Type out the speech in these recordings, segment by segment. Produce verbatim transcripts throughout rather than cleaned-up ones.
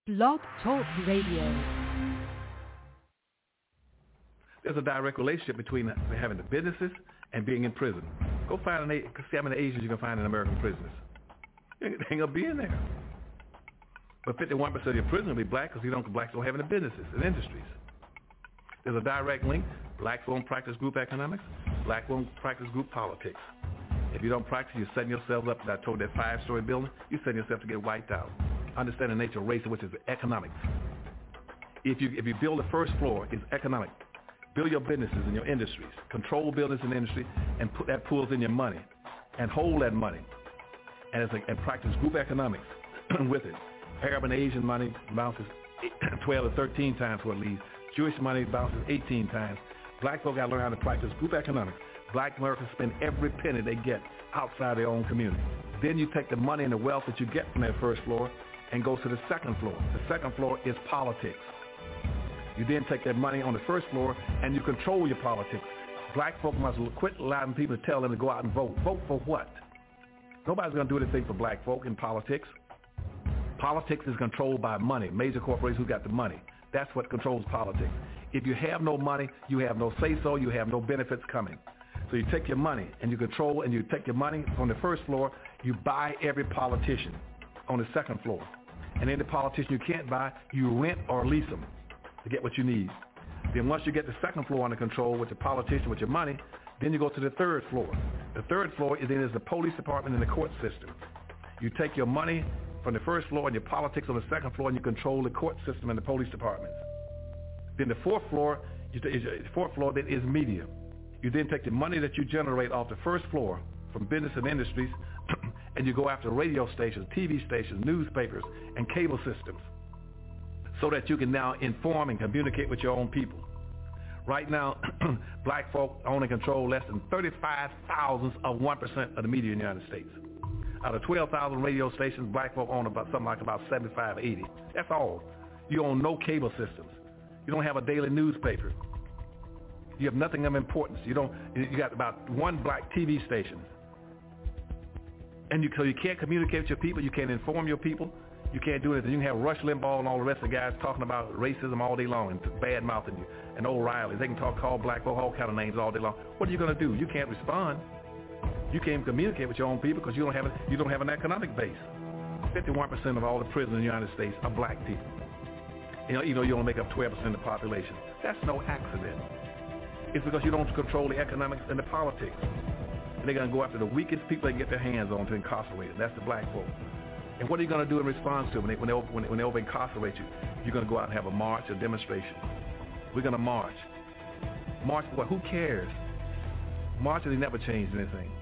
Blog Talk Radio. There's a direct relationship between having the businesses and being in prison. Go find an see how many Asians you can find in American prisons. They ain't gonna be in there. But fifty-one percent of your prisoners will be black because you don't blacks don't have any businesses and industries. There's a direct link. Blacks won't practice group economics. Black won't practice group politics. If you don't practice, you're setting yourself up. I told that five-story building, you're setting yourself to get wiped out. Understand the nature of race, which is economics. If you if you build the first floor, it's economic. Build your businesses and your industries. Control business and industry, and put that pulls in your money, and hold that money, and it's like, and practice group economics with it. Arab and Asian money bounces twelve to thirteen times what it leaves. Jewish money bounces eighteen times. Black folk got to learn how to practice group economics. Black Americans spend every penny they get outside their own community. Then you take the money and the wealth that you get from that first floor and go to the second floor. The second floor is politics. You then take that money on the first floor and you control your politics. Black folk must quit allowing people to tell them to go out and vote. Vote for what? Nobody's going to do anything for black folk in politics. Politics is controlled by money, major corporations who got the money. That's what controls politics. If you have no money, you have no say-so, you have no benefits coming. So you take your money and you control, and you take your money on the first floor, you buy every politician on the second floor. And any politician you can't buy, you rent or lease them to get what you need. Then once you get the second floor under control with the politician, with your money, then you go to the third floor. The third floor is then is the police department and the court system. You take your money from the first floor and your politics on the second floor, and you control the court system and the police departments. Then the fourth floor, is the fourth floor then is media. You then take the money that you generate off the first floor from business and industries, and you go after radio stations, T V stations, newspapers, and cable systems, so that you can now inform and communicate with your own people. Right now, black folk own and control less than thirty-five thousandths of one percent of the media in the United States. Out of twelve thousand radio stations, black folk own about something like about seventy-five, eighty. That's all. You own no cable systems. You don't have a daily newspaper. You have nothing of importance. You don't. You got about one black T V station, and you so you can't communicate with your people. You can't inform your people. You can't do anything. You can have Rush Limbaugh and all the rest of the guys talking about racism all day long and bad mouthing you, and O'Reilly. They can talk, call black folk all kind of names all day long. What are you going to do? You can't respond. You can't communicate with your own people because you don't have a, you don't have an economic base. fifty-one percent of all the prisoners in the United States are black people. You know, you know, you only make up twelve percent of the population. That's no accident. It's because you don't control the economics and the politics. And they're going to go after the weakest people they can get their hands on to incarcerate. That's the black folk. And what are you going to do in response to it when they, when they, when they, when they over incarcerate you? You're going to go out and have a march, a demonstration. We're going to march. March for what? Who cares? Marches, they never changed anything.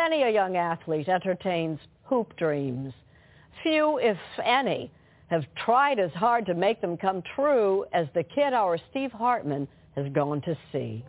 Many a young athlete entertains hoop dreams. Few, if any, have tried as hard to make them come true as the kid our Steve Hartman has gone to see.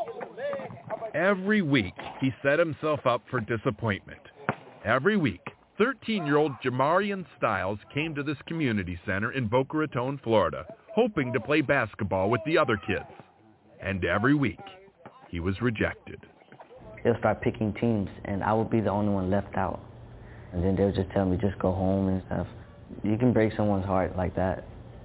Every week, he set himself up for disappointment. Every week, thirteen-year-old Jamarian Styles came to this community center in Boca Raton, Florida, hoping to play basketball with the other kids. And every week, he was rejected. They'll start picking teams, and I would be the only one left out. And then they'll just tell me, just go home and stuff. You can break someone's heart like that.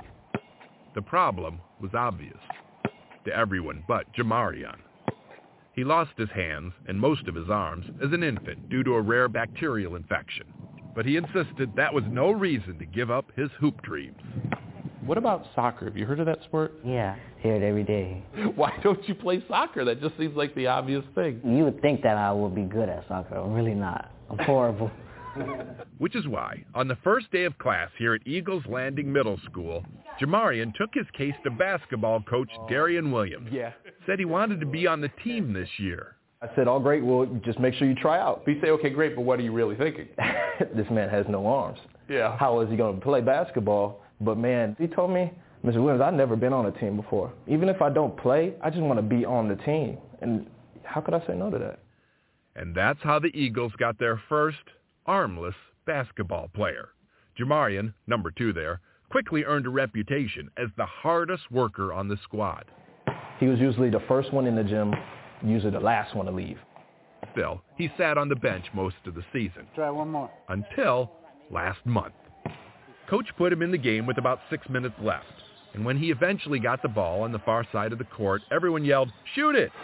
The problem was obvious to everyone but Jamarian. He lost his hands and most of his arms as an infant due to a rare bacterial infection. But he insisted that was no reason to give up his hoop dreams. What about soccer? Have you heard of that sport? Yeah, hear it every day. Why don't you play soccer? That just seems like the obvious thing. You would think that I would be good at soccer. I'm really not. I'm horrible. Which is why, on the first day of class here at Eagles Landing Middle School, Jamarian took his case to basketball coach Darian Williams. Yeah. Said he wanted to be on the team this year. I said, all great, well, just make sure you try out. You say, okay, great, but what are you really thinking? This man has no arms. Yeah. How is he going to play basketball? But, man, he told me, Mister Williams, I've never been on a team before. Even if I don't play, I just want to be on the team. And how could I say no to that? And that's how the Eagles got their first armless basketball player. Jamarian, number two there, quickly earned a reputation as the hardest worker on the squad. He was usually the first one in the gym, usually the last one to leave. Still, he sat on the bench most of the season. Try one more. Until last month. Coach put him in the game with about six minutes left. And when he eventually got the ball on the far side of the court, everyone yelled, "Shoot it!"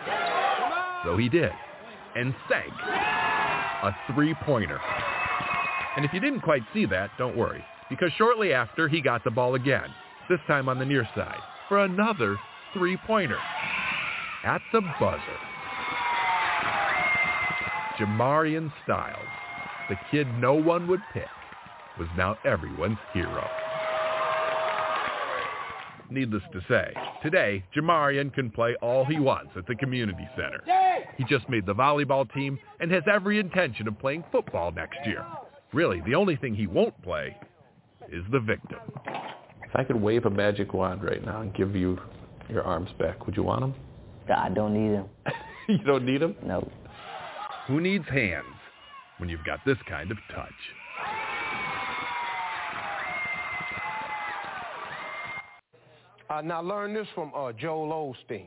So he did, and sank a three-pointer. And if you didn't quite see that, don't worry, because shortly after, he got the ball again, this time on the near side, for another three-pointer. At the buzzer. Jamarian Styles, the kid no one would pick, was now everyone's hero. Needless to say, today, Jamarian can play all he wants at the community center. He just made the volleyball team and has every intention of playing football next year. Really, the only thing he won't play is the victim. If I could wave a magic wand right now and give you your arms back, would you want them? I don't need them. You don't need them? No. Who needs hands when you've got this kind of touch? Uh, now learn this from uh, Joel Osteen.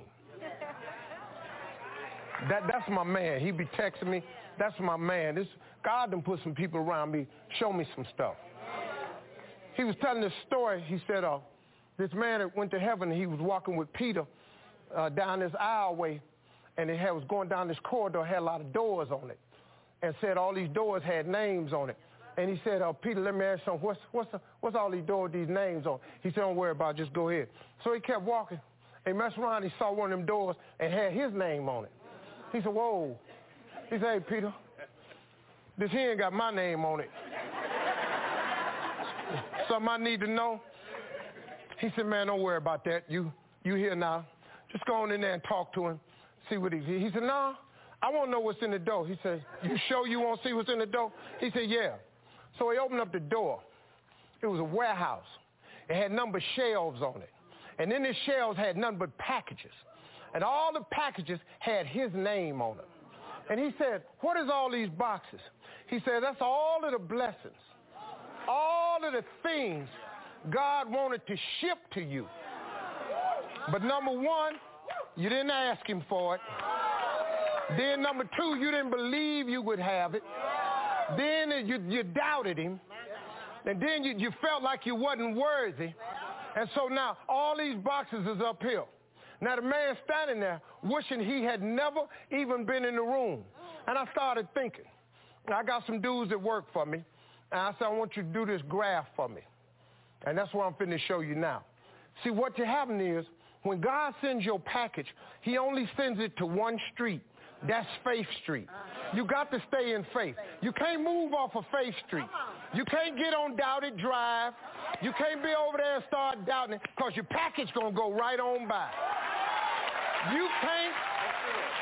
That that's my man. He be texting me. That's my man. This God done put some people around me, show me some stuff. He was telling this story. He said, uh, this man that went to heaven, he was walking with Peter uh, down this aisleway, and it had, was going down this corridor, had a lot of doors on it, and said all these doors had names on it. And he said, uh, Peter, let me ask you something. What's, what's, the, what's all these doors, these names on? He said, don't worry about it, just go ahead. So he kept walking. He messed around, he saw one of them doors and had his name on it. He said, whoa. He said, hey, Peter, this here ain't got my name on it. Something I need to know? He said, man, don't worry about that. You you here now. Just go on in there and talk to him, see what he's here. He said, no, I want to know what's in the door. He said, you sure you want to see what's in the door? He said, yeah. So he opened up the door. It was a warehouse. It had number shelves on it. And then the shelves had nothing but packages. And all the packages had his name on them. And he said, what is all these boxes? He said, that's all of the blessings, all of the things God wanted to ship to you. But number one, you didn't ask him for it. Then number two, you didn't believe you would have it. Then you, you doubted him. And then you, you felt like you wasn't worthy. And so now all these boxes is uphill. Now the man standing there wishing he had never even been in the room. And I started thinking, I got some dudes that work for me. And I said, I want you to do this graph for me. And that's what I'm finna show you now. See, what you having is, when God sends your package, he only sends it to one street. That's Faith Street. You got to stay in faith. You can't move off of Faith Street. You can't get on Doubted Drive. You can't be over there and start doubting it, because your package going to go right on by. You can't,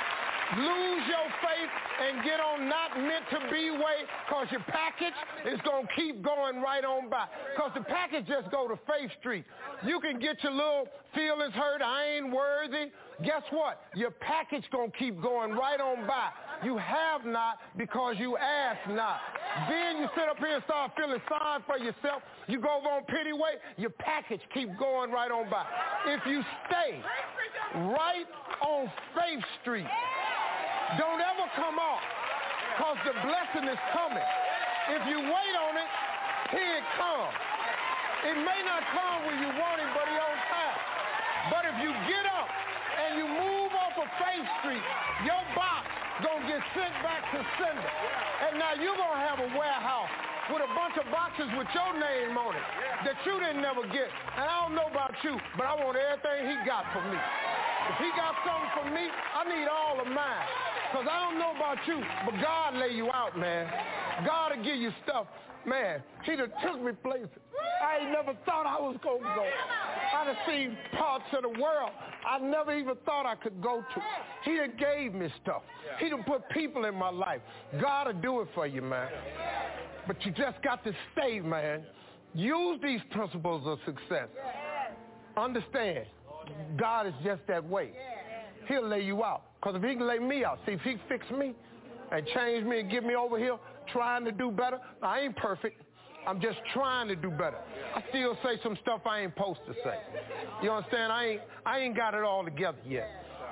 lose your faith and get on not meant to be way, because your package is going to keep going right on by. Because the package just go to Faith Street. You can get your little feelings hurt, I ain't worthy. Guess what? Your package going to keep going right on by. You have not because you ask not. Then you sit up here and start feeling sorry for yourself. You go over on pity way, your package keep going right on by. If you stay right on Faith Street, don't ever come off, because the blessing is coming. If you wait on it, here it comes. It may not come when you want it, but it's on time. But if you get up and you move off of Faith Street, your box gonna get sent back to sender. And now you're gonna have a warehouse with a bunch of boxes with your name on it that you didn't never get. And I don't know about you, but I want everything he got for me. If he got something for me, I need all of mine. Because I don't know about you, but God lay you out, man. God will give you stuff. Man, he done took me places I ain't never thought I was going to go. I done seen parts of the world I never even thought I could go to. He done gave me stuff. He done put people in my life. God will do it for you, man. But you just got to stay, man. Use these principles of success. Understand, God is just that way. He'll lay you out. Because if he can lay me out, see, if he fix me and change me and get me over here trying to do better, I ain't perfect. I'm just trying to do better. I still say some stuff I ain't supposed to say. You understand? I ain't, I ain't got it all together yet.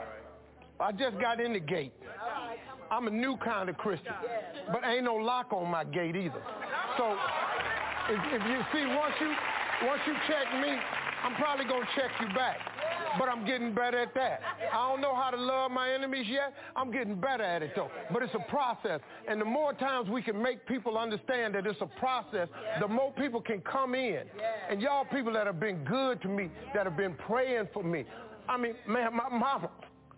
I just got in the gate. I'm a new kind of Christian, but ain't no lock on my gate either. So if, if you see, once you, once you check me, I'm probably going to check you back. But I'm getting better at that. I don't know how to love my enemies yet. I'm getting better at it, though. But it's a process. And the more times we can make people understand that it's a process, the more people can come in. And y'all people that have been good to me, that have been praying for me. I mean, man, my mama,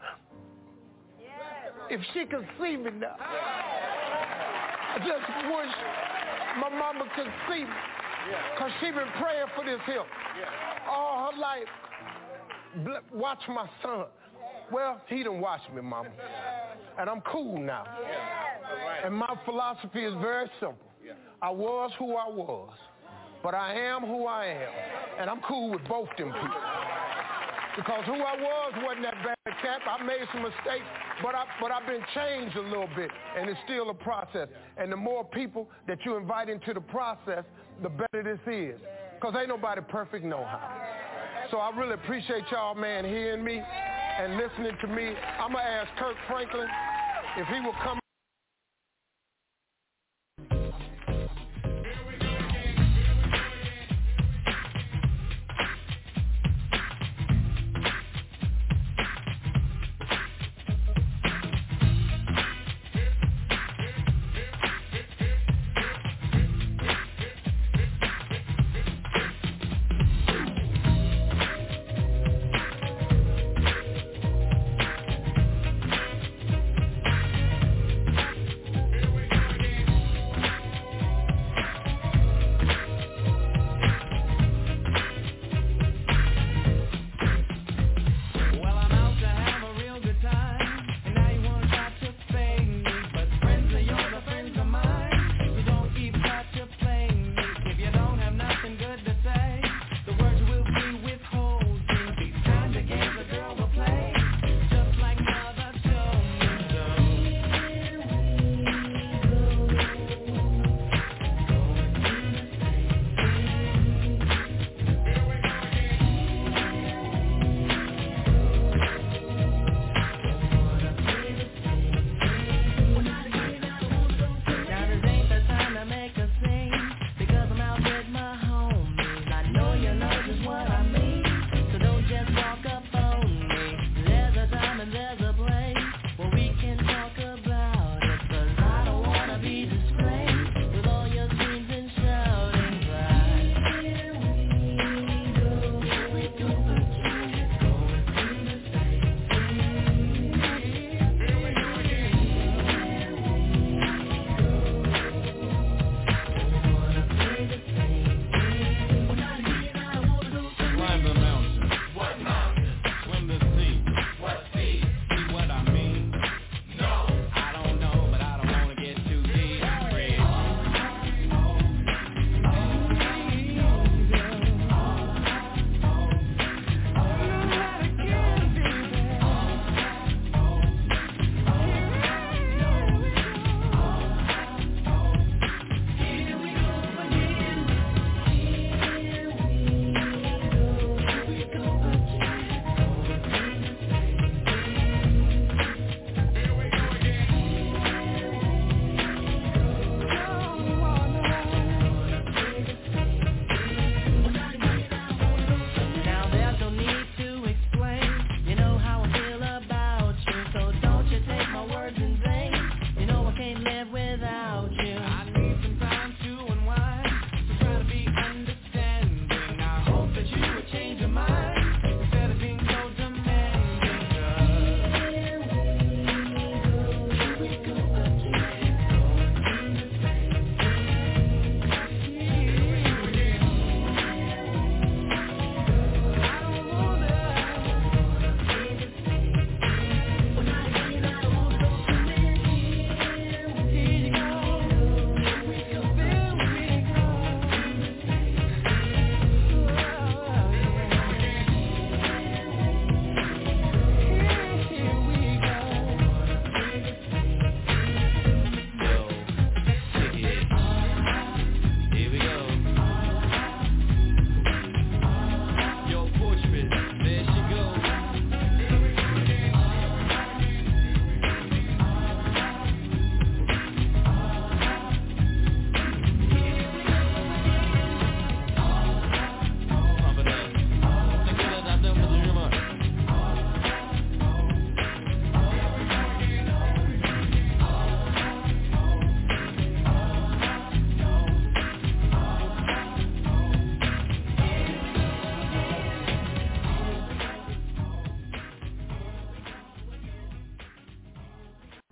if she could see me now, I just wish my mama could see me. Because she been praying for this here all her life. Watch my son. Well, he done watched me, mama. And I'm cool now. And my philosophy is very simple. I was who I was, but I am who I am. And I'm cool with both them people. Because who I was wasn't that bad cat. I made some mistakes, but, I, but I've been changed a little bit, and it's still a process. And the more people that you invite into the process, the better this is. Because ain't nobody perfect no how. So I really appreciate y'all, man, hearing me and listening to me. I'm going to ask Kirk Franklin if he will come.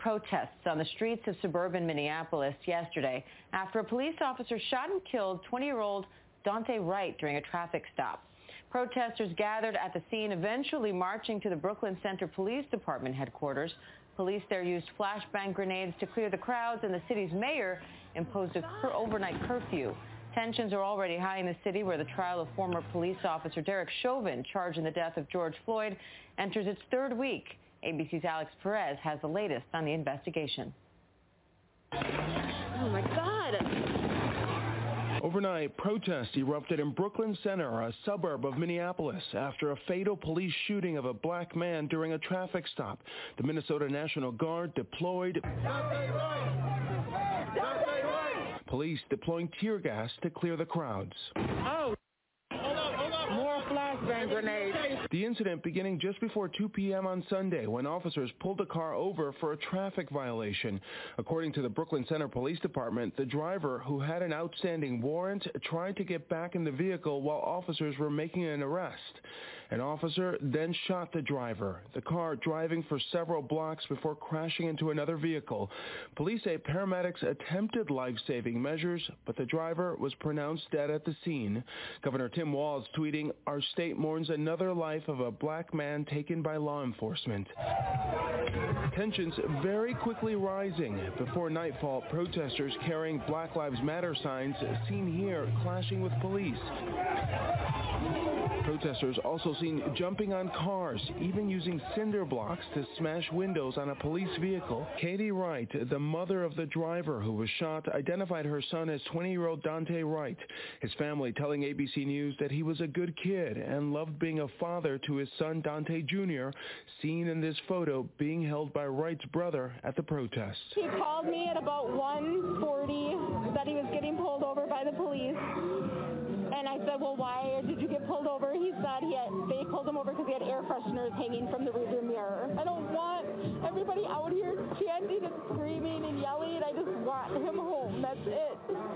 protests on the streets of suburban Minneapolis yesterday after a police officer shot and killed twenty-year-old Daunte Wright during a traffic stop. Protesters gathered at the scene, eventually marching to the Brooklyn Center Police Department headquarters. Police there used flashbang grenades to clear the crowds, and the city's mayor imposed a cur- overnight curfew. Tensions are already high in the city, where the trial of former police officer Derek Chauvin, charged in the death of George Floyd, enters its third week. A B C's Alex Perez has the latest on the investigation. Oh, my God. Overnight, protests erupted in Brooklyn Center, a suburb of Minneapolis, after a fatal police shooting of a black man during a traffic stop. The Minnesota National Guard deployed. Police deploying tear gas to clear the crowds. Oh, hold up, hold up. More flashbang grenades. The incident beginning just before two p.m. on Sunday, when officers pulled a car over for a traffic violation. According to the Brooklyn Center Police Department, the driver, who had an outstanding warrant, tried to get back in the vehicle while officers were making an arrest. An officer then shot the driver, the car driving for several blocks before crashing into another vehicle. Police say paramedics attempted life-saving measures, but the driver was pronounced dead at the scene. Governor Tim Walz tweeting, "Our state mourns another life of a black man taken by law enforcement." Tensions very quickly rising. Before nightfall, protesters carrying Black Lives Matter signs seen here clashing with police. Protesters also seen jumping on cars, even using cinder blocks to smash windows on a police vehicle. Katie Wright, the mother of the driver who was shot, identified her son as twenty-year-old Daunte Wright. His family telling A B C News that he was a good kid and loved being a father to his son Daunte Junior, seen in this photo being held by Wright's brother at the protest. He called me at about one forty, that he was getting pulled over by the police. And I said, well, why did you get pulled over? He said he had, they pulled him over because he had air fresheners hanging from the rearview mirror. I don't want everybody out here chanting and screaming and yelling. I just want him home. That's it.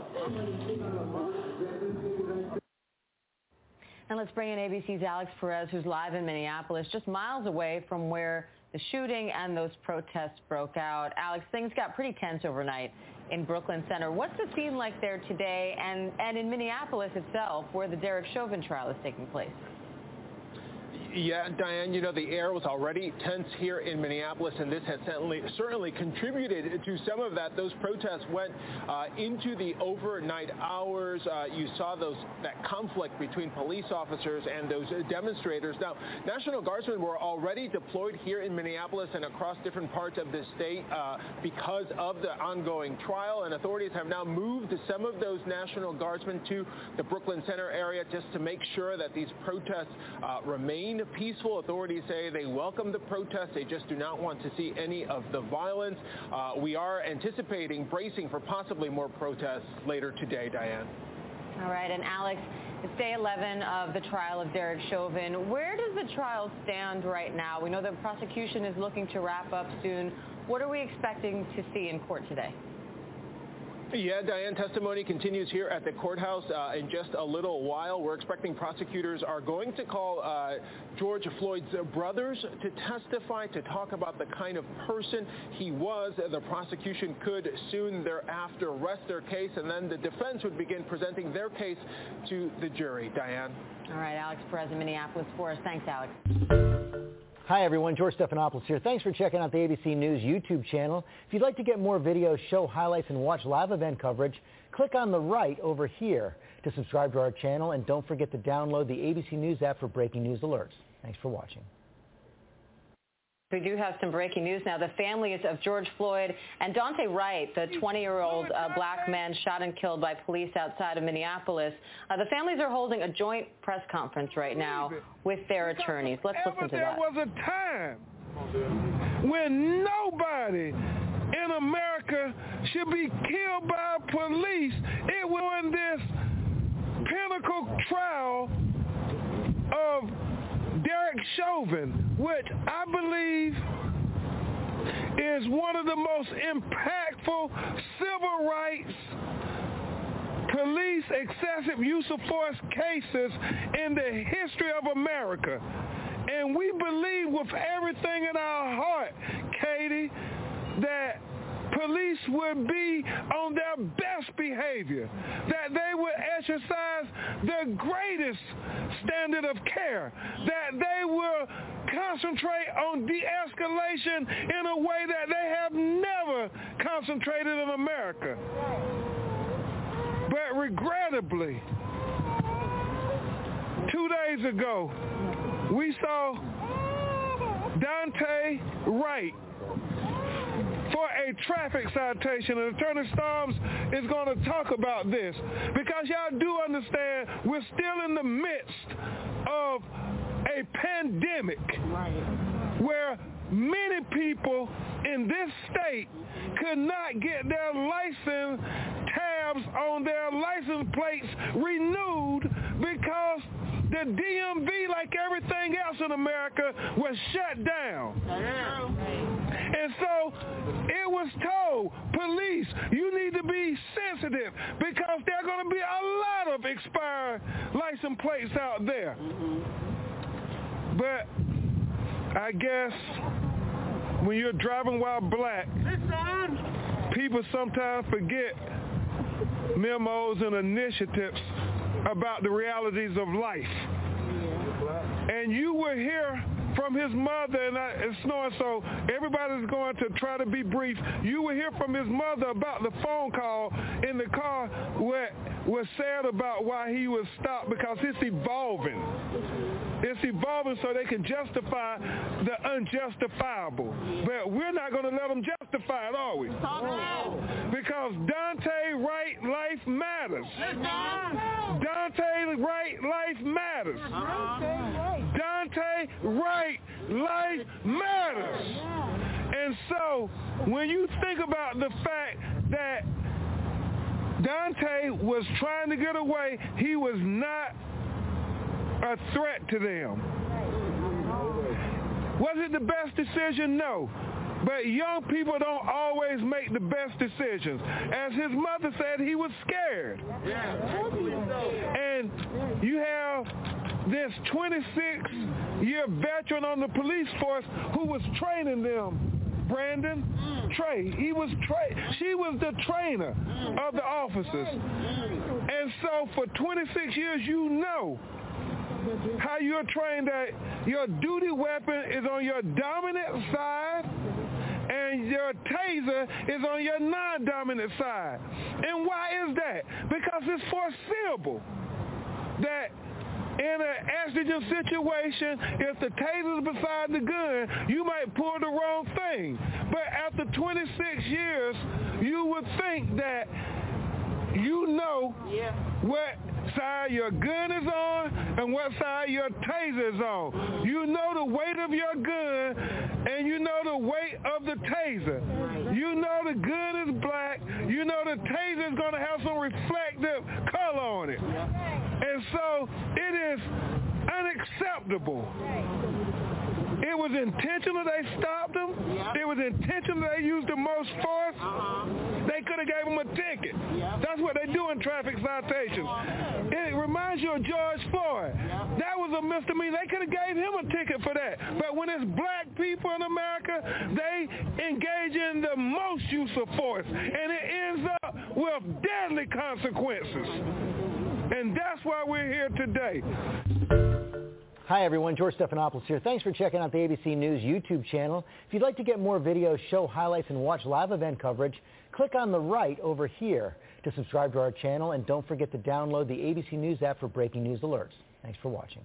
And let's bring in A B C's Alex Perez, who's live in Minneapolis, just miles away from where the shooting and those protests broke out. Alex, things got pretty tense overnight in Brooklyn Center. What's the scene like there today and, and in Minneapolis itself, where the Derek Chauvin trial is taking place? Yeah, Diane, you know, the air was already tense here in Minneapolis, and this has certainly, certainly contributed to some of that. Those protests went uh, into the overnight hours. Uh, you saw those that conflict between police officers and those demonstrators. Now, National Guardsmen were already deployed here in Minneapolis and across different parts of the state uh, because of the ongoing trial, and authorities have now moved some of those National Guardsmen to the Brooklyn Center area just to make sure that these protests uh, remain peaceful. Authorities say they welcome the protests. They just do not want to see any of the violence. Uh, we are anticipating, bracing for possibly more protests later today, Diane. All right, and Alex, it's day eleven of the trial of Derek Chauvin. Where does the trial stand right now? We know the prosecution is looking to wrap up soon. What are we expecting to see in court today? Yeah, Diane, testimony continues here at the courthouse uh, in just a little while. We're expecting prosecutors are going to call uh, George Floyd's brothers to testify, to talk about the kind of person he was. The prosecution could soon thereafter rest their case, and then the defense would begin presenting their case to the jury. Diane. All right, Alex Perez in Minneapolis for us. Thanks, Alex. Hi, everyone. George Stephanopoulos here. Thanks for checking out the A B C News YouTube channel. If you'd like to get more videos, show highlights, and watch live event coverage, click on the right over here to subscribe to our channel. And don't forget to download the A B C News app for breaking news alerts. Thanks for watching. We do have some breaking news now. The families of George Floyd and Daunte Wright, the twenty-year-old uh, black man shot and killed by police outside of Minneapolis, uh, the families are holding a joint press conference right now with their attorneys. Let's listen to that. There was a time when nobody in America should be killed by police. It was in this pinnacle trial of Derek Chauvin, which I believe is one of the most impactful civil rights police excessive use of force cases in the history of America. And we believe with everything in our heart, Katie, that police would be on their best behavior, that they would exercise the greatest standard of care, that they will concentrate on de-escalation in a way that they have never concentrated in America. But regrettably, two days ago, we saw Daunte Wright for a traffic citation, and Attorney Storms is going to talk about this because y'all do understand we're still in the midst of a pandemic where many people in this state could not get their license tabs on their license plates renewed because the D M V, like everything else in America, was shut down. And so it was told, police, you need to be sensitive because there are going to be a lot of expired license plates out there. But I guess when you're driving while black, people sometimes forget memos and initiatives about the realities of life. And you will hear from his mother, and I, it's snowing, so everybody's going to try to be brief. You will hear from his mother about the phone call in the car where was said about why he was stopped, because it's evolving. It's evolving so they can justify the unjustifiable. But we're not going to let them justify it, are we? Because Daunte Wright life matters. Daunte Wright life matters. Daunte Wright life matters. And so when you think about the fact that Daunte was trying to get away, he was not a threat to them. Was it the best decision? No. But young people don't always make the best decisions. As his mother said, he was scared. And you have this twenty-six-year veteran on the police force who was training them. Brandon Trey. He was tra- she was the trainer of the officers. And so for twenty-six years, you know how you're trained that your duty weapon is on your dominant side and your taser is on your non-dominant side. And why is that? Because it's foreseeable that in an exigent situation, if the taser is beside the gun, you might pull the wrong thing. But after twenty-six years, you would think that you know yeah. what side your gun is on and what side your taser is on. You know the weight of your gun and you know the weight of the taser. You know the gun is black. You know the taser is going to have some reflective color on it. And so it is unacceptable. It was intentional they stopped him. Yep. It was intentional they used the most force. Uh-huh. They could have gave him a ticket. Yep. That's what they do in traffic citations. It reminds you of George Floyd. Yep. That was a misdemeanor. They could have gave him a ticket for that. But when it's black people in America, they engage in the most use of force. And it ends up with deadly consequences. And that's why we're here today. Hi everyone, George Stephanopoulos here. Thanks for checking out the A B C News YouTube channel. If you'd like to get more videos, show highlights, and watch live event coverage, click on the right over here to subscribe to our channel, and don't forget to download the A B C News app for breaking news alerts. Thanks for watching.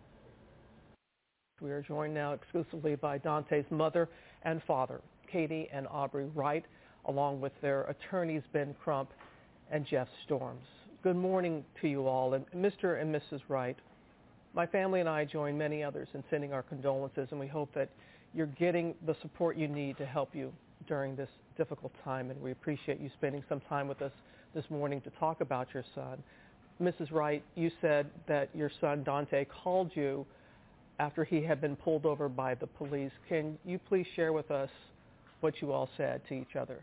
We are joined now exclusively by Daunte's mother and father, Katie and Aubrey Wright, along with their attorneys Ben Crump and Jeff Storms. Good morning to you all, and Mister and Missus Wright. My family and I join many others in sending our condolences, and we hope that you're getting the support you need to help you during this difficult time, and we appreciate you spending some time with us this morning to talk about your son. Missus Wright, you said that your son, Daunte, called you after he had been pulled over by the police. Can you please share with us what you all said to each other?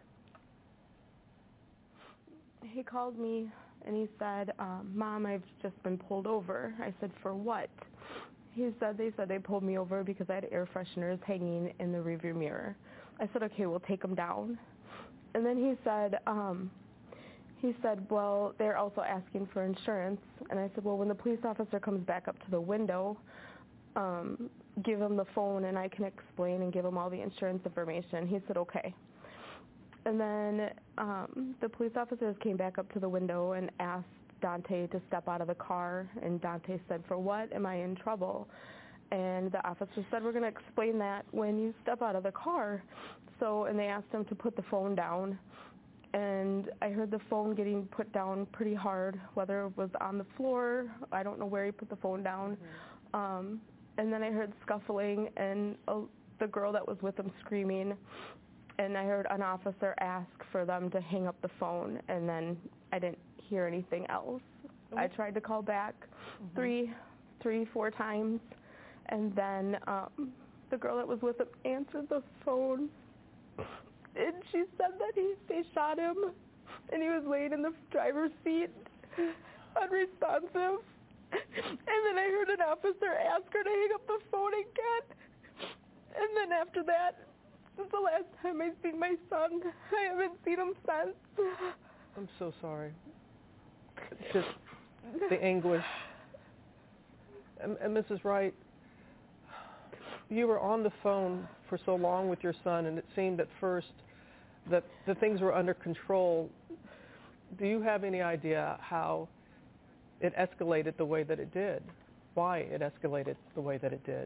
He called me and he said, um, Mom, I've just been pulled over. I said, for what? He said, they said they pulled me over because I had air fresheners hanging in the rearview mirror. I said, okay, we'll take him down. And then he said, um, he said, well, they're also asking for insurance. And I said, well, when the police officer comes back up to the window, um, give him the phone and I can explain and give him all the insurance information. He said, okay. And then um, the police officers came back up to the window and asked Dante to step out of the car. And Dante said, for what? Am I in trouble? And the officer said, we're going to explain that when you step out of the car. So, and they asked him to put the phone down. And I heard the phone getting put down pretty hard, whether it was on the floor. I don't know where he put the phone down. Mm-hmm. Um, and then I heard scuffling and uh, the girl that was with him screaming. And I heard an officer ask for them to hang up the phone, and then I didn't hear anything else. Mm-hmm. I tried to call back mm-hmm. three, three, four times, and then um, the girl that was with him answered the phone, and she said that he they shot him, and he was laying in the driver's seat, unresponsive. And then I heard an officer ask her to hang up the phone again, and then after that, this is the last time I've seen my son. I haven't seen him since. I'm so sorry. Just the anguish. And, and Missus Wright, you were on the phone for so long with your son, and it seemed at first that the things were under control. Do you have any idea how it escalated the way that it did? Why it escalated the way that it did?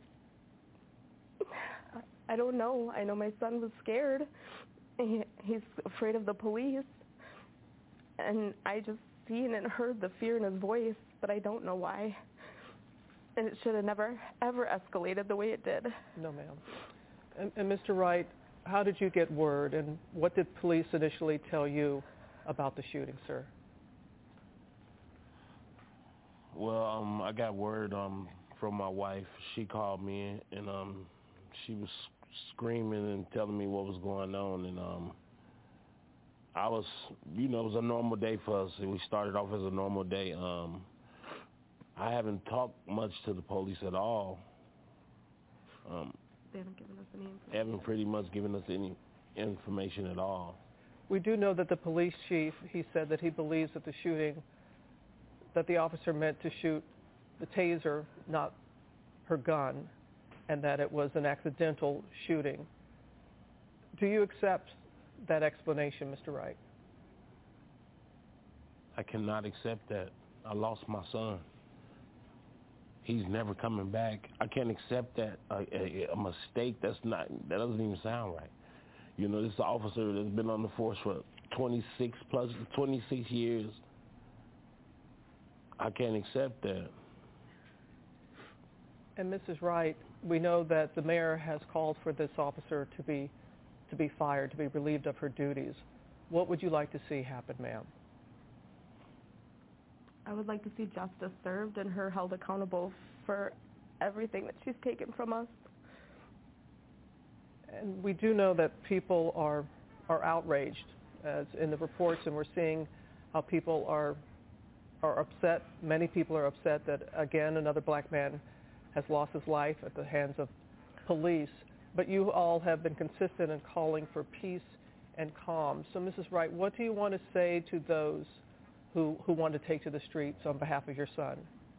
I don't know. I know my son was scared. He, he's afraid of the police. And I just seen and heard the fear in his voice, but I don't know why. And it should have never, ever escalated the way it did. No, ma'am. And, and Mister Wright, how did you get word, and what did police initially tell you about the shooting, sir? Well, um, I got word um, from my wife. She called me, and um, she was screaming and telling me what was going on, and um, I was, you know, it was a normal day for us. We started off as a normal day. Um, I haven't talked much to the police at all. Um, they haven't given us any information. They haven't pretty much given us any information at all. We do know that the police chief, he said that he believes that the shooting, that the officer meant to shoot the taser, not her gun, and that it was an accidental shooting. Do you accept that explanation, Mister Wright? I cannot accept that. I lost my son. He's never coming back. I can't accept that. A, a, a mistake, that's not, that doesn't even sound right. You know, this officer that's been on the force for twenty-six plus, twenty-six years. I can't accept that. And Missus Wright, we know that the mayor has called for this officer to be to be fired, to be relieved of her duties. What would you like to see happen, ma'am? I would like to see justice served and her held accountable for everything that she's taken from us. And we do know that people are are outraged, as in the reports, and we're seeing how people are are upset. Many people are upset that, again, another black man has lost his life at the hands of police. But you all have been consistent in calling for peace and calm. So, Missus Wright, what do you want to say to those who, who want to take to the streets on behalf of your son?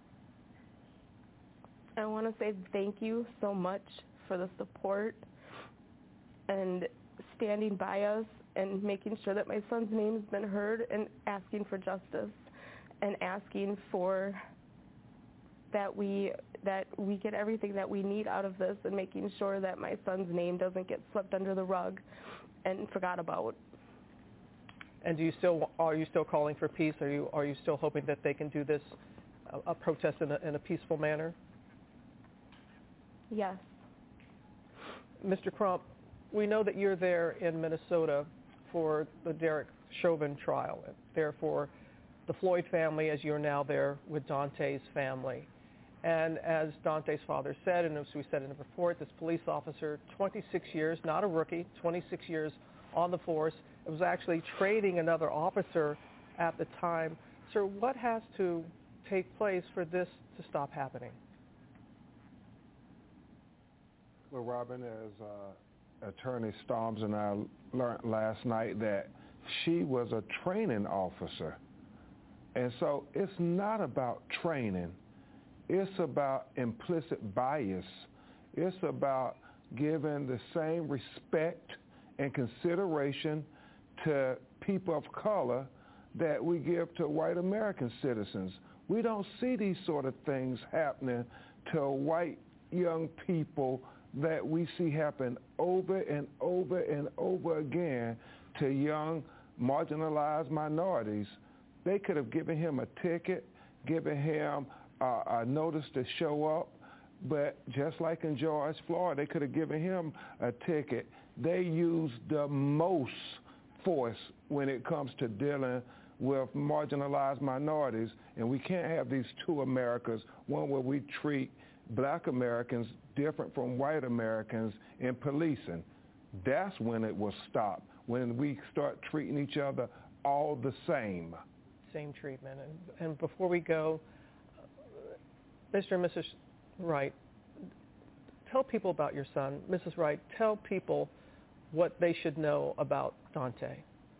I want to say thank you so much for the support and standing by us and making sure that my son's name has been heard, and asking for justice and asking for that we that we get everything that we need out of this, and making sure that my son's name doesn't get swept under the rug and forgot about. And do you still are you still calling for peace? Are you are you still hoping that they can do this a, a protest in a, in a peaceful manner? Yes. Mister Crump, we know that you're there in Minnesota for the Derek Chauvin trial, there for the Floyd family, as you're now there with Dante's family. And as Dante's father said, and as we said in the report, this police officer, twenty-six years, not a rookie, twenty-six years on the force. It was actually training another officer at the time. Sir, what has to take place for this to stop happening? Well, Robin, as uh, Attorney Storms and I learned last night that she was a training officer. And so it's not about training. It's about implicit bias. It's about giving the same respect and consideration to people of color that we give to white American citizens. We don't see these sort of things happening to white young people that we see happen over and over and over again to young marginalized minorities. They could have given him a ticket, given him uh, a notice to show up, but just like in George Floyd, they could have given him a ticket. They used the most force when it comes to dealing with marginalized minorities, and we can't have these two Americas, one where we treat black Americans different from white Americans in policing. That's when it will stop, when we start treating each other all the same. Same treatment. And, and before we go, Mister and Missus Wright, tell people about your son. Missus Wright, tell people what they should know about Daunte.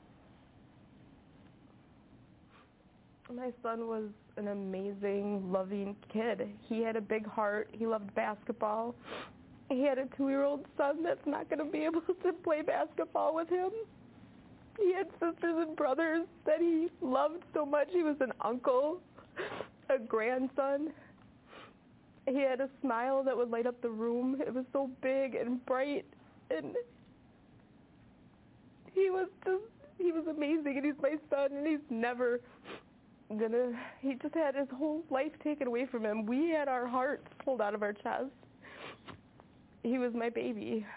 My son was an amazing, loving kid. He had a big heart. He loved basketball. He had a two-year-old son that's not going to be able to play basketball with him. He had sisters and brothers that he loved so much. He was an uncle, a grandson. He had a smile that would light up the room. It was so big and bright, and he was just, he was amazing, and he's my son, and he's never gonna, he just had his whole life taken away from him. We had our hearts pulled out of our chest. He was my baby.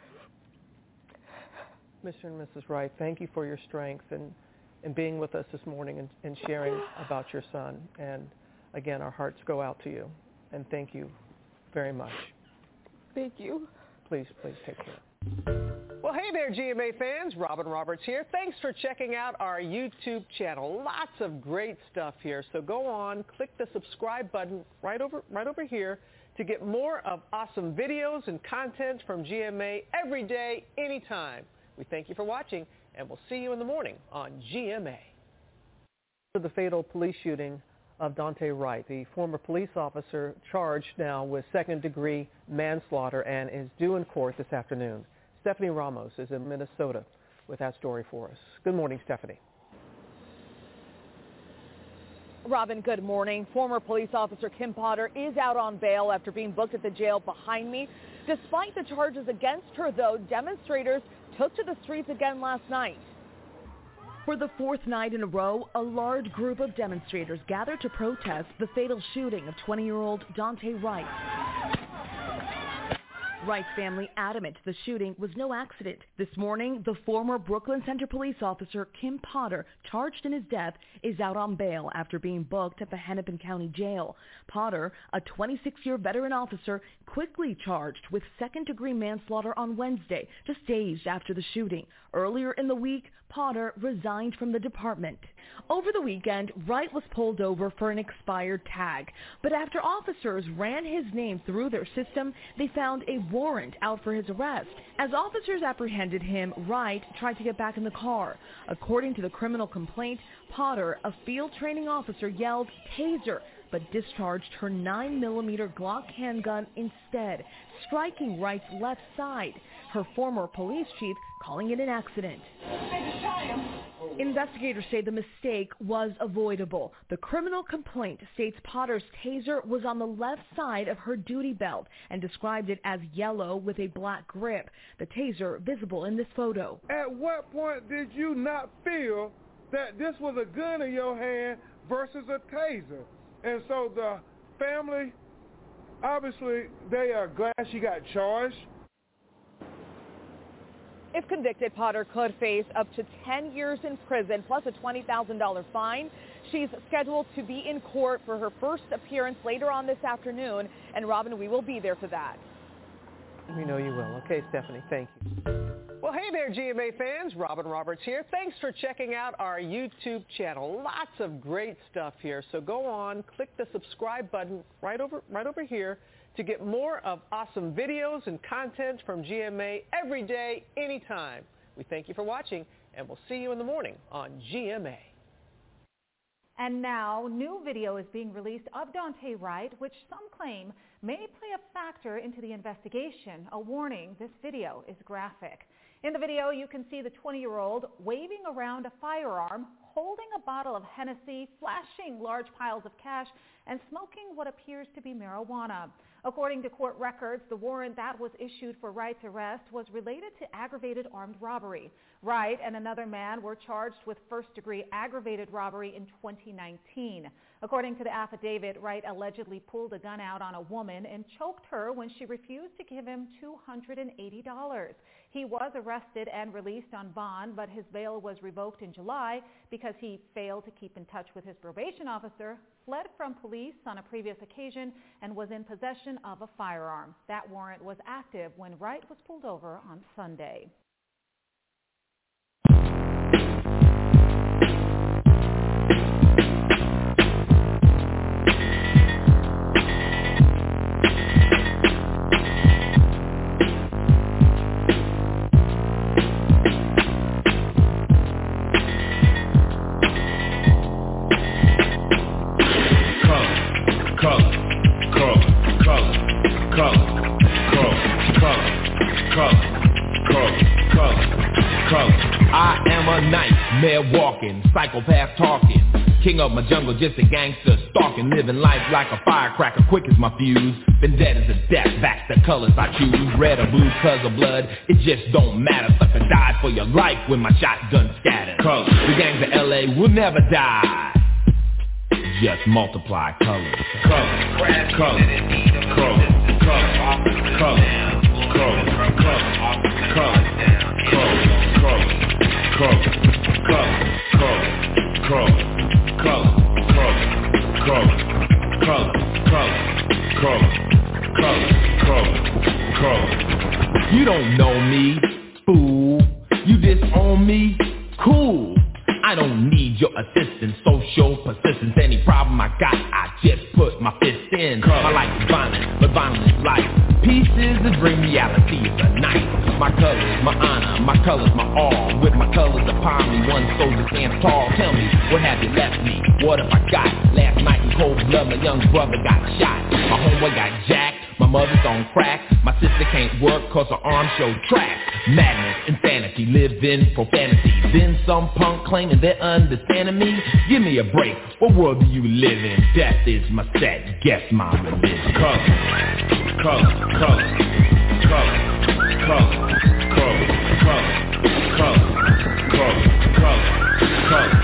Mister and Missus Wright, thank you for your strength and, and being with us this morning and, and sharing about your son. And again, our hearts go out to you. And thank you very much. Thank you. Please, please take care. Well, hey there, G M A fans. Robin Roberts here. Thanks for checking out our YouTube channel. Lots of great stuff here. So go on, click the subscribe button right over, right over here to get more of awesome videos and content from G M A every day, anytime. We thank you for watching, and we'll see you in the morning on G M A. For the fatal police shooting of Daunte Wright, the former police officer charged now with second-degree manslaughter and is due in court this afternoon. Stephanie Ramos is in Minnesota with that story for us. Good morning, Stephanie. Robin, good morning. Former police officer Kim Potter is out on bail after being booked at the jail behind me. Despite the charges against her, though, demonstrators took to the streets again last night. For the fourth night in a row, a large group of demonstrators gathered to protest the fatal shooting of twenty-year-old Daunte Wright. Wright's family adamant the shooting was no accident. This morning, the former Brooklyn Center police officer Kim Potter, charged in his death, is out on bail after being booked at the Hennepin County Jail. Potter, a twenty-six-year veteran officer, quickly charged with second-degree manslaughter on Wednesday, just days after the shooting. Earlier in the week, Potter resigned from the department. Over the weekend, Wright was pulled over for an expired tag. But after officers ran his name through their system, they found a warrant out for his arrest. As officers apprehended him, Wright tried to get back in the car. According to the criminal complaint, Potter, a field training officer, yelled, "Taser," but discharged her nine millimeter Glock handgun instead, striking Wright's left side. Her former police chief calling it an accident. Investigators say the mistake was avoidable. The criminal complaint states Potter's taser was on the left side of her duty belt and described it as yellow with a black grip. The taser visible in this photo. At what point did you not feel that this was a gun in your hand versus a taser? And so the family, obviously, they are glad she got charged. If convicted, Potter could face up to ten years in prison plus a twenty thousand dollars fine. She's scheduled to be in court for her first appearance later on this afternoon. And Robin, we will be there for that. We know you will. Okay, Stephanie, thank you. Well, Well, hey there, G M A fans. Robin Roberts here. Thanks for checking out our YouTube channel. Lots of great stuff here. So go on, click the subscribe button right over, right over here to get more of awesome videos and content from G M A every day, anytime. We thank you for watching, and we'll see you in the morning on G M A. And now, new video is being released of Daunte Wright, which some claim may play a factor into the investigation. A warning, this video is graphic. In the video, you can see the twenty-year-old waving around a firearm, holding a bottle of Hennessy, flashing large piles of cash, and smoking what appears to be marijuana. According to court records, the warrant that was issued for Wright's arrest was related to aggravated armed robbery. Wright and another man were charged with first-degree aggravated robbery in twenty nineteen. According to the affidavit, Wright allegedly pulled a gun out on a woman and choked her when she refused to give him two hundred eighty dollars. He was arrested and released on bond, but his bail was revoked in July because he failed to keep in touch with his probation officer, fled from police on a previous occasion, and was in possession of a firearm. That warrant was active when Wright was pulled over on Sunday. Walking, psychopath talking, king of my jungle, just a gangster stalking, living life like a firecracker, quick as my fuse, been dead as a death, back the colors I choose, red or blue cause of blood, it just don't matter, sucker died for your life when my shotgun scattered, colors, the gangs of L A will never die, just multiply colors, colors, colors, colors, colors, colors, colors, colors, colors, colors, color, color, color, color, color, color, color, color, color. You don't know me, fool. You disown me, cool. I don't need your assistance, social persistence. Any problem I got, I just put my fist in. My life is violent, but violence is life. Pieces that bring reality is a knife. My colors, my honor, my colors, my all. With my colors upon me, one soldier stands tall. Tell me, what have you left me? What have I got? Last night in cold blood, my young brother got shot. My homeboy got jacked. My mother's on crack. My sister can't work cause her arm showed tracks. Madness, insanity, living for fantasy. Then some punk claiming they're understanding me. Give me a break, what world do you live in? Death is my set, guess my religion. Color, color, color, color, color, color, color, color, color, color, color,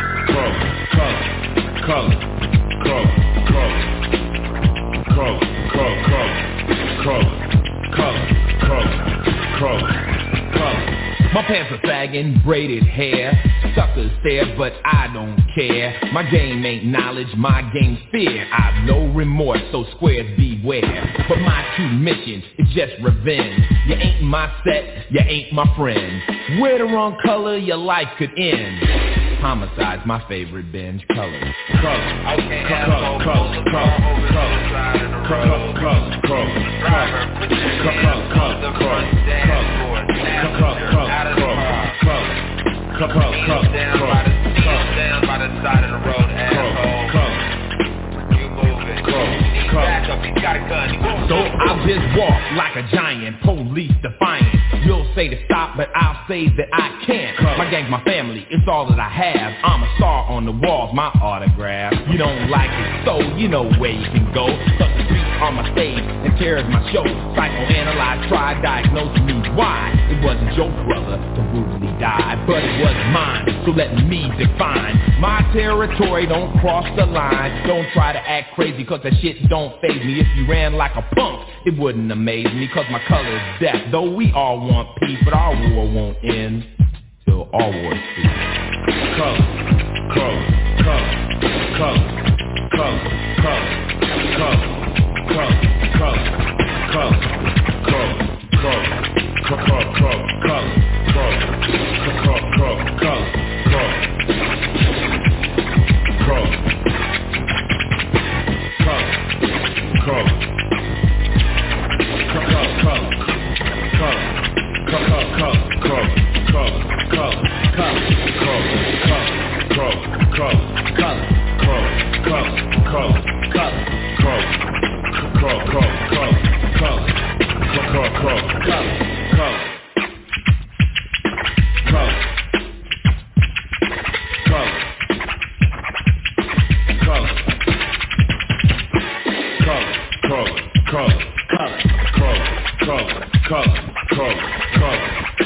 color, color, color, color, color. Color, color, color, color, color, color. My pants are sagging, braided hair. Suckers stare, but I don't care. My game ain't knowledge, my game's fear. I've no remorse, so squares beware. But my true mission is just revenge. You ain't my set, you ain't my friend. Wear the wrong color, your life could end. Homicide's my favorite binge. Color, color, color, color, color, color, color, color, color, so I'll just walk like a giant, police defiant. You'll say to stop, but I'll say that I can't. My gang's my family, it's all that I have. I'm a star on the walls, my autograph. You don't like it, so you know where you can go. Suck the streets on my stage and terrorize my show. Psychoanalyze, try, diagnose me why it wasn't your brother to brutally die, but it was mine. So let me define my territory. Don't cross the line. Don't try to act crazy, cause that shit don't faze me. If you ran like a punk, it wouldn't amaze me, cause my color is death. Though we all want peace, but our war won't end till all wars cease. Color, color, color, color, color, color, color, color, color, color, color, color, color, color, color.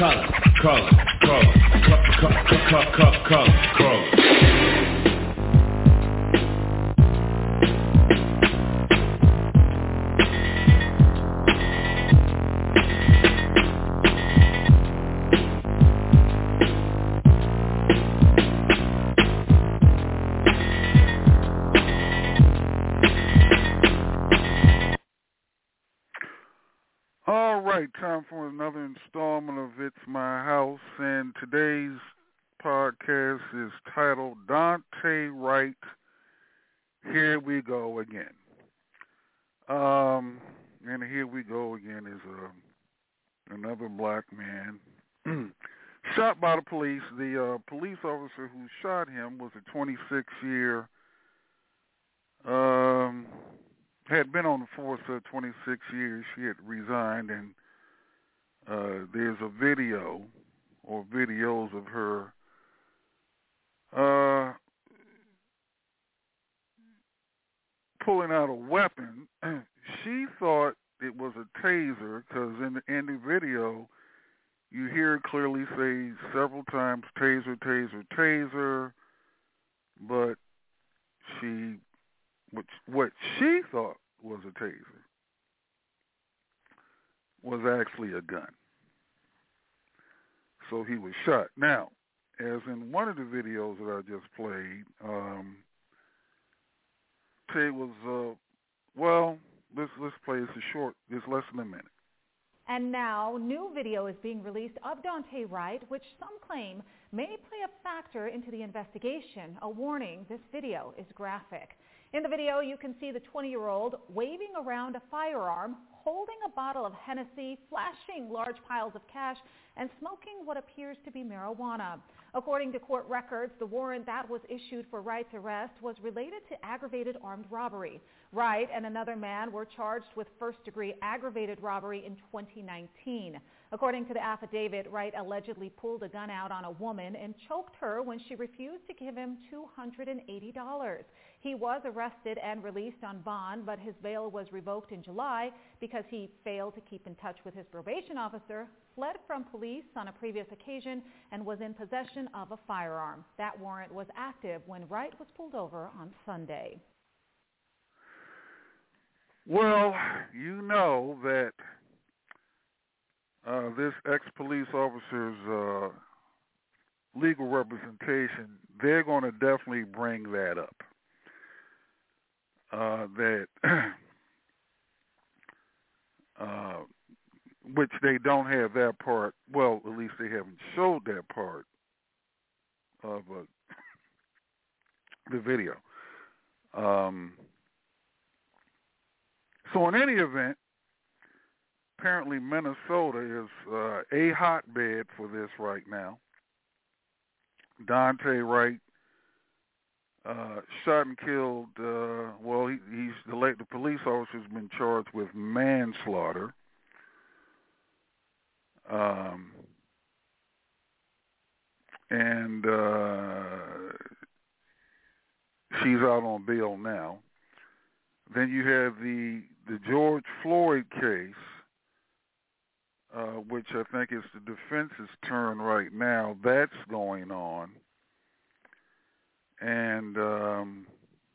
color, color, color, color, color, color, color, color. All right, time for another installment of It's My House, and today's podcast is titled Daunte Wright, Here We Go Again. Um, and here we go again is uh, another black man shot by the police. The uh, police officer who shot him was a twenty-six-year, um, had been on the force for twenty-six years. She had resigned, and uh, there's a video or videos of her uh, pulling out a weapon. She thought it was a taser because in the, in the video you hear it clearly say several times taser, taser, taser, but she, which, what she thought was a taser was actually a gun. So he was shot. Now, as in one of the videos that I just played, um, it was, uh, well, let's, let's play this a short, it's less than a minute. And now, new video is being released of Daunte Wright, which some claim may play a factor into the investigation. A warning, this video is graphic. In the video, you can see the twenty-year-old waving around a firearm, holding a bottle of Hennessy, flashing large piles of cash, and smoking what appears to be marijuana. According to court records, the warrant that was issued for Wright's arrest was related to aggravated armed robbery. Wright and another man were charged with first-degree aggravated robbery in twenty nineteen. According to the affidavit, Wright allegedly pulled a gun out on a woman and choked her when she refused to give him two hundred eighty dollars. He was arrested and released on bond, but his bail was revoked in July because he failed to keep in touch with his probation officer, fled from police on a previous occasion, and was in possession of a firearm. That warrant was active when Wright was pulled over on Sunday. Well, you know that uh, this ex-police officer's uh, legal representation, they're going to definitely bring that up. Uh, that, uh, which they don't have that part, well, at least they haven't showed that part of uh, the video. Um, so in any event, apparently Minnesota is uh, a hotbed for this right now. Daunte Wright uh, shot and killed, uh, well, he, he's the, late, the police officer's been charged with manslaughter. Um, and uh, she's out on bail now. Then you have the the George Floyd case, uh, which I think is the defense's turn right now. That's going on. And, um,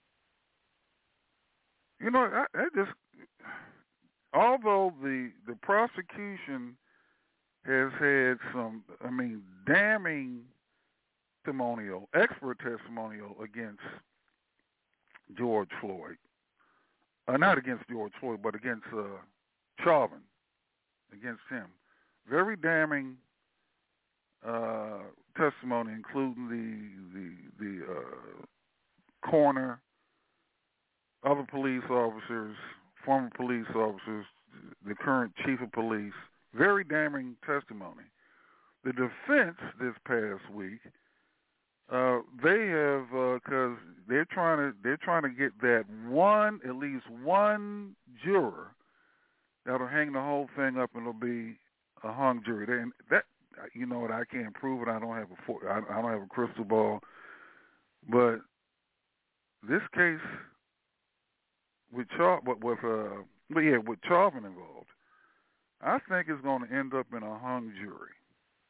you know, I, I just, although the the prosecution has had some, I mean, damning testimonial, expert testimonial against George Floyd. Uh, not against George Floyd, but against uh, Chauvin, against him. Very damning uh, testimony, including the the, the uh, coroner, other police officers, former police officers, the current chief of police. Very damning testimony. The defense this past week, uh, they have because uh, they're trying to they're trying to get that one at least one juror that'll hang the whole thing up, and it'll be a hung jury. They, and that you know what, I can't prove it. I don't have a I, I don't have a crystal ball, but this case with Char with uh, but yeah with Chauvin involved, I think it's going to end up in a hung jury.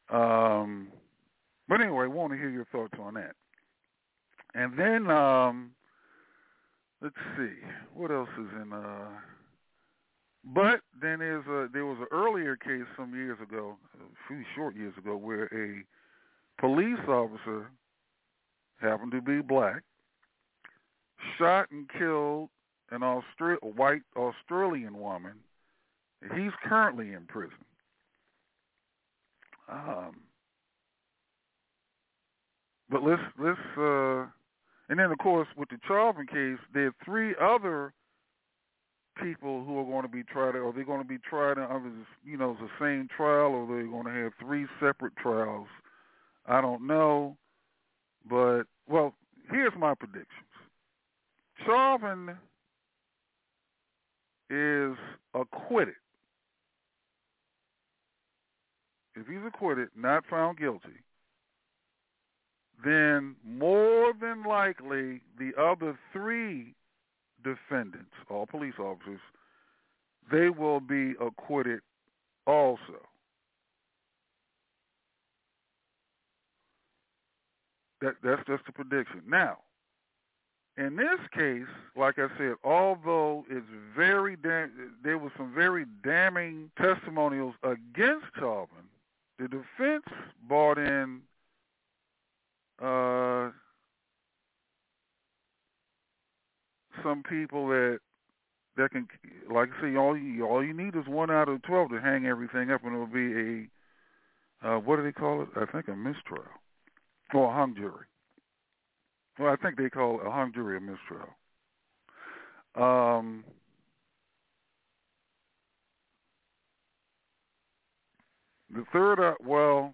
Um, but anyway, want to hear your thoughts on that. And then um, let's see what else is in. Uh, but then there's a, there was an earlier case some years ago, a few short years ago, where a police officer happened to be black, shot and killed an Austra- a white Australian woman. He's currently in prison. Um, but let's let's uh, and then of course with the Chauvin case, there are three other people who are going to be tried. Are they going to be tried under you know the same trial, or are they going to have three separate trials? I don't know, but well, here's my predictions. Chauvin is acquitted. If he's acquitted, not found guilty, then more than likely the other three defendants, all police officers, they will be acquitted also. That, that's just a prediction. Now, in this case, like I said, although it's very dam- there was some very damning testimonials against Chauvin, the defense brought in uh, some people that that can, like I say, all you all you need is one out of twelve to hang everything up, and it'll be a uh, what do they call it? I think a mistrial or a hung jury. Well, I think they call a hung jury a mistrial. Um, the third, uh, well,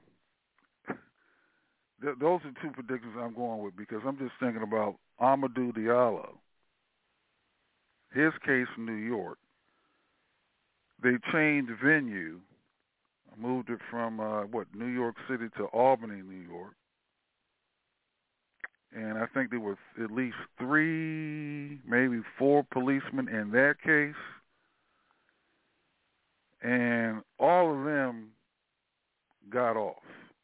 th- those are two predictions I'm going with because I'm just thinking about Amadou Diallo. His case in New York, they changed venue, moved it from, uh, what, New York City to Albany, New York. And I think there were at least three, maybe four policemen in that case. And all of them got off.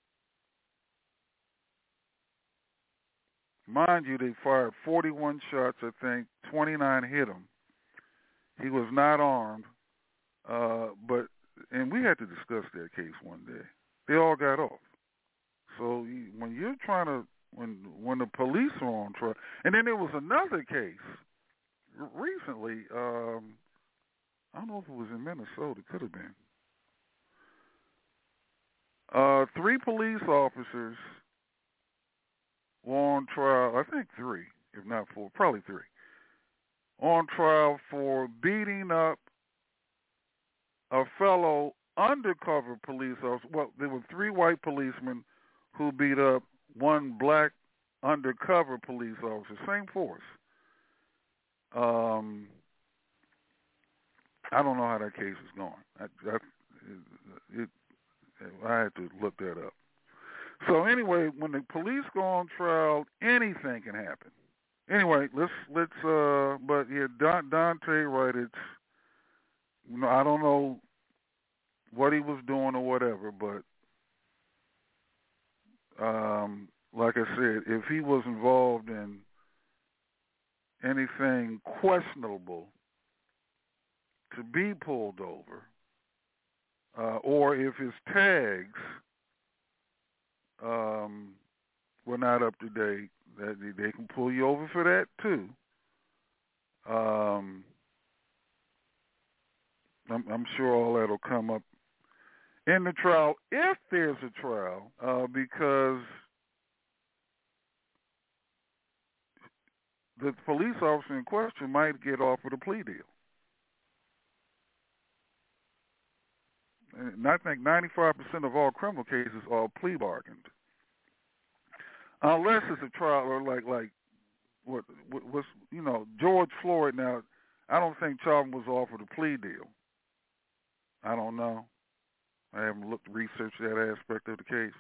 Mind you, they fired forty-one shots, I think. twenty-nine hit him. He was not armed. Uh, but, and we had to discuss that case one day. They all got off. So you, when you're trying to, When when the police are on trial, and then there was another case recently. Um, I don't know if it was in Minnesota. Could have been. Uh, three police officers were on trial. I think three, if not four, probably three, on trial for beating up a fellow undercover police officer. Well, there were three white policemen who beat up one black undercover police officer, same force. Um, I don't know how that case is going. I, I, it, I had to look that up. So anyway, when the police go on trial, anything can happen. Anyway, let's let's. Uh, but yeah, Don, Daunte Wright. It's you know I don't know what he was doing or whatever, but. Um, like I said, if he was involved in anything questionable to be pulled over, uh, or if his tags um, were not up to date, that they can pull you over for that too. Um, I'm, I'm sure all that will come up in the trial, if there's a trial, uh, because the police officer in question might get offered a plea deal. And I think ninety-five percent of all criminal cases are plea bargained, unless it's a trial or like like what was you know George Floyd. Now, I don't think Chauvin was offered a plea deal. I don't know. I haven't looked researched that aspect of the case.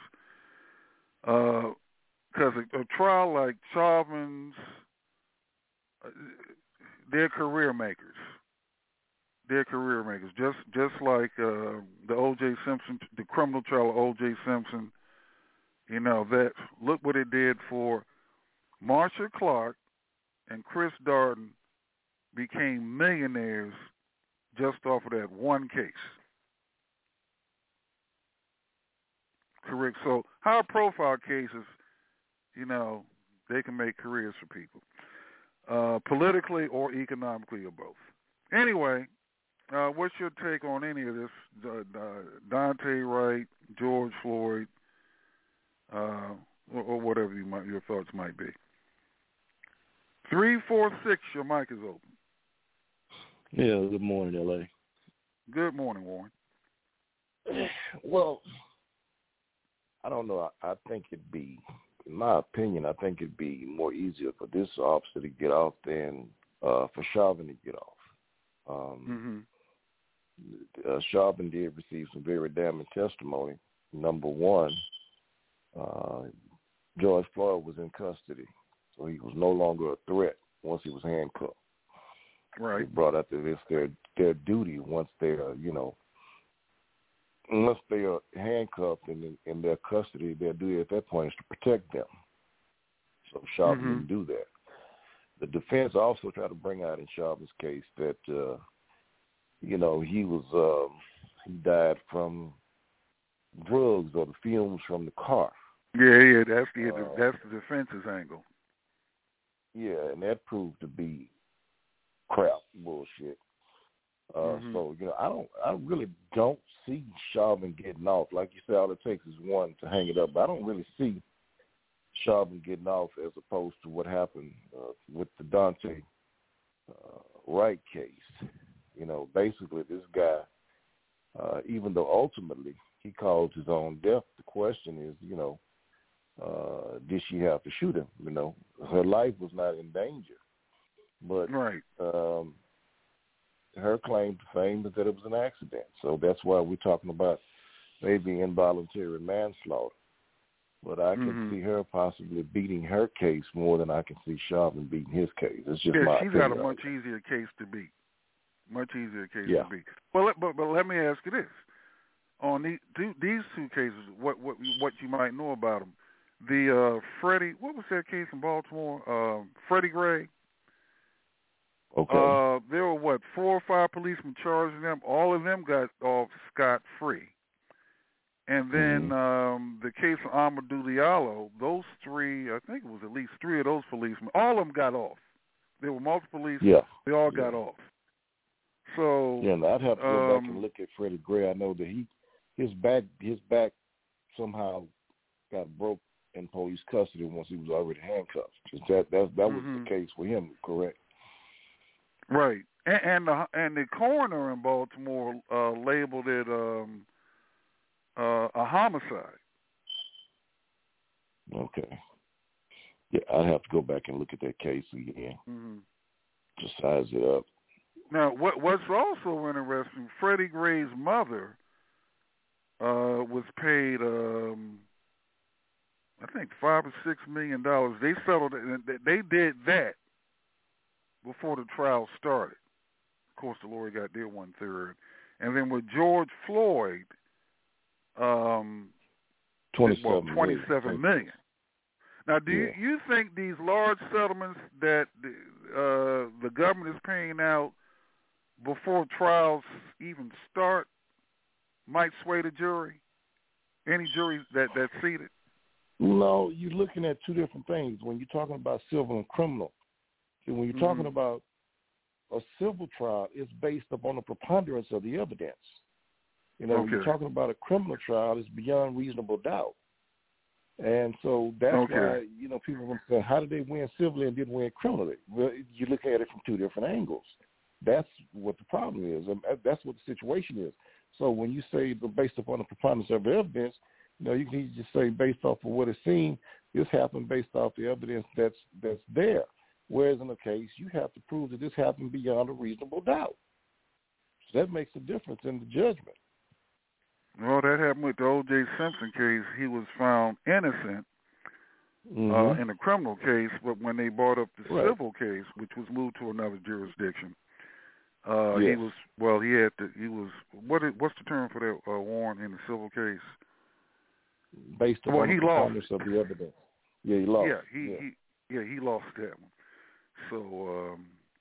Because uh, a, a trial like Chauvin's, uh, they're career makers. they're career makers. Just just like uh, the O J Simpson, the criminal trial of O J Simpson. You know, that look what it did for Marsha Clark and Chris Darden became millionaires just off of that one case. Correct. So high-profile cases, you know, they can make careers for people, uh, politically or economically or both. Anyway, uh, what's your take on any of this? Uh, Daunte Wright, George Floyd, uh, or, or whatever you might, your thoughts might be. Three, four, six. Your mic is open. Yeah. Good morning, L A. Good morning, Warren. Well, I don't know. I, I think it'd be, in my opinion, I think it'd be more easier for this officer to get off than uh, for Chauvin to get off. Um, mm-hmm. uh, Chauvin did receive some very damning testimony. Number one, uh, George Floyd was in custody, so he was no longer a threat once he was handcuffed. Right. They brought out that it's their their duty once they're, you know, unless they are handcuffed and in, in their custody, their duty at that point is to protect them. So Chauvin mm-hmm. didn't do that. The defense also tried to bring out in Chauvin's case that, uh, you know, he was um, he died from drugs or the fumes from the car. Yeah, yeah, that's the uh, that's the defense's angle. Yeah, and that proved to be crap, bullshit. Uh, mm-hmm. So, you know, I don't, I really don't see Chauvin getting off. Like you said, all it takes is one to hang it up. But I don't really see Chauvin getting off as opposed to what happened uh, with the Daunte uh, Wright case. You know, basically this guy, uh, even though ultimately he caused his own death, the question is, you know, uh, did she have to shoot him? You know, her life was not in danger. But right. um, her claim to fame is that it was an accident. So that's why we're talking about maybe involuntary manslaughter. But I can mm-hmm. see her possibly beating her case more than I can see Chauvin beating his case. It's just yeah, my she's opinion. got a much easier case to beat. Much easier case yeah. to beat. Well, let, but, but let me ask you this. On the, these two cases, what, what, what you might know about them. The uh, Freddie, what was that case in Baltimore? Uh, Freddie Gray. Okay. Uh, there were, what, four or five policemen charging them. All of them got off scot-free. And then mm-hmm. um, the case of Amadou Diallo, those three, I think it was at least three of those policemen, all of them got off. There were multiple police. Yeah. They all yeah. got off. So yeah, and I'd have to go um, back and look at Freddie Gray. I know that he, his back, his back somehow got broke in police custody once he was already handcuffed. That that that was mm-hmm. the case for him, correct? Right, and, and the and the coroner in Baltimore uh, labeled it um, uh, a homicide. Okay. Yeah, I'd have to go back and look at that case again mm-hmm. to size it up. Now, what what's also interesting, Freddie Gray's mother uh, was paid, um, I think, five or six million dollars. They settled it, and they did that before the trial started. Of course, the lawyer got their one third, and then with George Floyd, um, twenty-seven, well, twenty-seven million. million. Now, do yeah. you, you think these large settlements that uh, the government is paying out before trials even start might sway the jury? Any jury that, that's seated? No, you're looking at two different things. When you're talking about civil and criminal, see, when you're mm-hmm. talking about a civil trial, it's based upon the preponderance of the evidence. You know, okay. when you're talking about a criminal trial, it's beyond reasonable doubt. And so that's okay. why, you know, people will say, how did they win civilly and didn't win criminally? Well, you look at it from two different angles. That's what the problem is. And that's what the situation is. So when you say based upon the preponderance of the evidence, you know, you can just say based off of what is seen, this happened based off the evidence that's that's there. Whereas in the case, you have to prove that this happened beyond a reasonable doubt. So that makes a difference in the judgment. Well, that happened with the O J Simpson case. He was found innocent mm-hmm. uh, in a criminal case, but when they brought up the right. civil case, which was moved to another jurisdiction, Uh, yes. He was well. He had to. He was what? Is, what's the term for that uh, warrant in the civil case? Based well, upon he the lost of the evidence. Yeah, he lost. Yeah, he, yeah. he yeah he lost that one. So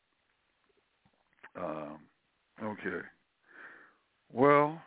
um, um, okay. Well,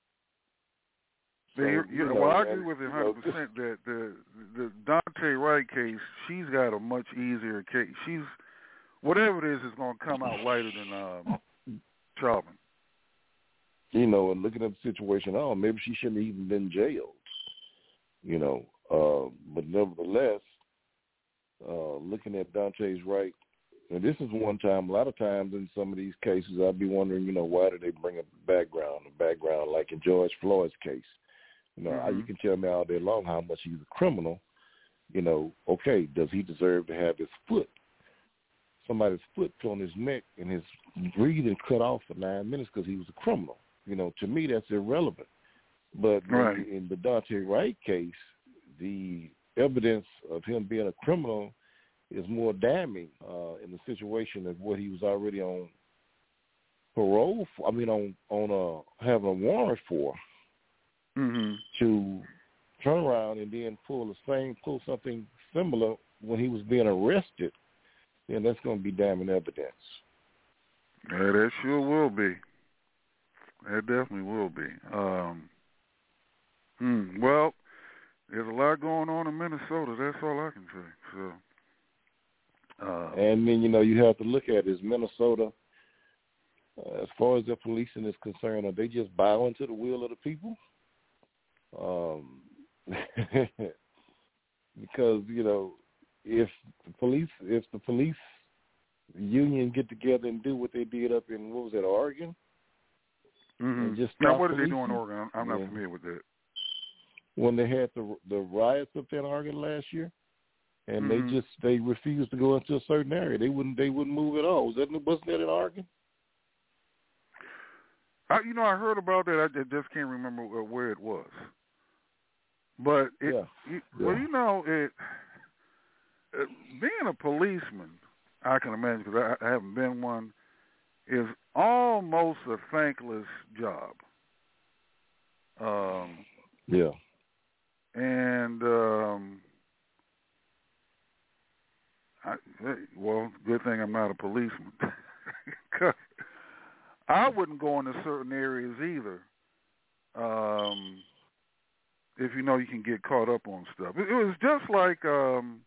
So, they, you you know, know, well, I and, agree with you you one know, hundred percent that the the Dante Wright case, she's got a much easier case. She's whatever it is is going to come out lighter than um, Chauvin. You know, and looking at the situation, oh, maybe she shouldn't have even been jailed. You know, uh, but nevertheless, uh, looking at Dante's Wright, and this is one time, a lot of times in some of these cases, I'd be wondering, you know, why did they bring up the background, the background, like in George Floyd's case. You know, mm-hmm. you can tell me all day long how much he's a criminal. You know, okay, does he deserve to have his foot, somebody's foot put on his neck and his breathing cut off for nine minutes because he was a criminal? You know, to me, that's irrelevant. But right. in, in the Dante Wright case, the evidence of him being a criminal is more damning uh, in the situation of what he was already on parole for. I mean, on on uh, having a warrant for. Mm-hmm. To turn around and then pull the same, pull something similar when he was being arrested, then that's going to be damning evidence. Yeah, that sure will be. That definitely will be. Um, hmm, well, there's a lot going on in Minnesota. That's all I can say. So. Uh, and then, you know, you have to look at is Minnesota, uh, as far as their policing is concerned, are they just bowing to the will of the people? Um, because, you know, if the police, if the police union get together and do what they did up in, what was that, Oregon? Mm-hmm. And just now, what did they do in Oregon? I'm yeah. not familiar with that. When they had the the riots up there in Oregon last year, and mm-hmm. they just they refused to go into a certain area. They wouldn't they wouldn't move at all. Was that wasn't that in Oregon? I, you know, I heard about that. I just can't remember where it was. But it, yeah. you, yeah. well, you know, it, it, being a policeman, I can imagine because I, I haven't been one, is almost a thankless job. Um, yeah. And um, I, well, good thing I'm not a policeman. Cause I wouldn't go into certain areas either. Um, if you know you can get caught up on stuff. It, it was just like, um,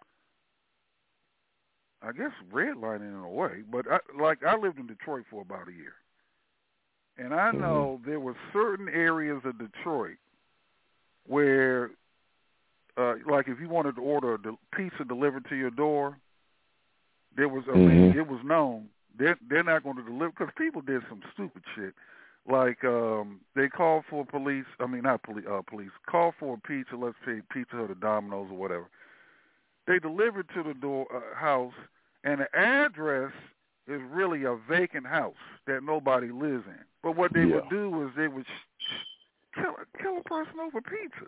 I guess, redlining in a way. But I, like I lived in Detroit for about a year, and I know mm-hmm. there were certain areas of Detroit where, uh, like, if you wanted to order a de- pizza delivered to your door, there was, I mm-hmm. mean, it was known they're they're not going to deliver because people did some stupid shit. Like um, they called for police. I mean, not police. Uh, police called for a pizza. Let's say Pizza Hut or Domino's or whatever. They delivered to the door uh, house, and the address is really a vacant house that nobody lives in. But what they yeah. would do is they would sh- kill kill a person over pizza.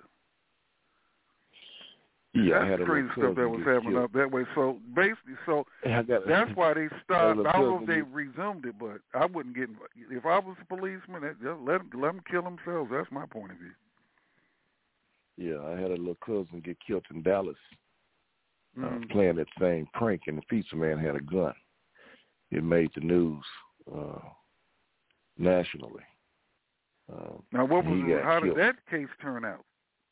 Yeah, that's I had the crazy stuff that was happening killed. up that way. So basically, so got, that's why they stopped. I, I don't know if they get... resumed it, but I wouldn't get. If I was a policeman, just let them let them kill themselves. That's my point of view. Yeah, I had a little cousin get killed in Dallas uh, mm-hmm. playing that same prank, and the pizza man had a gun. It made the news uh, nationally. Uh, now, what was it, how killed. did that case turn out?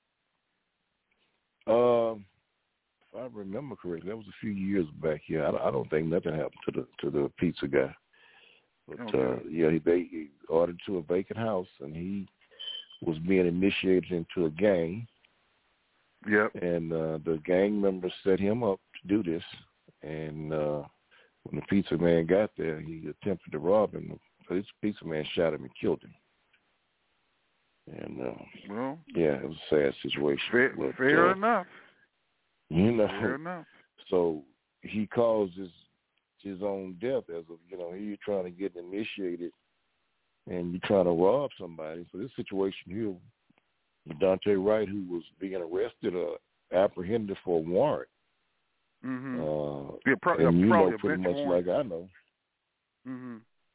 Um, if I remember correctly, that was a few years back. Yeah, I, I don't think nothing happened to the to the pizza guy. But okay. uh, yeah, he, they, he ordered to a vacant house, and he was being initiated into a gang. Yep. And uh, the gang members set him up to do this. And uh, when the pizza man got there, he attempted to rob him. The pizza man shot him and killed him. And uh, well, yeah, it was a sad situation. Fair, but, fair uh, enough. You know, fair enough. So he caused his his own death as of, you know, you're trying to get initiated and you're trying to rob somebody. So this situation here, Dante Wright, who was being arrested, uh, apprehended for a warrant. Mm-hmm. Uh, yeah, pro- and you probably know pretty much warrant. like I know. Mm-hmm.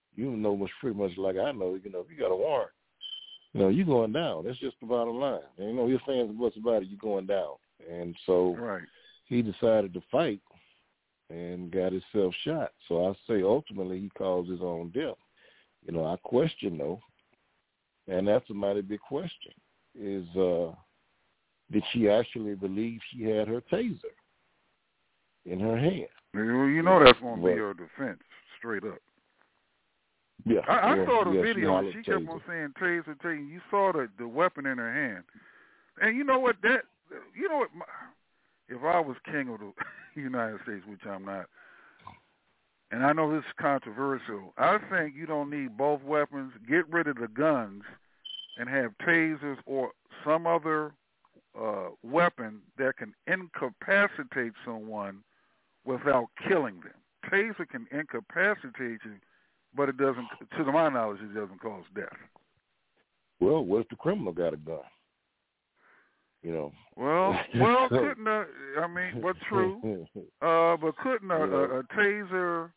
You know much pretty much like I know. You know, if you got a warrant, you know, you going down. That's just the bottom line. And, you know, his fans and what's about it, you going down. And so right. he decided to fight and got himself shot. So I say ultimately he caused his own death. You know, I question though, and that's a mighty big question, is uh, did she actually believe she had her taser in her hand? Well, you know that's going to be But, her defense, straight up. Yeah, I, I yeah, saw the yeah, video, and she, she kept taser. on saying taser, taser. You saw the, the weapon in her hand. And you know what? That You know what? My, if I was king of the United States, which I'm not, and I know this is controversial, I think you don't need both weapons. Get rid of the guns and have tasers or some other uh, weapon that can incapacitate someone without killing them. Taser can incapacitate you, but it doesn't, to my knowledge, it doesn't cause death. Well, what if the criminal got a gun? You know. Well, well, couldn't a, I mean, but true. Uh, but couldn't a, a, a taser,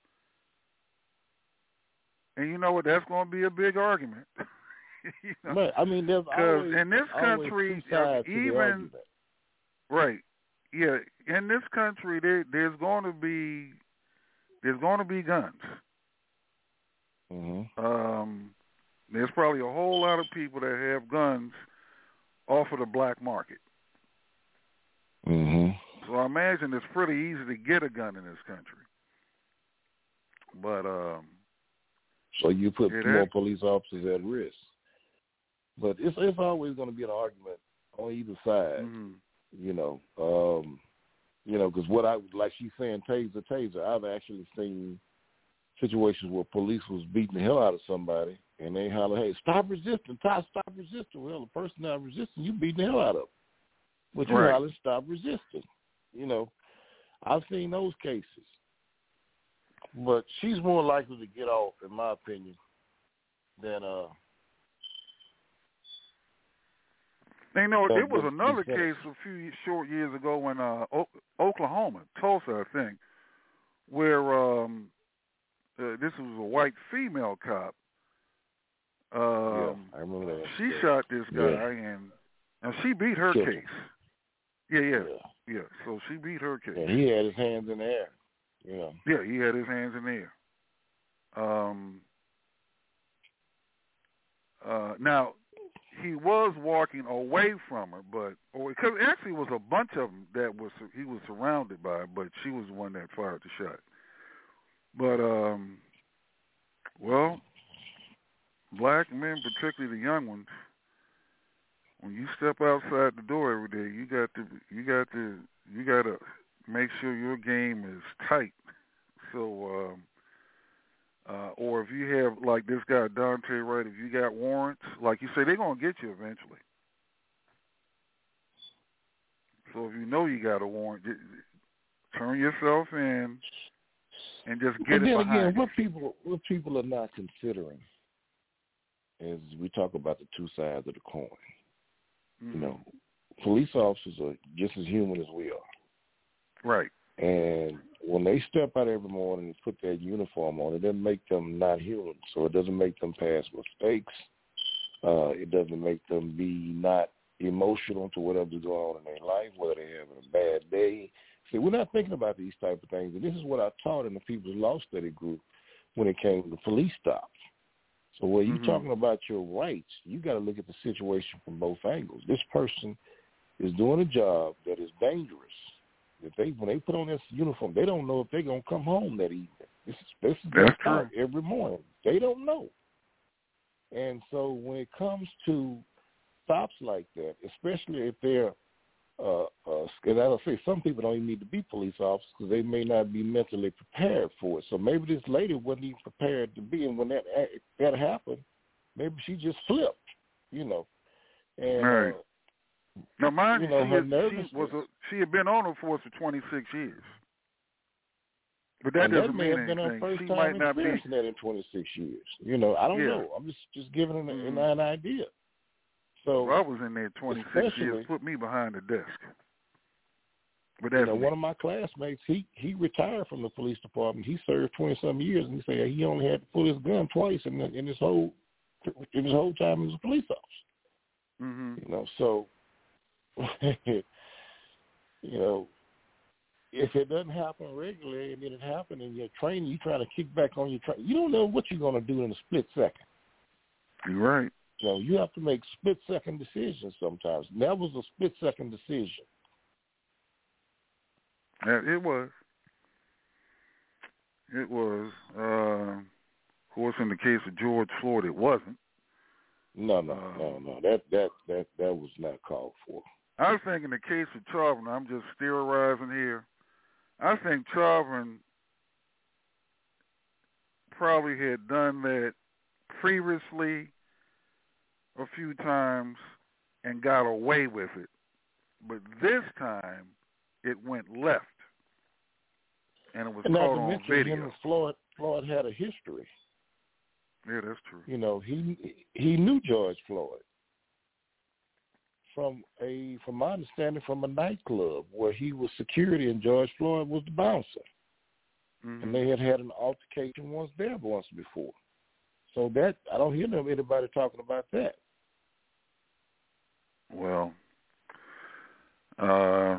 and you know what? That's going to be a big argument. you know? But, I mean, there's always in this country, two sides even to the argument. right, yeah, in this country, there, there's going to be there's going to be guns. Mm-hmm. Um, there's probably a whole lot of people that have guns off of the black market. Mm-hmm. So I imagine it's pretty easy to get a gun in this country. But um, so you put yeah, more that, police officers at risk. But it's it's always going to be an argument on either side. Mm-hmm. You know, um, you know, because what I like she's saying, taser, taser. I've actually seen situations where police was beating the hell out of somebody, and they holler, "Hey, stop resisting! Stop, stop resisting!" Well, the person not resisting, you beating the hell out of them. But you right. holler, "Stop resisting!" You know, I've seen those cases. But she's more likely to get off, in my opinion, than uh. You know, than there was what another they said. case a few short years ago in uh, o- Oklahoma, Tulsa, I think, where um, uh, this was a white female cop. Um, yeah, I remember that. She shot this guy, yeah. and, and she beat her Killed case. him. Yeah, yeah, yeah, yeah. So she beat her case. And he had his hands in the air. You know. Yeah, he had his hands in the air. Um, uh, now, he was walking away from her, but because actually it was a bunch of them that was he was surrounded by, but she was the one that fired the shot. But um, well, black men, particularly the young ones, when you step outside the door every day, you got to you got to you got to make sure your game is tight. So, um, uh, or if you have, like this guy, Daunte Wright, if you got warrants, like you say, they're going to get you eventually. So if you know you got a warrant, just turn yourself in and just get but it then behind again, you. what people what people are not considering is we talk about the two sides of the coin. Mm-hmm. You know, police officers are just as human as we are. Right. And when they step out every morning and put that uniform on, it doesn't make them not human. So it doesn't make them pass mistakes. Uh, it doesn't make them be not emotional to whatever's going on in their life, whether they're having a bad day. See, we're not thinking about these type of things. And this is what I taught in the People's Law Study group when it came to police stops. So when you're mm-hmm. talking about your rights, you got to look at the situation from both angles. This person is doing a job that is dangerous. If they when they put on this uniform, they don't know if they're gonna come home that evening. This is this is their thought every morning. They don't know. And so when it comes to stops like that, especially if they're, uh, uh, as I say, some people don't even need to be police officers because they may not be mentally prepared for it. So maybe this lady wasn't even prepared to be, and when that that happened, maybe she just flipped, you know. And right. uh, Now, mind you, you, know, she, her had, she was a, she had been on the force for twenty-six years. But that and doesn't that may mean have been her anything. first She time might not be. experiencing that in twenty-six years. You know, I don't yeah. know. I'm just, just giving an, mm-hmm. an idea. So if I was in there twenty-six years, put me behind the desk. But that's you know, me. one of my classmates, he he retired from the police department. He served twenty some years, and he said he only had to pull his gun twice in the, in his whole in his whole time as a police officer. Mm-hmm. You know, so you know, if it doesn't happen regularly and then it happens in your training, you try to kick back on your training. You don't know what you're going to do in a split second. You're right. You know, you have to make split second decisions sometimes. And that was a split second decision. Yeah, it was. It was. Uh, of course, in the case of George Floyd, it wasn't. No, no, uh, no, no. That that that that was not called for. I was thinking the case of Chauvin, I'm just theorizing here. I think Chauvin probably had done that previously a few times and got away with it. But this time, it went left. And it was and caught not to on mention, video. him and Floyd, Floyd had a history. Yeah, that's true. You know, he he knew George Floyd from a, from my understanding, from a nightclub where he was security and George Floyd was the bouncer, mm-hmm. and they had had an altercation once there once before. So that I don't hear anybody talking about that. Well, uh,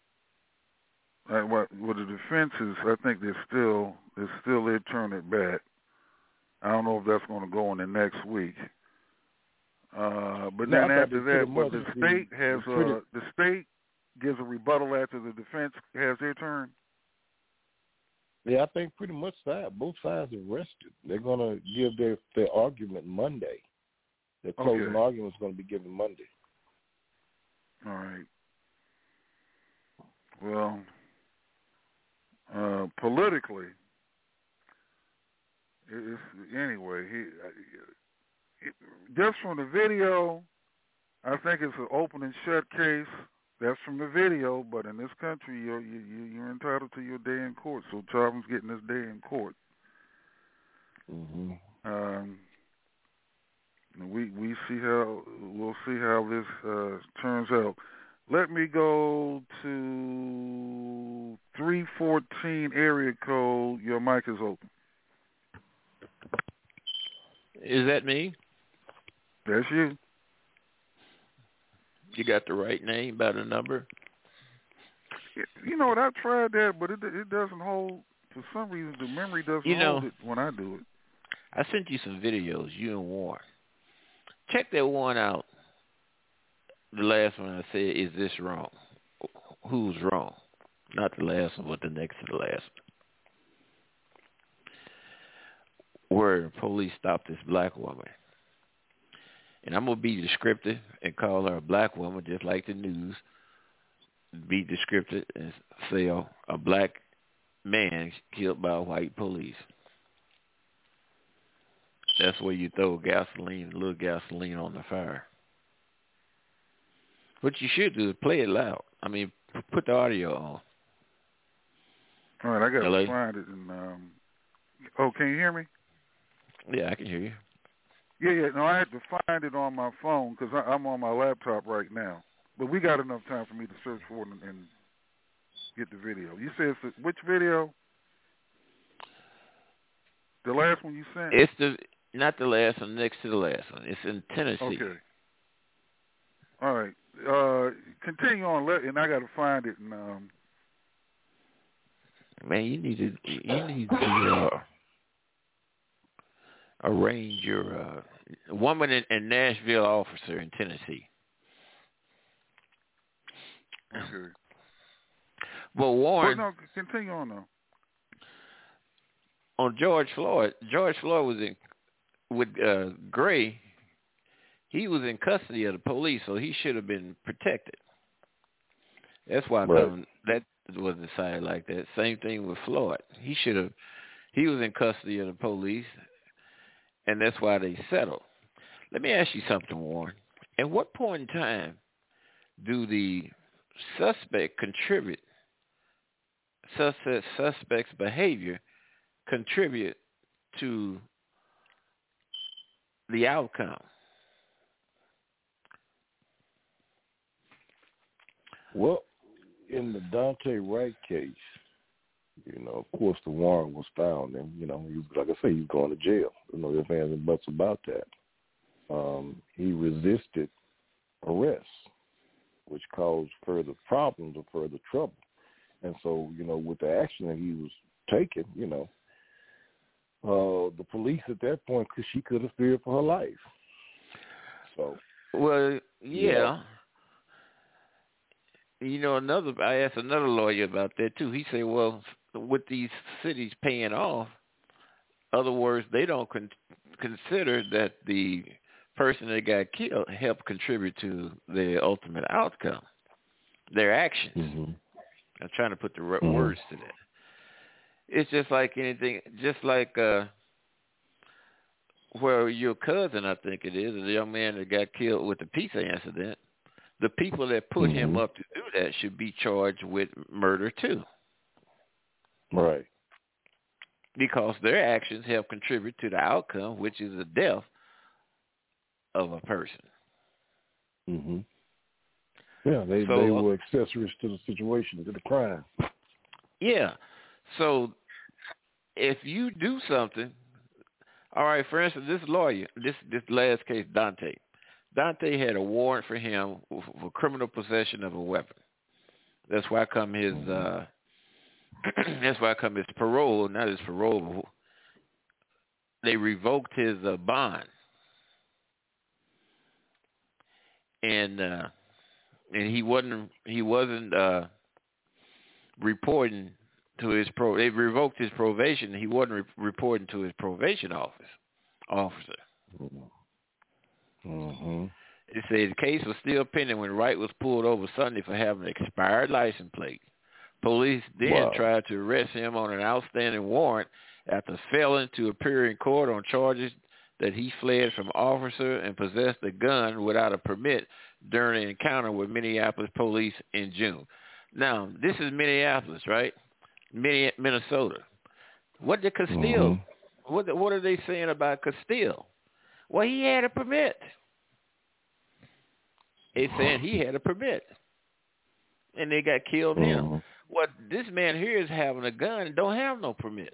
what what the defense is, I think they're still they're still there turning it back. I don't know if that's going to go in the next week. Uh, but no, then after that, but the state has pretty, uh, the state gives a rebuttal after the defense has their turn. Yeah, I think pretty much that both sides are rested. They're going to give their their argument Monday. Their closing Okay. argument is going to be given Monday. All right. Well, uh, politically, it's, anyway, he, it, just from the video, I think it's an open and shut case. That's from the video, but in this country, you're, you, you're entitled to your day in court. So Chauvin's getting his day in court. Mm-hmm. Um, we we see how we'll see how this uh, turns out. Let me go to three fourteen area code. Your mic is open. Is that me? That's you. You got the right name by the number? You know what? I tried that, but it it doesn't hold. For some reason, the memory doesn't you know, hold it when I do it. I sent you some videos, you and Warren. Check that one out. The last one I said, is this wrong? Who's wrong? Not the last one, but the next to the last one. Where the police stopped this black woman. And I'm going to be descriptive and call her a black woman, just like the news. Be descriptive and say oh, a black man killed by white police. That's where you throw gasoline, a little gasoline on the fire. What you should do is play it loud. I mean, put the audio on. All right, I got L A to find it. And um, oh, can you hear me? Yeah, I can hear you. Yeah, yeah. No, I had to find it on my phone because I'm on my laptop right now. But we got enough time for me to search for it and, and get the video. You said it's a, which video? The last one you sent? It's the not the last one, next to the last one. It's in Tennessee. Okay. All right. Uh, continue on, let, and I got to find it. And um, man, you need to you need to uh, arrange your uh, woman in, in Nashville officer in Tennessee. Okay. Well, Warren. Well, no, continue on though. On George Floyd, George Floyd was in with uh, Gray. He was in custody of the police, so he should have been protected. That's why right. coming, that was decided like that. Same thing with Floyd. He should have. He was in custody of the police, and that's why they settled. Let me ask you something, Warren. At what point in time do the suspect contribute? Suspect suspect's behavior contribute to the outcome? Well, in the Daunte Wright case, you know, of course the warrant was found, and you know, you, like I say, he's going to jail. You know, there's ands and buts about that. Um, he resisted arrest, which caused further problems or further trouble. And so, you know, with the action that he was taking, you know, uh, the police at that point, because she could have feared for her life. So, well, yeah. You know, another. I asked another lawyer about that too. He said, "Well, with these cities paying off, other words, they don't con- consider that the person that got killed helped contribute to the ultimate outcome. Their actions." Mm-hmm. I'm trying to put the right mm-hmm. words to that. It's just like anything, just like uh, where your cousin, I think it is, the young man that got killed with the pizza incident. The people that put mm-hmm. him up to do that should be charged with murder too. Right. Because their actions help contribute to the outcome, which is the death of a person. Mm-hmm. Yeah, they so, they were accessories to the situation, to the crime. Yeah. So if you do something, all right, for instance, this lawyer, this this last case, Daunte, Daunte had a warrant for him for, for criminal possession of a weapon. That's why come his uh, that's why come his parole, not his parole. They revoked his uh, bond, and uh, and he wasn't he wasn't uh, reporting to his pro. They revoked his probation. He wasn't re- reporting to his probation office officer. Mm-hmm. It said the case was still pending when Wright was pulled over Sunday for having an expired license plate. Police then wow. tried to arrest him on an outstanding warrant after failing to appear in court on charges that he fled from officer and possessed a gun without a permit during an encounter with Minneapolis police in June. Now, this is Minneapolis, right? Minnesota. What did Castile, mm-hmm. what, what are they saying about Castile? Well, he had a permit. They saying he had a permit. And they got killed mm-hmm. him. What this man here is having a gun and don't have no permit.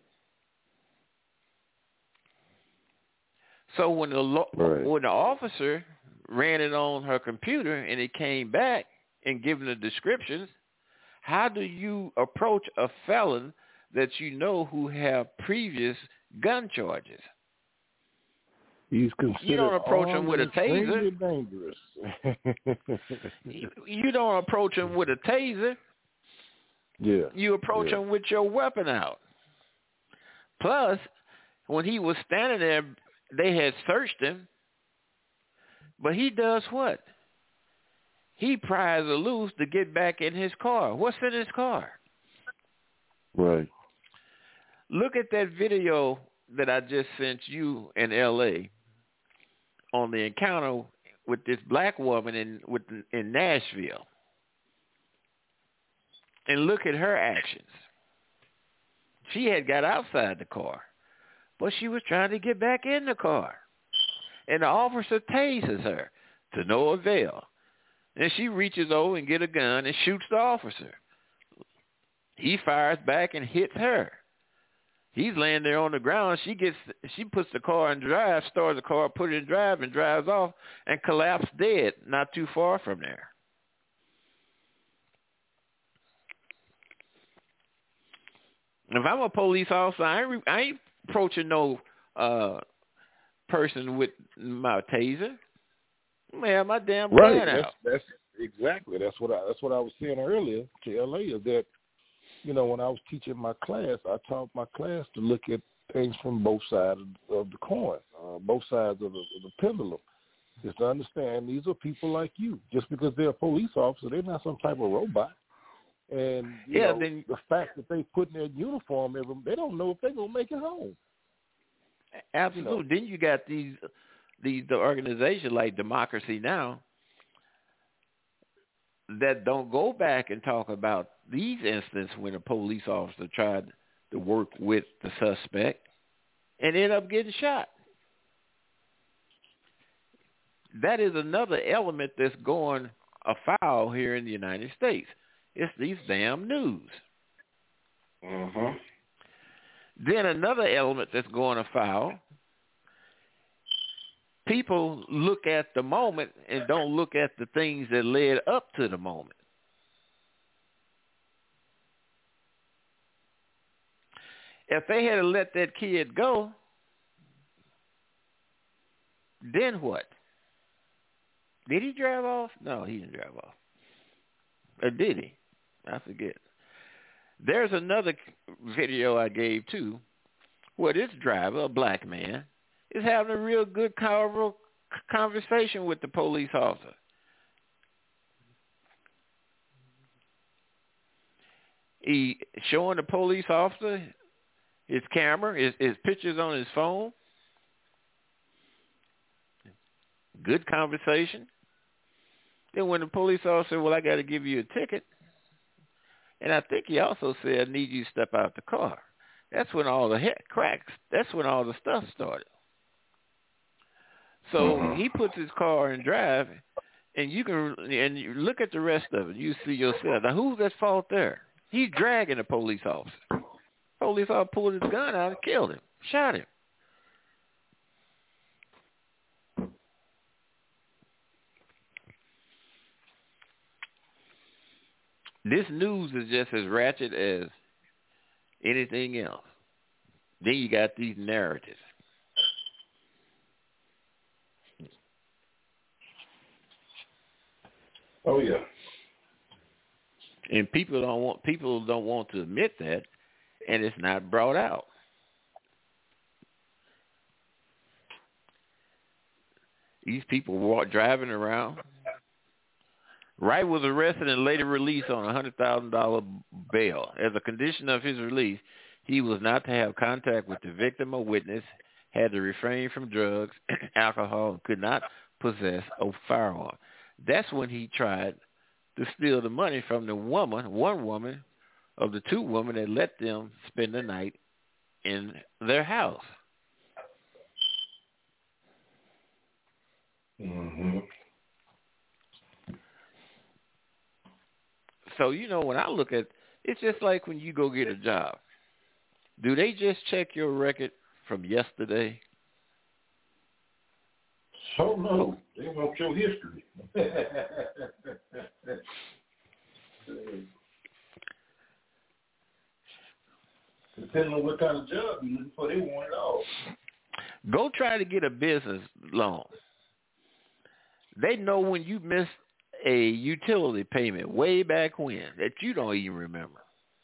So when the lo- right. when the officer ran it on her computer and it came back and given the descriptions, how do you approach a felon that you know who have previous gun charges? He's considered you don't approach him with a taser. Dangerous. you, you don't approach him with a taser. Yeah. You approach yeah. him with your weapon out. Plus, when he was standing there, they had searched him. But he does what? He pries her loose to get back in his car. What's in his car? Right. Look at that video that I just sent you in L A on the encounter with this black woman in with in Nashville. And look at her actions. She had got outside the car, but she was trying to get back in the car. And the officer tases her to no avail. And she reaches over and get a gun and shoots the officer. He fires back and hits her. He's laying there on the ground. She gets, she puts the car in drive, starts the car, put it in drive, and drives off and collapsed dead not too far from there. If I'm a police officer, I ain't, I ain't approaching no uh, person with my taser. I'm gonna have my damn gun right. out. That's, that's exactly. That's what I. That's what I was saying earlier to L A. Is that, you know, when I was teaching my class, I taught my class to look at things from both sides of the coin, uh, both sides of the, of the pendulum. Just to understand, these are people like you. Just because they're a police officer, they're not some type of robot. And you yeah, know, then, the fact that they put in their uniform, they don't know if they're gonna make it home. Absolutely. You know? Then you got these these the organizations like Democracy Now! That don't go back and talk about these instances when a police officer tried to work with the suspect and end up getting shot. That is another element that's going afoul here in the United States. It's these damn news. Mm-hmm. Then another element that's going afoul, people look at the moment and don't look at the things that led up to the moment. If they had let that kid go, then what? Did he drive off? No, he didn't drive off. Or did he? I forget. There's another video I gave too, where this driver, a black man, is having a real good conversation with the police officer. He showing the police officer his camera, his, his pictures on his phone. Good conversation. Then when the police officer said, well, I got to give you a ticket. And I think he also said, I need you to step out the car. That's when all the head cracks, that's when all the stuff started. So he puts his car in drive, and you can and you look at the rest of it. You see yourself. Now, who's at fault there? He's dragging a police officer. Police officer pulled his gun out and killed him, shot him. This news is just as ratchet as anything else. Then you got these narratives. Oh yeah. And people don't want people don't want to admit that, and it's not brought out. These people walk driving around. Wright was arrested and later released on a one hundred thousand dollars bail. As a condition of his release, he was not to have contact with the victim or witness, had to refrain from drugs, alcohol, and could not possess a firearm. That's when he tried to steal the money from the woman, one woman of the two women that let them spend the night in their house. Mm-hmm. So, you know, when I look at, it's just like when you go get a job. Do they just check your record from yesterday? So no, they want your history. Depending on what kind of job you're looking for, they want it all. Go try to get a business loan. They know when you missed a utility payment way back when that you don't even remember.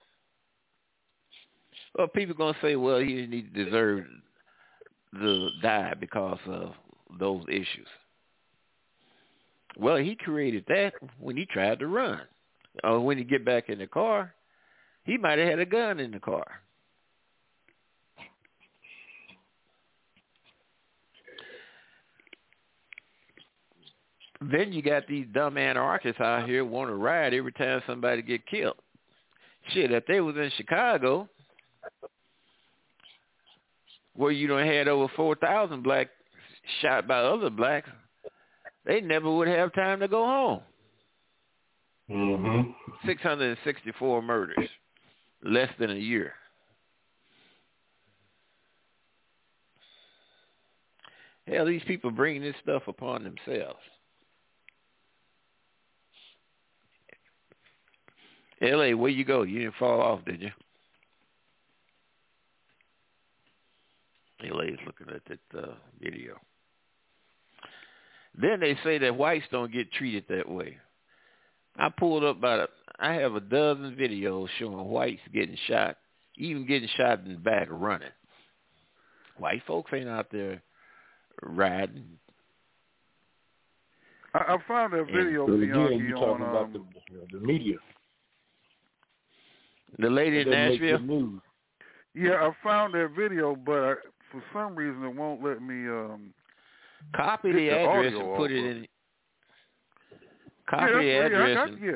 Well, people are going to say, well, he didn't deserve to die because of those issues. Well, he created that when he tried to run. Or when he get back in the car, he might have had a gun in the car. Then you got these dumb anarchists out here want to riot every time somebody get killed. Shit, if they was in Chicago, where you done had over four thousand blacks shot by other blacks, they never would have time to go home. Mm-hmm. six hundred sixty-four murders, less than a year. Hell, these people bringing this stuff upon themselves. L A, where you go? You didn't fall off, did you? L A is looking at that uh, video. Then they say that whites don't get treated that way. I pulled up about a, I have a dozen videos showing whites getting shot, even getting shot in the back running. White folks ain't out there riding. I, I found that video and, Bianchi, again, you talking on about um, the, the media. The lady in Nashville? Yeah, I found that video, but I, for some reason it won't let me um, copy the address and put it in. Copy the yeah, address. Yeah, got, and yeah.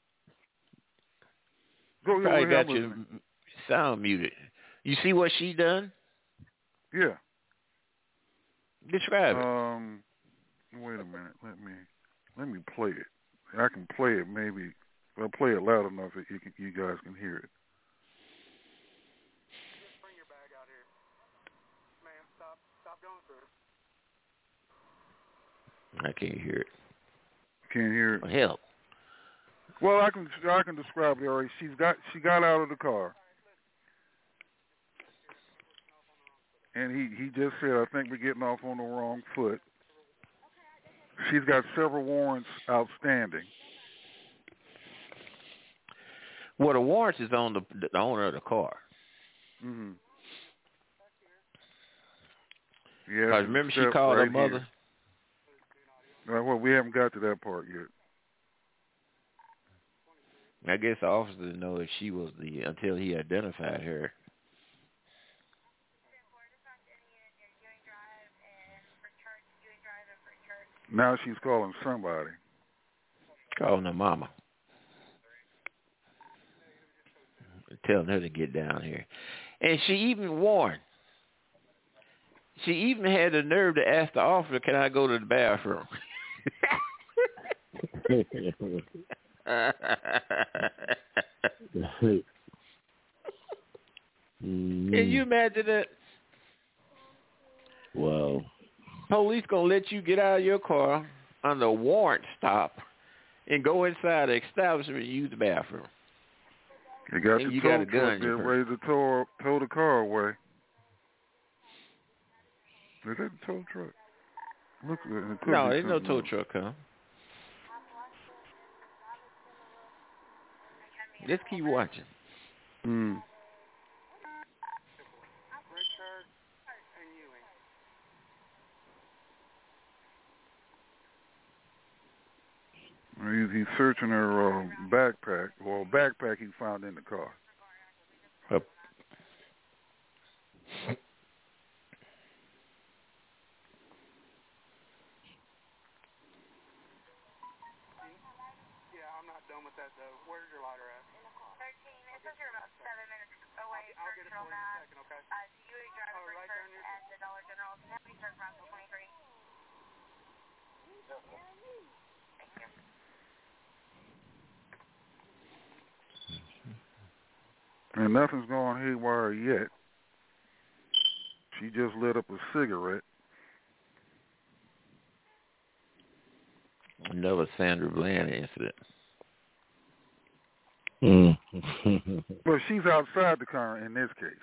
Go, probably go got your sound muted. You see what she done? Yeah. Describe it. Um, wait a minute. Let me let me play it. I can play it maybe I'll play it loud enough that you can, you guys can hear it. Just bring your bag out here. Ma'am, stop, stop going through it. I can't hear it. Can't hear it. Oh, hell. Well, I can I can describe it already. She's got she got out of the car, and he he just said, "I think we're getting off on the wrong foot." She's got several warrants outstanding. Well, the warrants is on the, the owner of the car. Mm-hmm. Yeah. Because remember she called right her mother? Uh, well, we haven't got to that part yet. I guess the officer didn't know if she was the, until he identified her. Now she's calling somebody. Calling her mama. Telling her to get down here. And she even warned. She even had the nerve to ask the officer, can I go to the bathroom? mm. Can you imagine that? Wow. Police gonna let you get out of your car under a warrant stop and go inside the establishment and use the bathroom. You got and your you tow got a truck gun. there ready to tow, tow the car away. Is that a tow truck? Look, it could no, be there's no tow else. truck coming. Let's keep watching. Mm. He's, he's searching her uh, backpack, or backpack he found in the car. Up. Yeah, I'm not done with that though. Where's your lighter at? thirteen. It says you're about seven minutes away. I'll, I'll get it for you in a second, okay? Uh, D U A Drive oh, right there in and the Dollar General. Deputy starts around twenty-three. Thank you. And nothing's going haywire yet. She just lit up a cigarette. Another Sandra Bland incident. Mm. But she's outside the car in this case.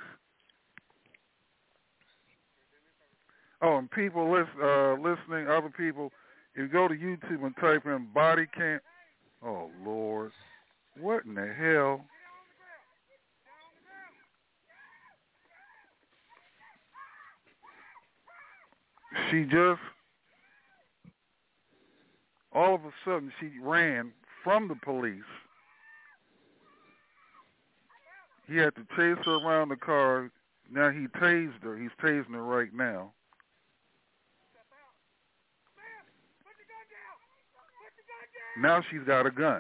Oh, and people listen, uh, listening, other people, if you go to YouTube and type in body cam, oh, Lord, what in the hell? She just, all of a sudden, she ran from the police. He had to chase her around the car. Now he tased her. He's tasing her right now. Now she's got a gun.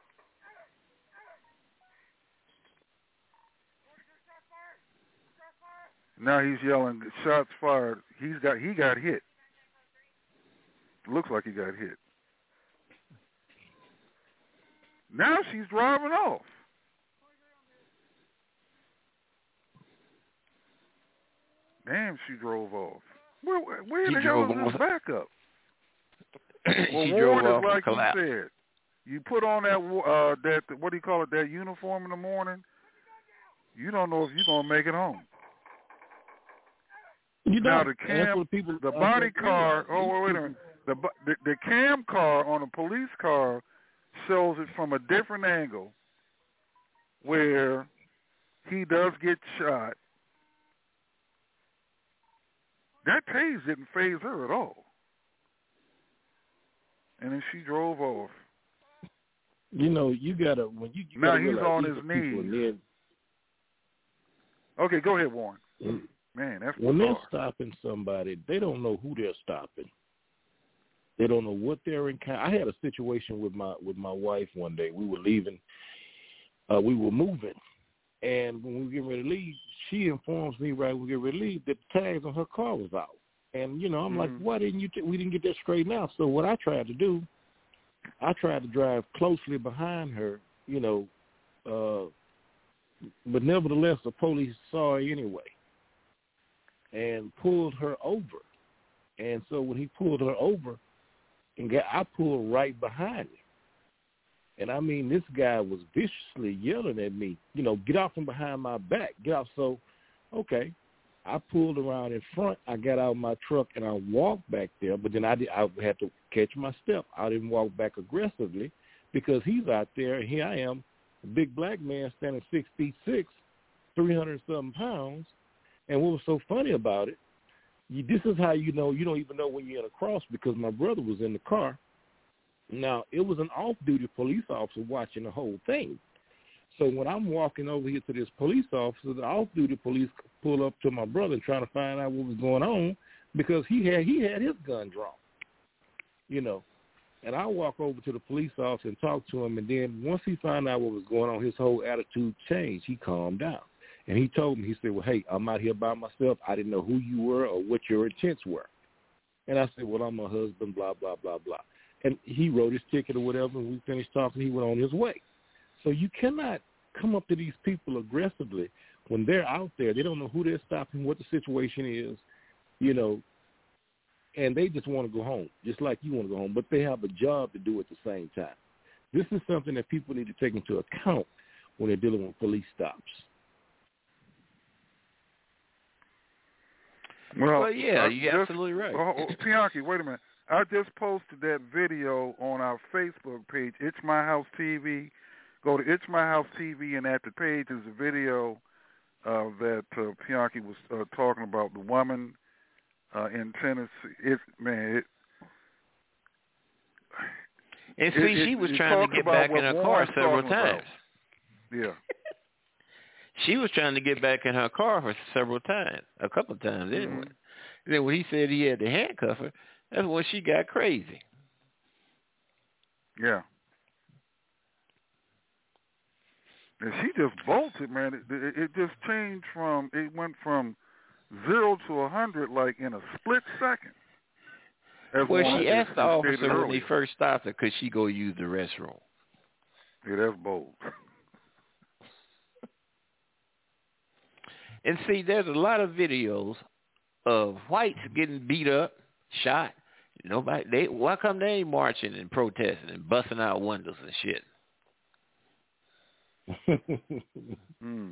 Now he's yelling, shots fired. He's got he got hit. Looks like he got hit. Now she's driving off. Damn, she drove off. Where, where the hell is this backup? Well, she Warren drove is off like you collapsed. said. You put on that uh, that what do you call it? That uniform in the morning. You don't know if you're gonna make it home. You now don't. the cam, people, the body car. Oh wait a minute. The, the the cam car on a police car shows it from a different angle, where he does get shot. That tase didn't phase her at all. And then she drove off. You know, you gotta when you, you now gotta he's on these his people, knees. then, okay, go ahead, Warren. Mm. Man, that's when bizarre. they're stopping somebody, they don't know who they're stopping. They don't know what they're encountering. I had a situation with my with my wife one day. We were leaving. Uh, we were moving, and when we were getting ready to leave, she informs me right when we get ready to leave that the tags on her car was out. And, you know, I'm mm-hmm. like, why didn't you, t- we didn't get that straightened out. So what I tried to do, I tried to drive closely behind her you know, uh, but nevertheless, the police saw her anyway and pulled her over. And so when he pulled her over, and got, I pulled right behind him. And I mean, this guy was viciously yelling at me, you know, get out from behind my back, get out. So, okay, I pulled around in front. I got out of my truck and I walked back there. But then I did, I had to catch my step. I didn't walk back aggressively because he's out there. And here I am, a big black man standing six feet six, three hundred something pounds. And what was so funny about it, you, this is how you know you don't even know when you're in a cross, because my brother was in the car. Now, it was an off-duty police officer watching the whole thing. So when I'm walking over here to this police officer, the off-duty police pull up to my brother and try to find out what was going on, because he had he had his gun drawn, you know. And I walk over to the police officer and talk to him, and then once he found out what was going on, his whole attitude changed. He calmed down. And he told me, he said, well, hey, I'm out here by myself. I didn't know who you were or what your intents were. And I said, well, I'm a husband, blah, blah, blah, blah. And he wrote his ticket or whatever, and we finished talking. He went on his way. So you cannot come up to these people aggressively when they're out there. They don't know who they're stopping, what the situation is, you know, and they just want to go home, just like you want to go home. But they have a job to do at the same time. This is something that people need to take into account when they're dealing with police stops. Well, well yeah, I you're just, absolutely right. Oh, oh, Pianki, wait a minute. I just posted that video on our Facebook page, It's My House T V. Go to It's My House T V, and at the page is a video uh, that uh, Pianki was uh, talking about, the woman uh, in Tennessee. It, man, it, and see, it, she was it, trying to get back in her car several times. About. Yeah. She was trying to get back in her car for several times, a couple of times anyway. Mm-hmm. And then when he said he had to handcuff her, that's when she got crazy. Yeah. And she just bolted, man. It, it, it just changed from, it went from zero to a hundred like in a split second. Well, she asked the officer when he first stopped her, could she go use the restroom? Yeah, that's bold. And see, there's a lot of videos of whites getting beat up, shot. Nobody, they, why come they ain't marching and protesting and busting out windows and shit? mm.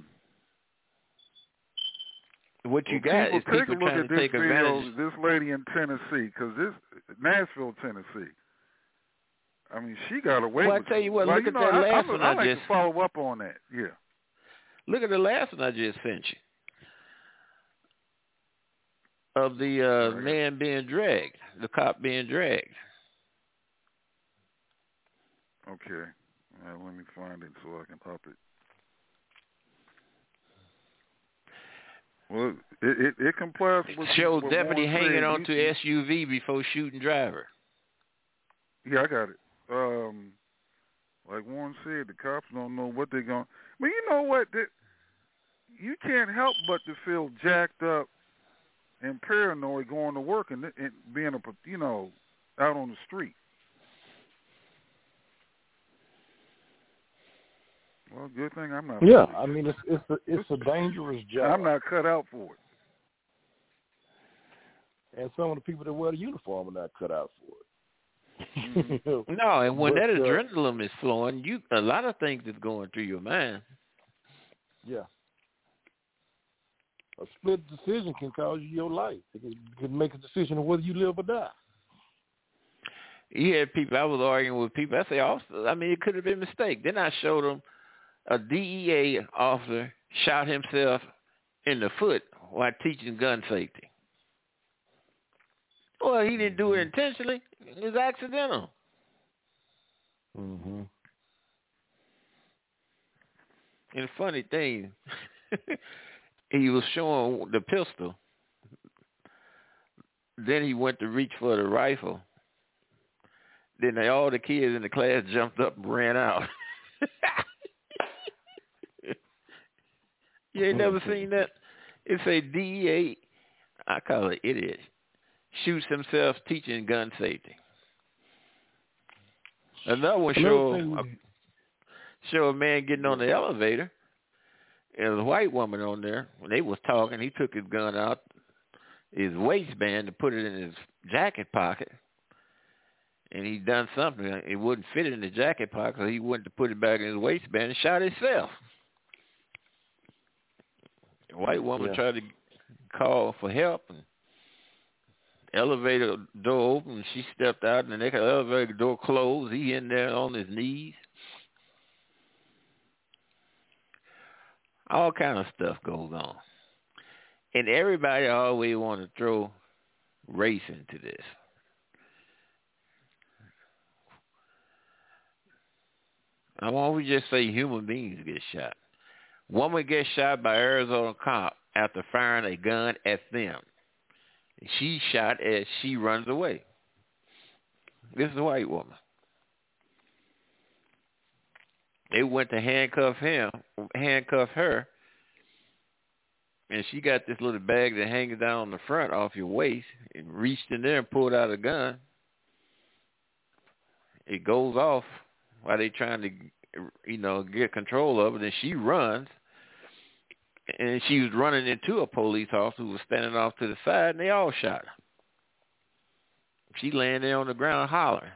What you well, got people, is people take a look trying at to this take video, advantage. This lady in Tennessee, because this Nashville, Tennessee. I mean, she got away well, with I tell you what, well, look you at know, that I, last I, one I, I like just to follow up on that. Yeah. Look at the last one I just sent you. Of the uh, man being dragged, the cop being dragged. Okay. All right, let me find it so I can up it. Well, it it, it complies with Shows what deputy Warren hanging said. onto He, S U V before shooting driver. Yeah, I got it. Um, like Warren said, the cops don't know what they're going to... I mean, you know what? They, you can't help but to feel jacked up and paranoid going to work and, and being, a you know, out on the street. Well, good thing I'm not. Yeah, I mean, it's it's a, it's a dangerous job. I'm not cut out for it. And some of the people that wear the uniform are not cut out for it. Mm-hmm. No, and when but, that uh, adrenaline is flowing, you a lot of things is going through your mind. Yeah. A split decision can cause you your life. It can, can make a decision of whether you live or die. You had people, I was arguing with people, I say, also, I mean, it could have been a mistake. Then I showed them a D E A officer shot himself in the foot while teaching gun safety. Well, he didn't do it intentionally. It was accidental. Mm-hmm. And funny thing, he was showing the pistol. Then he went to reach for the rifle. Then they, all the kids in the class jumped up and ran out. You ain't never seen that? It's a D E A, I call it idiot, shoots himself teaching gun safety. Another one show, show a man getting on the elevator, and there was a white woman on there. When they was talking, he took his gun out, his waistband, to put it in his jacket pocket. And he done something. It wouldn't fit in the jacket pocket, so he went to put it back in his waistband and shot himself. The white woman Yeah. tried to call for help, and elevator door opened, and she stepped out, and the next elevator door closed. He in there on his knees. All kind of stuff goes on. And everybody always want to throw race into this. Why don't we just say human beings get shot? Woman gets shot by Arizona cop after firing a gun at them. She shot as she runs away. This is a white woman. They went to handcuff him, handcuff her, and she got this little bag that hangs down on the front off your waist, and reached in there and pulled out a gun. It goes off while they trying to, you know, get control of it, and she runs. And she was running into a police officer who was standing off to the side, and they all shot her. She laying there on the ground hollering.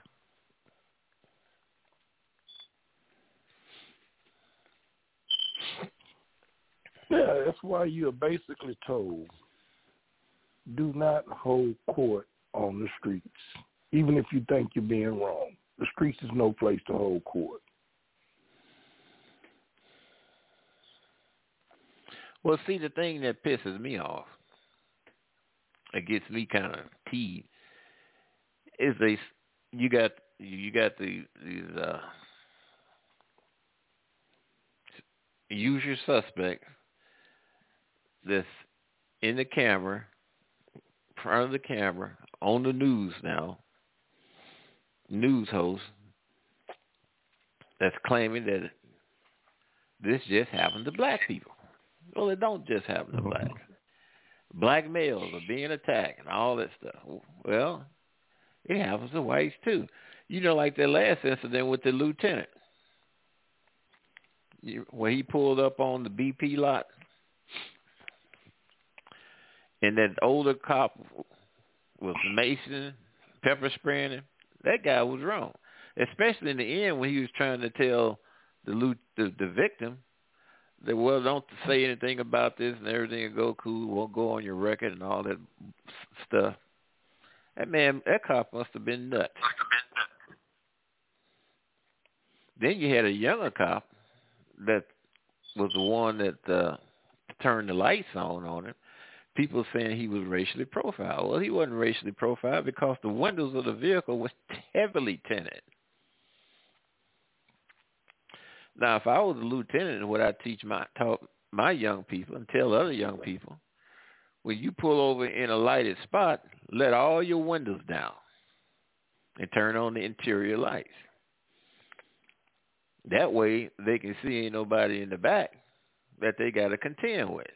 Yeah, that's why you're basically told, do not hold court on the streets, even if you think you're being wrong. The streets is no place to hold court. Well, see, the thing that pisses me off, it gets me kind of teed, is they you got you got the, these uh, usual suspect that's in the camera, in front of the camera, on the news now, news host that's claiming that this just happened to black people. Well, it don't just happen to black. Black males are being attacked and all that stuff. Well, it happens to whites too. You know, like that last incident with the lieutenant, where he pulled up on the B P lot, and that older cop was Mason, pepper spraying him. That guy was wrong, especially in the end when he was trying to tell the the, the victim that, well, don't say anything about this and everything will go cool, won't go on your record and all that stuff. That man, that cop must have been nuts. Then you had a younger cop that was the one that uh, turned the lights on on him. People saying he was racially profiled. Well, he wasn't racially profiled because the windows of the vehicle was heavily tinted. Now, if I was a lieutenant, what I teach my taught my young people and tell other young people, when you pull over in a lighted spot, let all your windows down and turn on the interior lights. That way, they can see ain't nobody in the back that they got to contend with.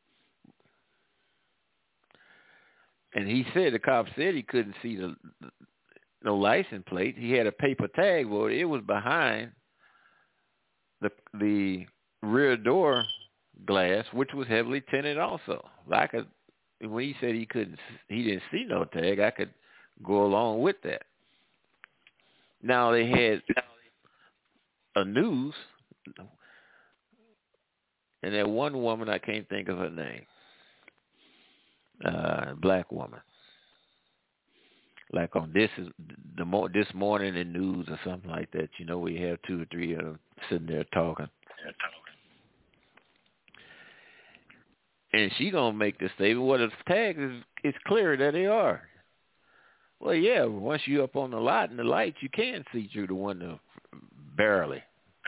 And he said, the cop said he couldn't see the no license plate. He had a paper tag, but it was behind the the rear door glass, which was heavily tinted also. I could, when he said he couldn't, he didn't see no tag, I could go along with that. Now they had a news, and that one woman, I can't think of her name, uh, black woman, like on this is the mo- this morning in news or something like that. You know, we have two or three of them sitting there talking. And she gonna make this statement. Well, the tag is it's clear that they are. Well, yeah. Once you up on the lot and the lights, you can see through the window barely.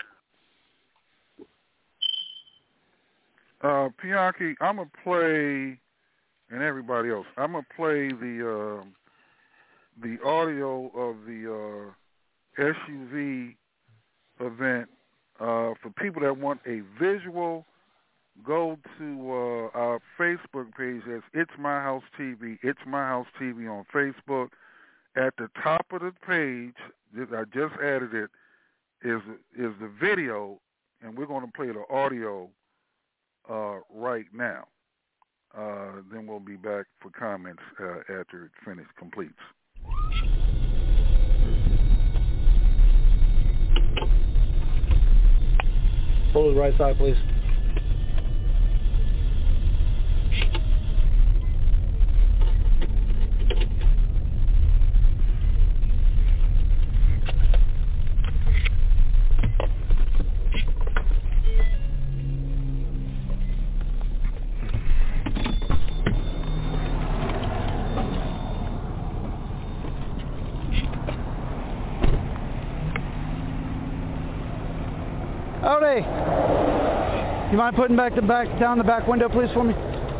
Uh, Pianki, I'm gonna play, and everybody else, I'm gonna play the uh, the audio of the uh, S U V event uh, for people that want a visual. Go to uh, our Facebook page. That's It's My House T V. It's My House T V on Facebook. At the top of the page, I just added it. is is the video, and we're going to play the audio uh, right now. Uh, then we'll be back for comments uh, after it finishes, completes. Pull to the right side, please. Howdy. You mind putting back the back down the back window, please, for me? All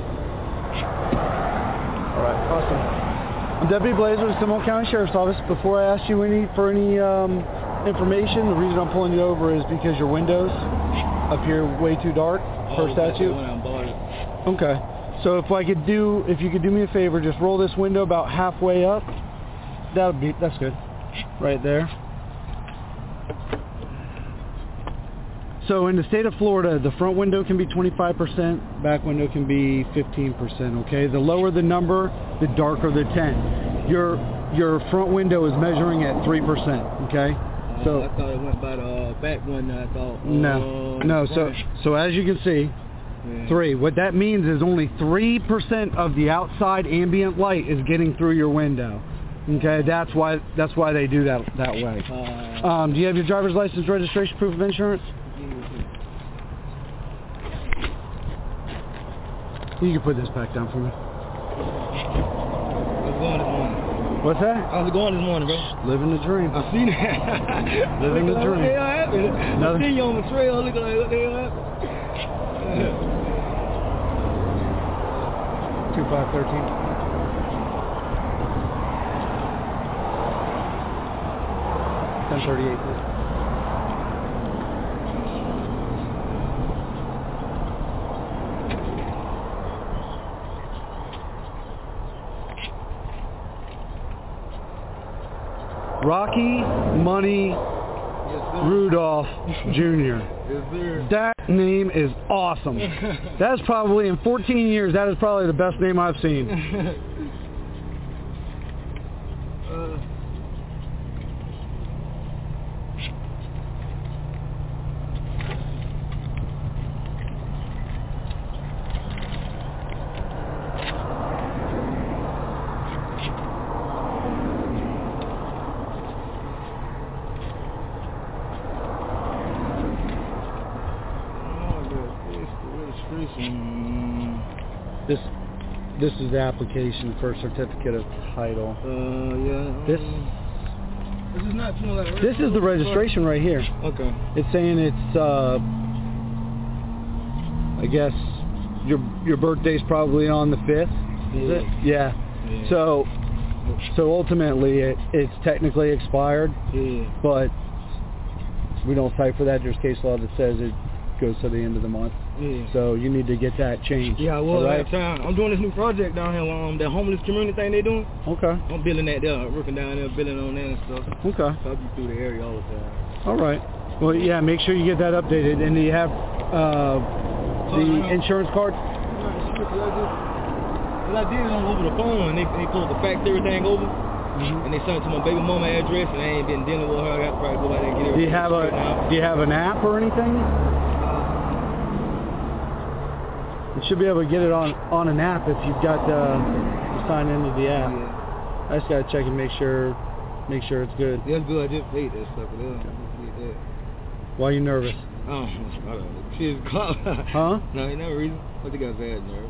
right, awesome. I'm Deputy Blazer with Seminole County Sheriff's Office. Before I ask you any for any um, information, the reason I'm pulling you over is because your windows appear way too dark per statute. Okay. So if I could do, if you could do me a favor, just roll this window about halfway up. That'll be, that's good. Right there. So in the state of Florida, the front window can be twenty-five percent, back window can be fifteen percent, okay? The lower the number, the darker the tint. Your your front window is measuring at three percent, okay? So uh, I thought it went by the uh, back one, I thought. Uh, no, no, so, so as you can see, yeah. three. What that means is only three percent of the outside ambient light is getting through your window. Okay, that's why that's why they do that that way. Uh, um, do you have your driver's license, registration, proof of insurance? You can put this back down for me. How's it going this morning? What's that? How's it going this morning, bro? Living the dream. I seen that. Living the dream. What the hell happened? I seen you on the trail looking like, what the hell happened? two five thirteen. ten thirty-eight, please. Rocky Money yes, Rudolph Junior Yes, sir. That name is awesome. That's probably, in fourteen years, that is probably the best name I've seen. uh, This this is the application for a certificate of title. Uh, yeah. This This is not too like this is the registration right here. Okay. It's saying it's uh, I guess your your birthday's probably on the fifth. Is Yeah. it? Yeah. Yeah. So so ultimately it it's technically expired. Yeah. But we don't fight for that. There's case law that says it goes to the end of the month. Yeah. So you need to get that changed. Yeah, I was right? that time. I'm doing this new project down here, um, that homeless community thing they doing. Okay. I'm building that there, working down there, building on that and stuff. Okay. So I be through the area all the time. All right. Well, yeah, make sure you get that updated. And do you have uh, the Oh, yeah. insurance card? Well, I did it on over the phone, and they they pulled the fax everything over, Mm-hmm. and they sent it to my baby mama address, and I ain't been dealing with her. I got to probably go back there and get Do you everything have a straightened out. Do you have an app or anything? You should be able to get it on on an app if you've got uh, to sign into the app. Yeah. I just gotta check and make sure make sure it's good. Yeah, it's good. I just hate that stuff. But I just need that. Why are you nervous? Oh, I don't know. She's caught. Huh? No, ain't no reason. But they got bad nerves.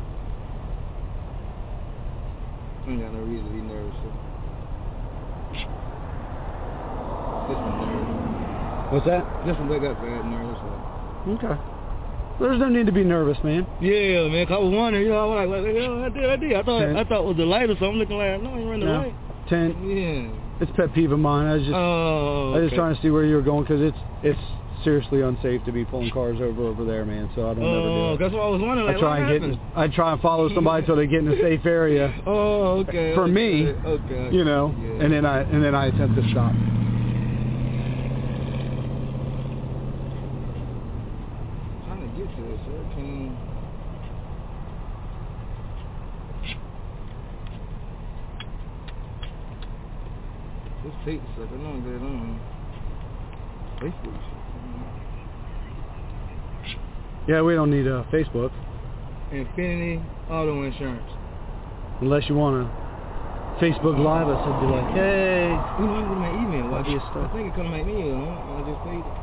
I ain't got no reason to be nervous. So. Just some nerves. What's that? Just some they got bad nerves. So. Okay. There's no need to be nervous, man. Yeah, man. 'Cause I was wondering, you know, I was like, what the hell I did, I did. I thought, Ten. I thought it was the light or something. Looking like, no, I ain't running the No. light. Ten. Yeah. It's pet peeve of mine. I was just Oh, I was just okay. trying to see where you were going because it's it's seriously unsafe to be pulling cars over over there, man. So I don't ever do Oh, it. that's what I was wondering. Like, I try what and get happened? I try and follow somebody till they get in a safe area. Oh, okay. For okay, me, okay. you know, Yeah. and then I and then I attempt to stop. This tape sucks. I know that on Facebook. Yeah, we don't need uh, Facebook. Infinity Auto Insurance. Unless you want to Facebook Live us and be like, hey. You know, I go to my email. Watch this stuff. I think it come to my email. Huh? I just paid it.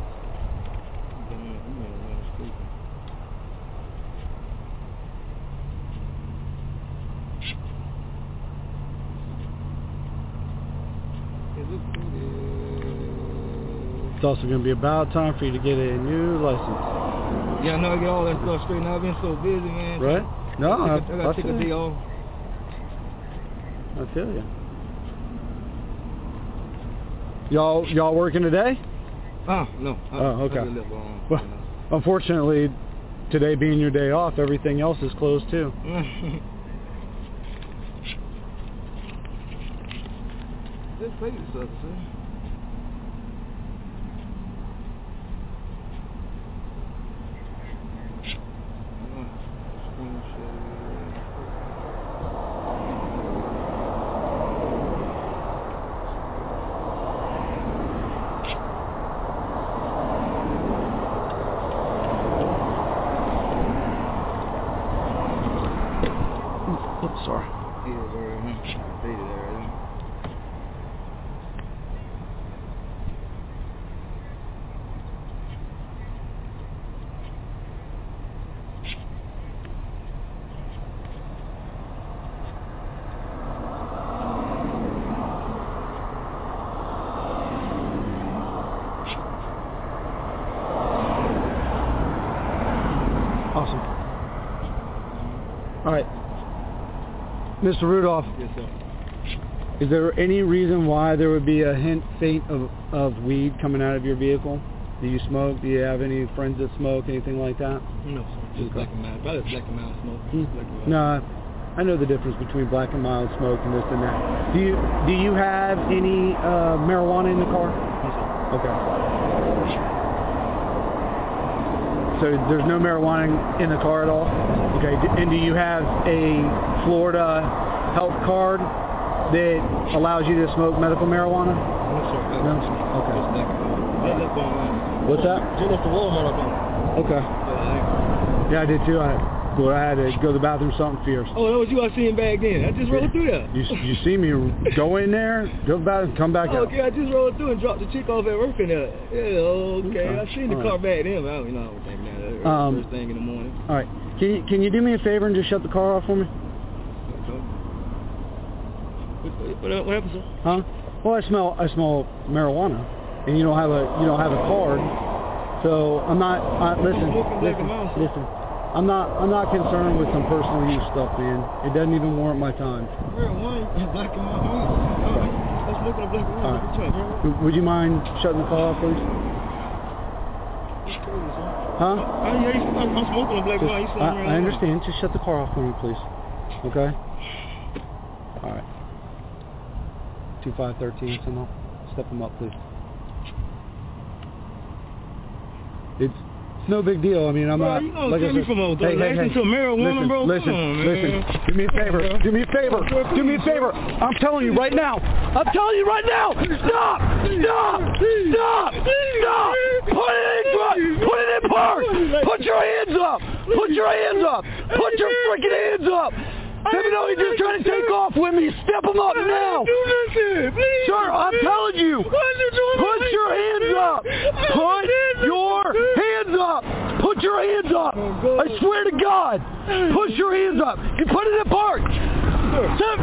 It's also going to be about time for you to get a new license. Yeah, I know I get all that stuff straight now. I've been so busy, man. Right? No, I, I, I got to take a day off. I feel you. Y'all, y'all working today? Oh, no. I, oh, okay. I live on, well, you know. Unfortunately, today being your day off, everything else is closed too. This place sucks, man. Oops, sorry. Awesome. All right. Mister Rudolph. Yes, sir. Is there any reason why there would be a hint, faint of, of weed coming out of your vehicle? Do you smoke? Do you have any friends that smoke? Anything like that? No, sir. Just black and mild. Probably black and mild smoke. Hmm. Black and mild. No, I know the difference between black and mild smoke and this and that. Do you do you have any uh, marijuana in the car? Yes, sir. Okay. So there's no marijuana in the car at all? Okay. And do you have a Florida health card that allows you to smoke medical marijuana? No, sir. No? Okay. What's that? Just left the Walmart up on. Okay. Yeah, I did too. I, well, I had to go to the bathroom, something fierce. Oh, that was you I seen back then. I just rolled through there. You you see me go in there, go to the bathroom, come back oh, out. Okay, I just rolled through and dropped the chick off at work in there. Yeah, okay. Okay. I seen the All car right. back then, but I don't you know I was thinking that uh, Um, first thing in the morning. All right. Can you, can you do me a favor and just shut the car off for me? What, what, what happened, sir? Huh? Well, I smell I smell marijuana, and you don't have a you don't have a card, so I'm not. Uh, listen, listen, listen. I'm not I'm not concerned with some personal use stuff, man. It doesn't even warrant my time. Marijuana and black and mild. All right. Let's look at the black and All mild. right. Would you mind shutting the car off, please? Huh? I, I'm smoking a black and mild. Just, I, I understand. Just shut the car off for me, please. Okay? All right. two five one three, somehow. Step them up, please. It's, it's no big deal. I mean, I'm bro, not... You gonna like I take me said, from a hey, hey, hey, to marijuana, listen, bro? Listen, Come on, listen. man. Do me a favor. Do me a favor. Do me a favor. I'm telling you right now. I'm telling you right now. Stop! Stop! Stop! Stop! Put it in park! Put it in park! Put your hands up! Put your hands up! Put your freaking hands up! Let me know you're just trying to take off with me. Step them up now. Sir, I'm telling you. Put your hands up. Put your hands up. Put your hands up. I swear to God. Put your hands up. You put it in park. Sir.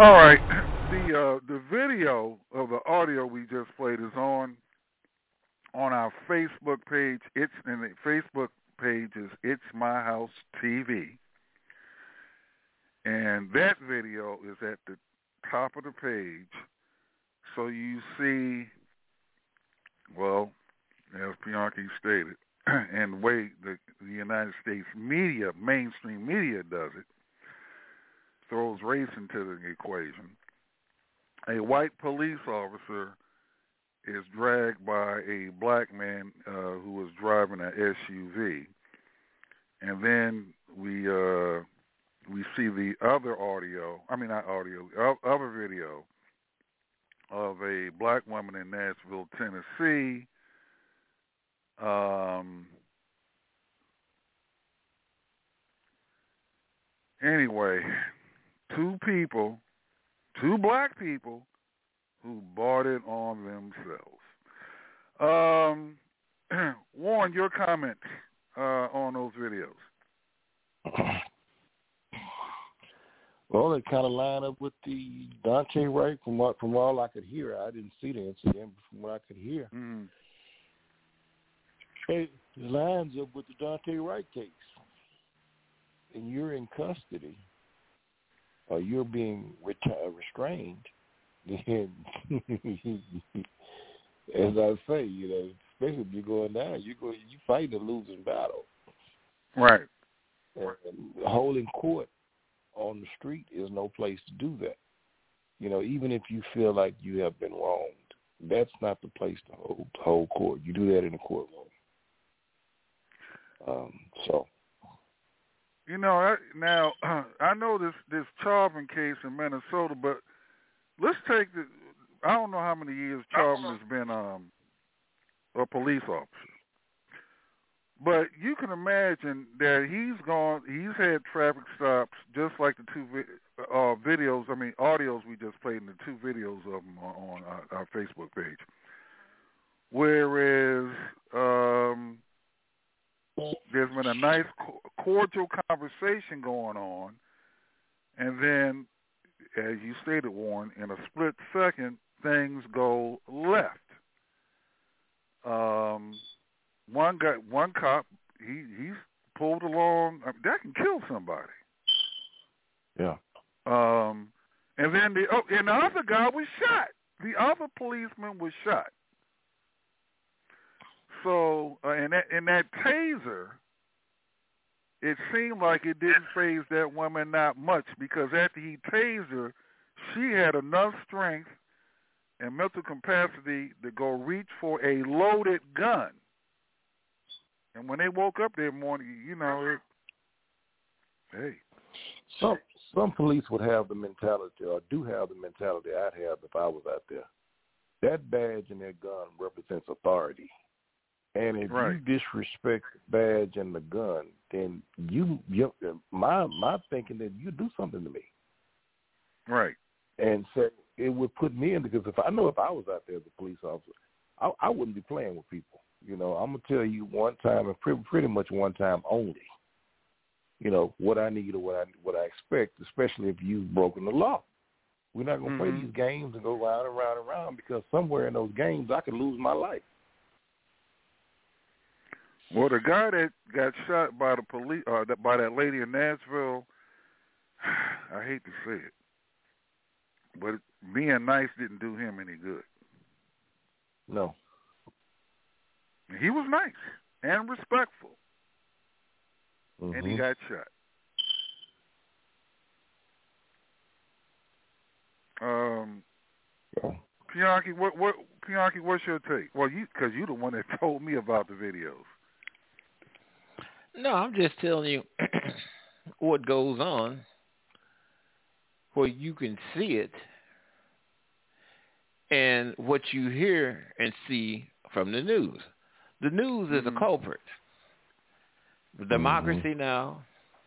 All right. The uh, the video of the audio we just played is on on our Facebook page. It's and the Facebook page is It's My House T V, and that video is at the top of the page. So you see, well, as Bianchi stated, and the way the, the United States media, mainstream media, does it, throws race into the equation. A white police officer is dragged by a black man uh, who was driving an S U V, and then we uh, we see the other audio. I mean, not audio, other video of a black woman in Nashville, Tennessee. Um, anyway, two people, two black people who bought it on themselves. Um, Warren, your comments uh, on those videos. Well, it kind of line up with the Daunte Wright from what from all I could hear. I didn't see the incident, but from what I could hear, mm. it lines up with the Daunte Wright case. And you're in custody, or you're being ret- restrained. Then, as I say, you know, especially if you're going down, you go, you fighting a losing battle. Right. And holding court on the street is no place to do that. You know, even if you feel like you have been wronged, that's not the place to hold, hold court. You do that in a courtroom. Um, so. You know, now, I know this, this Chauvin case in Minnesota, but let's take the, I don't know how many years Chauvin has been um, a police officer. But you can imagine that he's gone, he's had traffic stops just like the two uh, videos, I mean, audios we just played in the two videos of them on, on our, our Facebook page. Whereas um, there's been a nice cordial conversation going on, and then, as you stated, Warren, in a split second, things go left. Um... One guy, one cop, he he's pulled along. I mean, that can kill somebody. Yeah. Um, and then the oh, and the other guy was shot. The other policeman was shot. So, uh, and that and that taser, it seemed like it didn't faze that woman not much, because after he tased her, she had enough strength and mental capacity to go reach for a loaded gun. And when they woke up that morning, you know, it, hey. Some some police would have the mentality, or do have the mentality I'd have if I was out there. That badge and that gun represents authority. And if right. you disrespect the badge and the gun, then you, you my my thinking that you do something to me. Right. And so it would put me in, because if I know if I was out there as a police officer, I, I wouldn't be playing with people. You know, I'm going to tell you one time, and pretty, pretty much one time only, you know, what I need or what I what I expect, especially if you've broken the law. We're not going to mm-hmm. play these games and go round and round and round, because somewhere in those games I could lose my life. Well, the guy that got shot by the police, uh, by that lady in Nashville, I hate to say it, but being nice didn't do him any good. No. He was nice and respectful, mm-hmm. and he got shot. Um, Bianchi, what, what, Bianchi, what's your take? Well, you, because you're the one that told me about the videos. No, I'm just telling you what goes on, where you can see it, and what you hear and see from the news. The news is mm-hmm. a culprit. The Democracy mm-hmm. Now!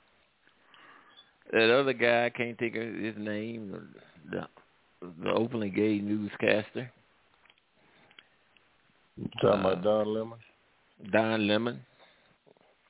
That other guy, I can't think of his name, the, the openly gay newscaster. You talking uh, about Don Lemon? Don Lemon.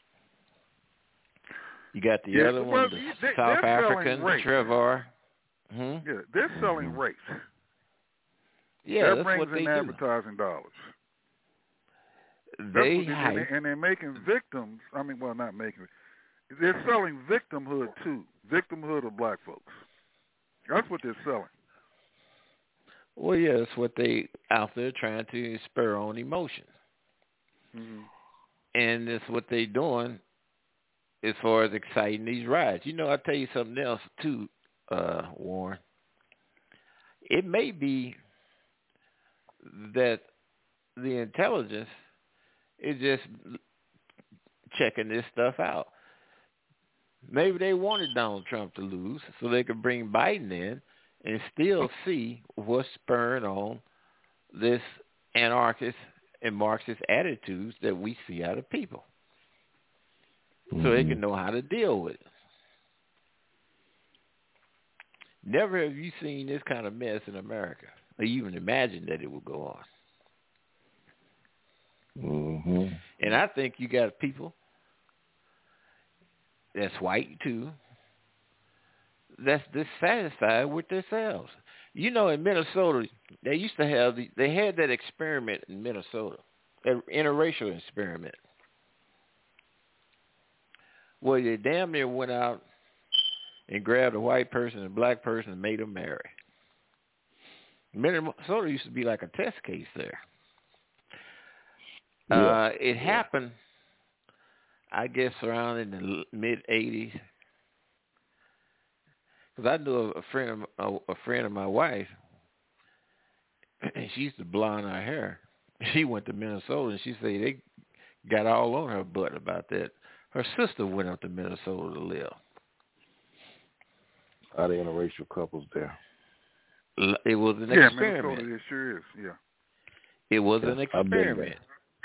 You got the yeah, other one, the they, South African, rape. Trevor. Hmm? Yeah, they're selling race. Yeah, that that's brings what they in do. advertising dollars. They That's what they do. hype. And, they, and they're making victims. I mean, well, not making. They're selling victimhood too. Victimhood of black folks. That's what they're selling. Well, yeah, that's what they out there trying to spur on emotion. Mm-hmm. And that's what they doing as far as exciting these riots. You know, I'll tell you something else too, uh, Warren. It may be that the intelligence is just checking this stuff out. Maybe they wanted Donald Trump to lose so they could bring Biden in and still see what's spurring on this anarchist and Marxist attitudes that we see out of people. Mm-hmm. So they can know how to deal with it. Never have you seen this kind of mess in America, or even imagined that it would go on. Mm-hmm. And I think you got people that's white too, that's dissatisfied with themselves. You know, in Minnesota, they used to have the, they had that experiment in Minnesota, an interracial experiment, where they damn near went out and grabbed a white person and a black person and made them marry. Minnesota used to be like a test case there. Yeah. Uh, it happened, I guess, around in the mid eighties. Because I knew a friend of a, a friend of my wife, and she used to blonde her hair. She went to Minnesota, and she said they got all on her butt about that. Her sister went up to Minnesota to live. A lot of interracial couples there. It was an yeah, experiment. Minnesota, it sure is. Yeah. It was yes, an experiment.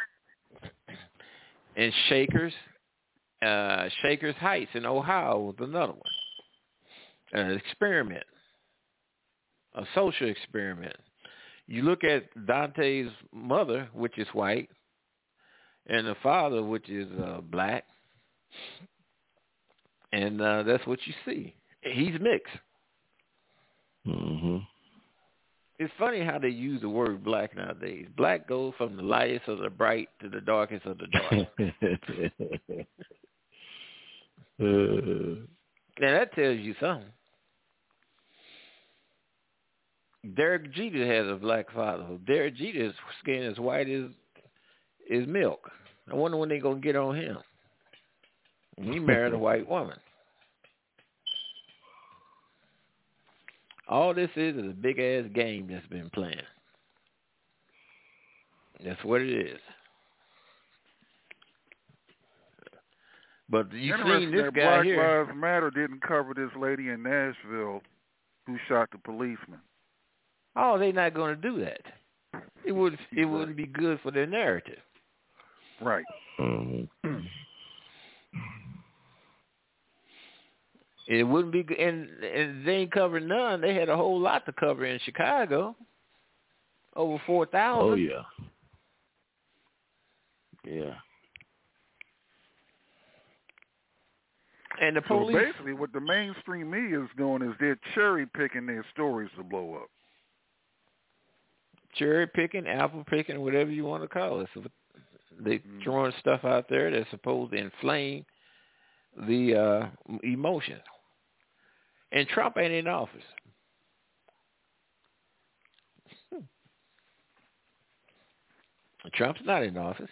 And Shakers, uh, Shakers Heights in Ohio was another one. An experiment, a social experiment. You look at Dante's mother, which is white, and the father, which is uh, black, and uh, that's what you see. He's mixed. Mm-hmm. It's funny how they use the word black nowadays. Black goes from the lightest of the bright to the darkest of the dark. uh, now that tells you something. Derek Jeter has a black father. Derek Jeter's skin is white as is milk. I wonder when they're going to get on him. He married a white woman. All this is is a big-ass game that's been playing. That's what it is. But you seen this that guy Black here. Lives Matter didn't cover this lady in Nashville who shot the policeman. Oh, they're not going to do that. It would. It wouldn't be good for their narrative. Right. Mm-hmm. It wouldn't be good, and, and they ain't covered none. They had a whole lot to cover in Chicago. Over four thousand. Oh yeah. Yeah. And the police. So basically, what the mainstream media is doing is they're cherry picking their stories to blow up. Cherry picking, apple picking, whatever you want to call it. So they mm. throwing stuff out there that's supposed to inflame the uh, emotions. And Trump ain't in office. Hmm. Trump's not in office.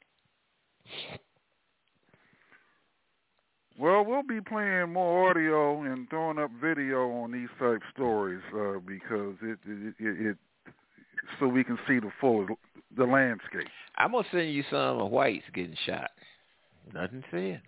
Well, we'll be playing more audio and throwing up video on these type stories uh, because it, it, it, it so we can see the full the landscape. I'm gonna send you some of whites getting shot. Nothing said.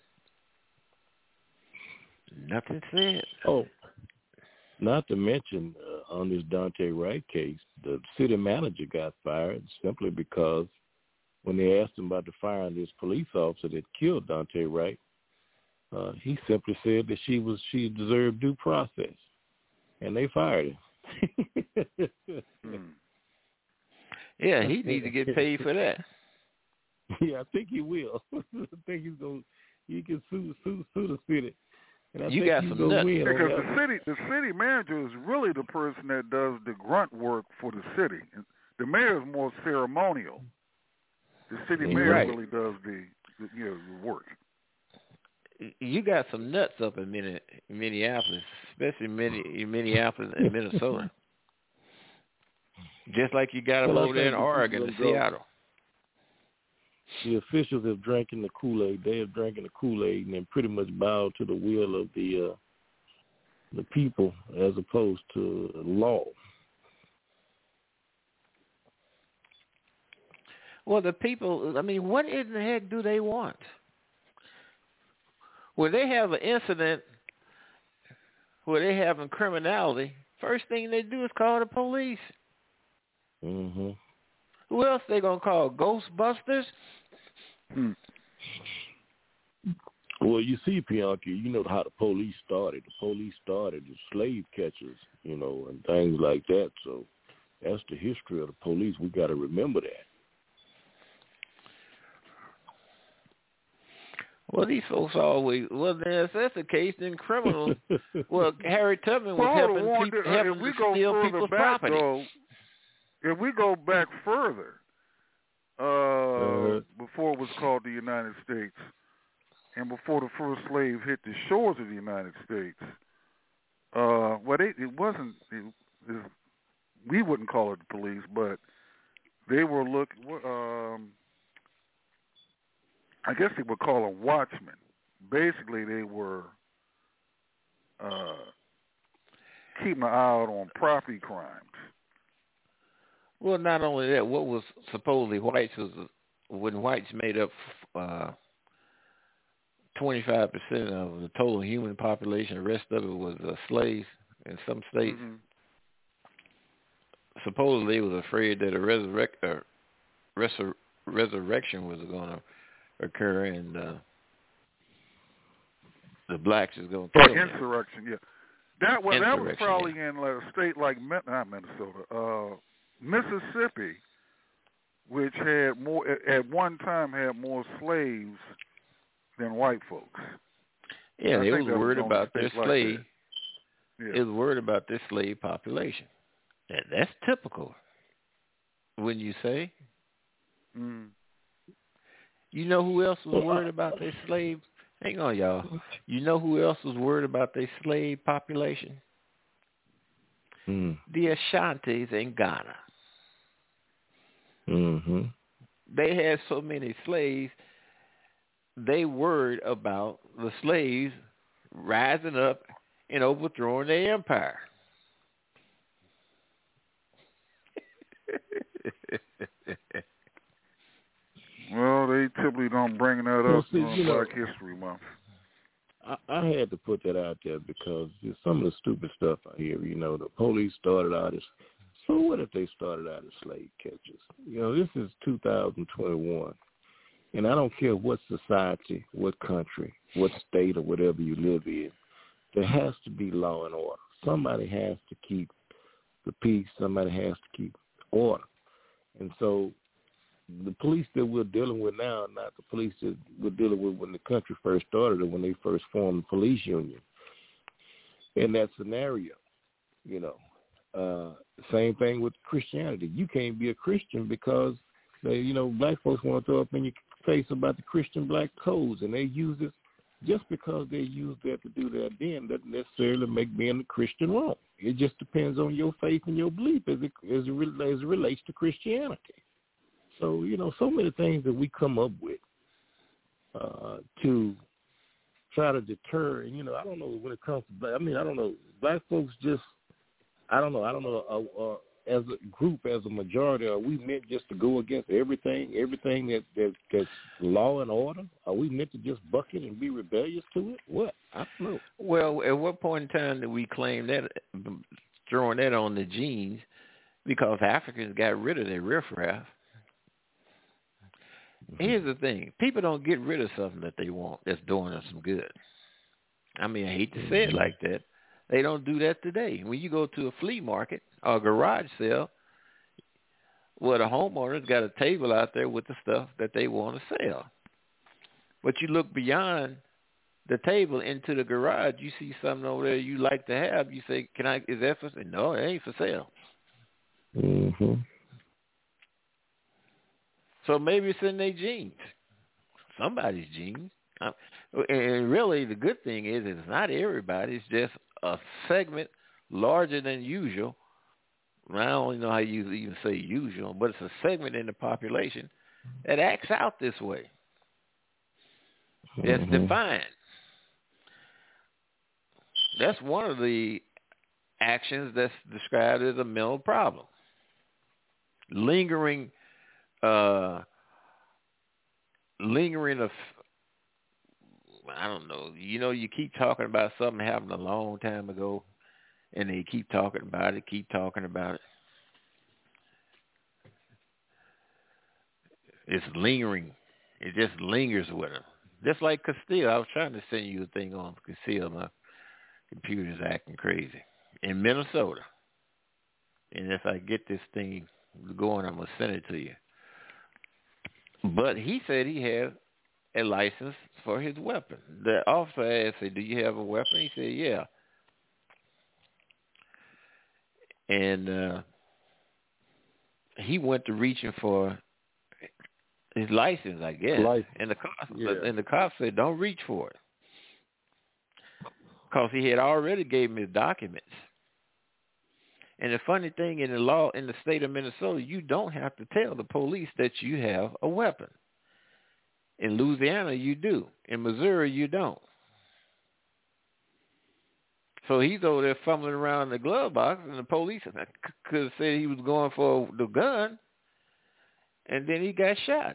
Nothing said. Oh, not to mention uh, on this Dante Wright case, the city manager got fired simply because when they asked him about the firing this police officer that killed Dante Wright, uh, he simply said that she was she deserved due process, and they fired him. hmm. Yeah, he needs to get paid for that. Yeah, I think he will. I think he's going. He can sue sue sue the city And I you think got you some go nuts. win on Because that the one. city, the city manager is really the person that does the grunt work for the city. The mayor is more ceremonial. The city You're mayor right. really does the, the you know the work. You got some nuts up in Minne- Minneapolis, especially Minne- in Minneapolis and Minnesota. Just like you got them Well, I over there in think the Oregon people and go- Seattle. The officials have drinking the Kool-Aid. They have drinking the Kool-Aid and then pretty much bowed to the will of the uh, the people as opposed to law. Well, the people, I mean, what in the heck do they want? When they have an incident where they having criminality, first thing they do is call the police. Mm-hmm. Who else they going to call? Ghostbusters? Hmm. Well, you see, Bianca, you know how the police started. The police started as slave catchers, you know, and things like that. So that's the history of the police. We got to remember that. Well, these folks always, well, then if that's the case, then criminals, well, Harry Tubman was Well, helping, hold on, people, uh, helping if we to go steal further people's back, property. Though, if we go back further, uh, Uh-huh. before it was called the United States, and before the first slave hit the shores of the United States, uh, well, they, it wasn't. It, it, we wouldn't call it the police, but they were looking. Um, I guess they would call them watchmen. Basically, they were uh, keeping an eye out on property crimes. Well, not only that, what was supposedly whites was when whites made up uh, twenty-five percent of the total human population, the rest of it was uh, slaves in some states. Mm-hmm. Supposedly, they was afraid that a resurrect, uh, resur- resurrection was going to occur, and uh, the blacks is going to Or kill them. insurrection, yeah. That was that was Insurrection, probably in a state like Min- not Minnesota, uh, Mississippi, which had more at one time had more slaves than white folks. Yeah, I they think was that was worried the only about their state like slave. that. Yeah. They was worried about their slave population. That, that's typical, wouldn't you say? Mm. You know who else was worried about their slave? Hang on, y'all. You know who else was worried about their slave population? Mm. The Ashantis in Ghana. Mm-hmm. They had so many slaves, they worried about the slaves rising up and overthrowing their empire. Well, they typically don't bring that Well, up see, on you know, Black History Month. I, I had to put that out there because there's some of the stupid stuff I hear. You know, the police started out as, so what if they started out as slave catchers? You know, this is two thousand twenty-one, and I don't care what society, what country, what state, or whatever you live in, there has to be law and order. Somebody has to keep the peace. Somebody has to keep order. And so the police that we're dealing with now are not the police that we're dealing with when the country first started or when they first formed the police union. In that scenario, you know, uh, same thing with Christianity. You can't be a Christian because they, you know, black folks want to throw up in your face about the Christian black codes, and they use it just because they use that to do that. Then doesn't necessarily make being a Christian wrong. It just depends on your faith and your belief as it as it, as it relates to Christianity. So, you know, so many things that we come up with uh, to try to deter. And, you know, I don't know when it comes to black. I mean, I don't know. Black folks just, I don't know. I don't know. Uh, uh, as a group, as a majority, are we meant just to go against everything, everything that, that that's law and order? Are we meant to just buck it and be rebellious to it? What? I don't know. Well, at what point in time did we claim that, throwing that on the genes, because Africans got rid of their riffraff? Here's the thing. People don't get rid of something that they want that's doing them some good. I mean, I hate to say it like that. They don't do that today. When you go to a flea market or a garage sale, well, the homeowner's got a table out there with the stuff that they want to sell. But you look beyond the table into the garage, you see something over there you like to have, you say, "Can I? Is that for sale?" No, it ain't for sale. Mm-hmm. So maybe it's in their jeans, somebody's jeans. Um, and really, the good thing is it's not everybody. It's just a segment larger than usual. I don't know how you even say usual, but it's a segment in the population that acts out this way. That's Mm-hmm. defined. That's one of the actions that's described as a mental problem. Lingering, uh, lingering of, I don't know, you know, you keep talking about something happened a long time ago, and they keep talking about it, keep talking about it. It's lingering. It just lingers with them. Just like Castile. I was trying to send you a thing on Castile. My computer's acting crazy. In Minnesota. And if I get this thing going, I'm going to send it to you. But he said he had a license for his weapon. The officer asked, said, "Do you have a weapon?" He said, "Yeah." And uh, he went to reaching for his license, I guess. License. And the cop, Yeah. and the cop said, "Don't reach for it," because he had already gave him his documents. And the funny thing in the law in the state of Minnesota, you don't have to tell the police that you have a weapon. In Louisiana, you do. In Missouri, you don't. So he's over there fumbling around in the glove box, and the police could have said he was going for the gun, and then he got shot.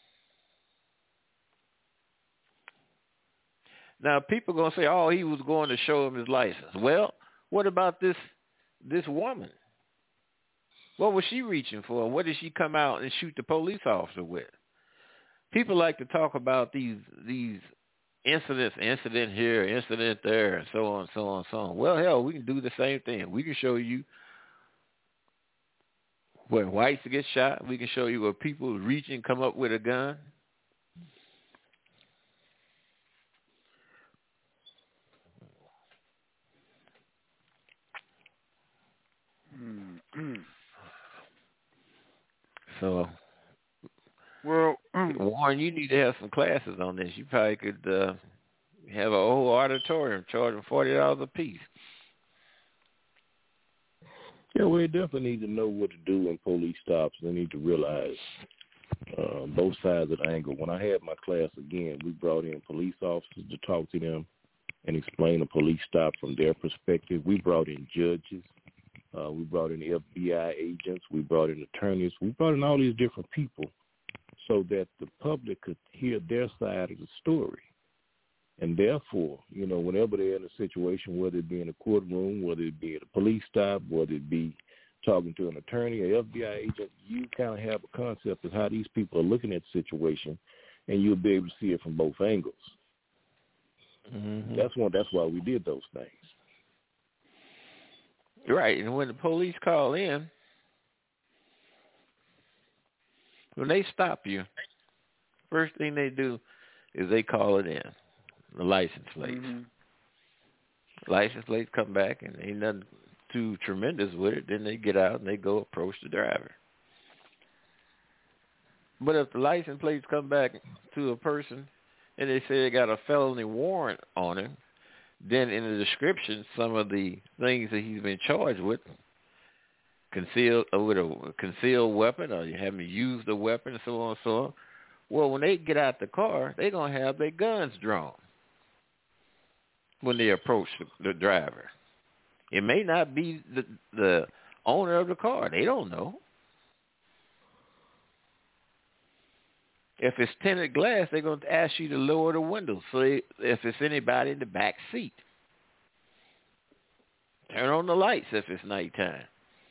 Now, people are going to say, "Oh, he was going to show him his license." Well, what about this this woman? What was she reaching for? What did she come out and shoot the police officer with? People like to talk about these these incidents, incident here, incident there, and so on, so on, so on. Well, hell, we can do the same thing. We can show you where whites get shot. We can show you where people reach and come up with a gun. Mm-hmm. So, well, Warren, you need to have some classes on this. You probably could uh, have a whole auditorium, charge them forty dollars a piece. Yeah, we definitely need to know what to do in police stops. They need to realize uh, both sides of the angle. When I had my class again, we brought in police officers to talk to them and explain a police stop from their perspective. We brought in judges. Uh, we brought in F B I agents. We brought in attorneys. We brought in all these different people so that the public could hear their side of the story. And therefore, you know, whenever they're in a situation, whether it be in a courtroom, whether it be at a police stop, whether it be talking to an attorney or F B I agent, you kind of have a concept of how these people are looking at the situation, and you'll be able to see it from both angles. Mm-hmm. That's one. That's why we did those things. Right, and when the police call in, when they stop you, first thing they do is they call it in, the license plates. Mm-hmm. License plates come back, and ain't nothing too tremendous with it. Then they get out and they go approach the driver. But if the license plates come back to a person and they say they got a felony warrant on him, then in the description, some of the things that he's been charged with, concealed uh, with a concealed weapon, or you haven't used a weapon, and so on and so on. Well, when they get out the car, they're going to have their guns drawn when they approach the, the driver. It may not be the, the owner of the car. They don't know. If it's tinted glass, they're going to ask you to lower the windows. So they, if it's anybody in the back seat, turn on the lights if it's nighttime.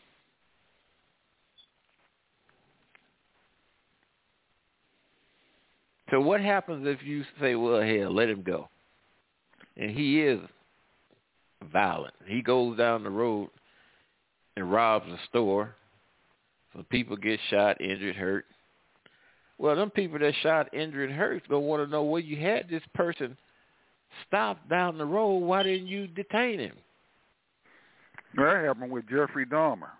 So what happens if you say, well, hell, let him go? And he is violent. He goes down the road and robs a store. So people get shot, injured, hurt. Well, them people that shot, injured, hurt going to want to know where you had this person stopped down the road, why didn't you detain him? That happened with Jeffrey Dahmer.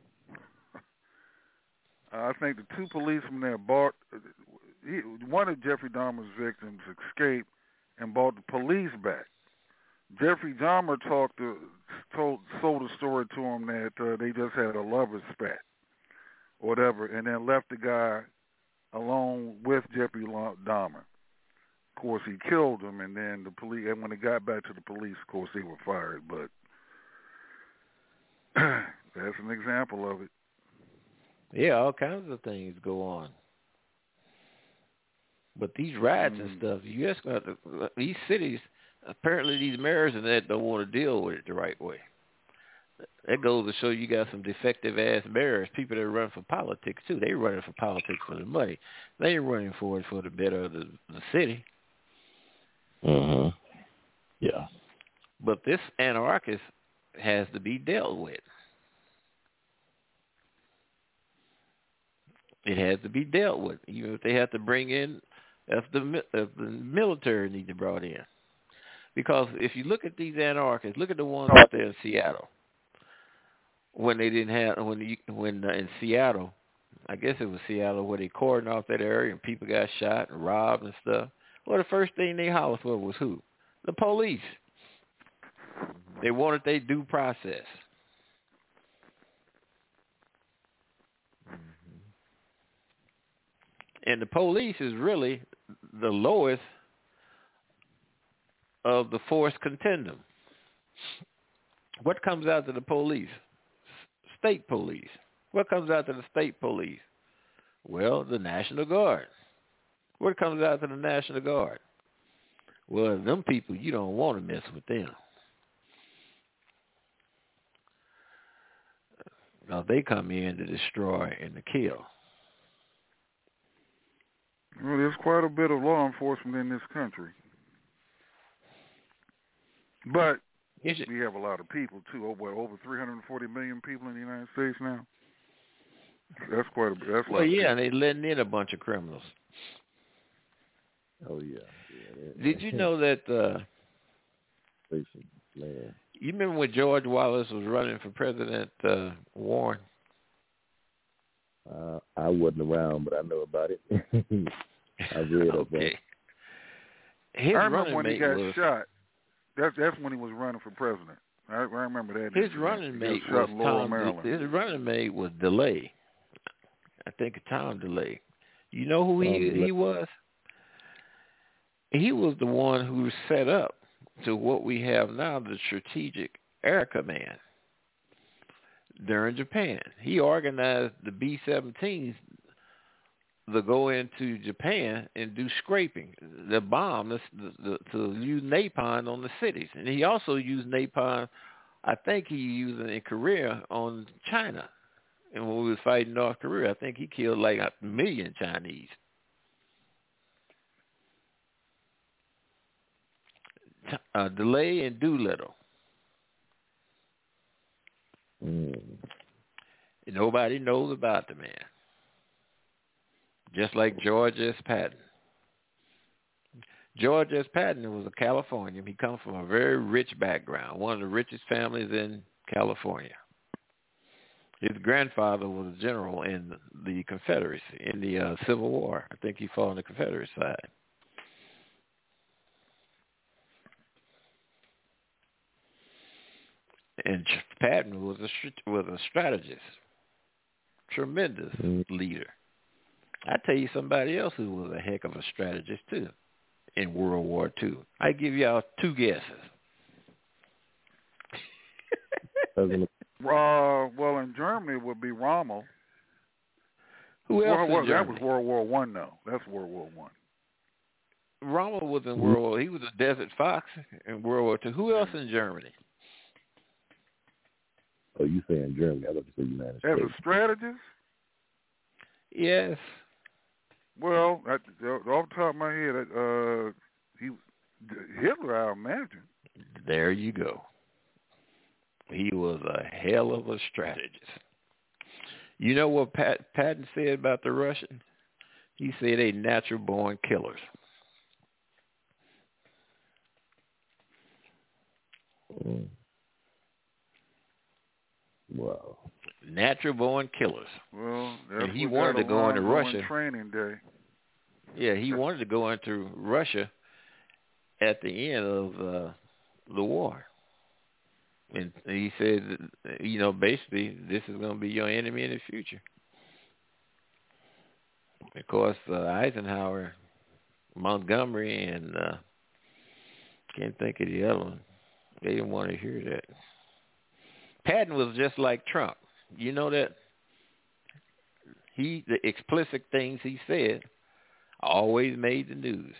I think the two policemen there bought, he, one of Jeffrey Dahmer's victims escaped and bought the police back. Jeffrey Dahmer talked to, told, sold a story to him that uh, they just had a lover's spat or whatever, and then left the guy alone with Jeffrey Dahmer. Of course, he killed him, and then the police, and when they got back to the police, of course, they were fired, but that's an example of it. Yeah, all kinds of things go on. But these riots mm. and stuff, you ask about the, these cities, apparently these mayors and that don't want to deal with it the right way. That goes to show you got some defective-ass mayors, people that run for politics, too. They running for politics for the money. They ain't running for it for the better of the, the city. Mm-hmm. Yeah. But this anarchist has to be dealt with. It has to be dealt with, even if they have to bring in, if the, if the military need to be brought in. Because if you look at these anarchists, look at the ones out there in Seattle. When they didn't have, when you, when uh, in Seattle, I guess it was Seattle, where they cordoned off that area and people got shot and robbed and stuff. Well, the first thing they hollered for was who? The police. They wanted their due process. And the police is really the lowest of the force contendum. What comes out to the police? State police. What comes out to the state police? Well, the National Guard. What comes out to the National Guard? Well, them people, you don't want to mess with them. Now, they come in to destroy and to kill. Well, there's quite a bit of law enforcement in this country. But we have a lot of people, too. Over, over three hundred forty million people in the United States now. That's quite a bit. That's well, yeah, and they're letting in a bunch of criminals. Oh, yeah. yeah Did you know that, uh, man. You remember when George Wallace was running for President, uh, Warren? Uh, I wasn't around, but I know about it. I read about okay. it. His I remember when he got was, shot. That's that's when he was running for president. I, I remember that. His running mate was Laurel, Tom. Maryland. His running mate was DeLay. I think Tom DeLay. You know who he um, he was? He was the one who set up to what we have now, the Strategic Air Command during Japan. He organized the B seventeens to go into Japan and do scraping, the bomb, the, the, to use napalm on the cities. And he also used napalm, I think he used it in Korea on China. And when we was fighting North Korea, I think he killed like a million Chinese. Uh, DeLay and Doolittle. Mm. Nobody knows about the man. Just like George S. Patton. George S. Patton was a Californian. He comes from a very rich background, one of the richest families in California. His grandfather was a general in the Confederacy, in the uh, Civil War. I think he fought on the Confederate side. And Patton was a was a strategist, tremendous mm. leader. I tell you somebody else who was a heck of a strategist too, in World War Two. I give y'all two guesses. uh, well, in Germany it would be Rommel. Who else? Well, in well, Germany? That was World War One, though. That's World War One. Rommel was in World War. He was a Desert Fox in World War Two. Who else in Germany? Oh, you saying Germany? I thought you said United States. As a strategist? Yes. Well, I, off the top of my head, uh, he Hitler, I imagine. There you go. He was a hell of a strategist. You know what Pat, Patton said about the Russians? He said they natural-born killers. Mm. Wow. Natural born killers. Well, that's and he what wanted got to go into Iran Russia. going Training day. Yeah, he wanted to go into Russia at the end of uh, the war. And he said, you know, basically, this is going to be your enemy in the future. Of course, uh, Eisenhower, Montgomery, and uh, can't think of the other one. They didn't want to hear that. Patton was just like Trump. You know that? He, the explicit things he said always made the news.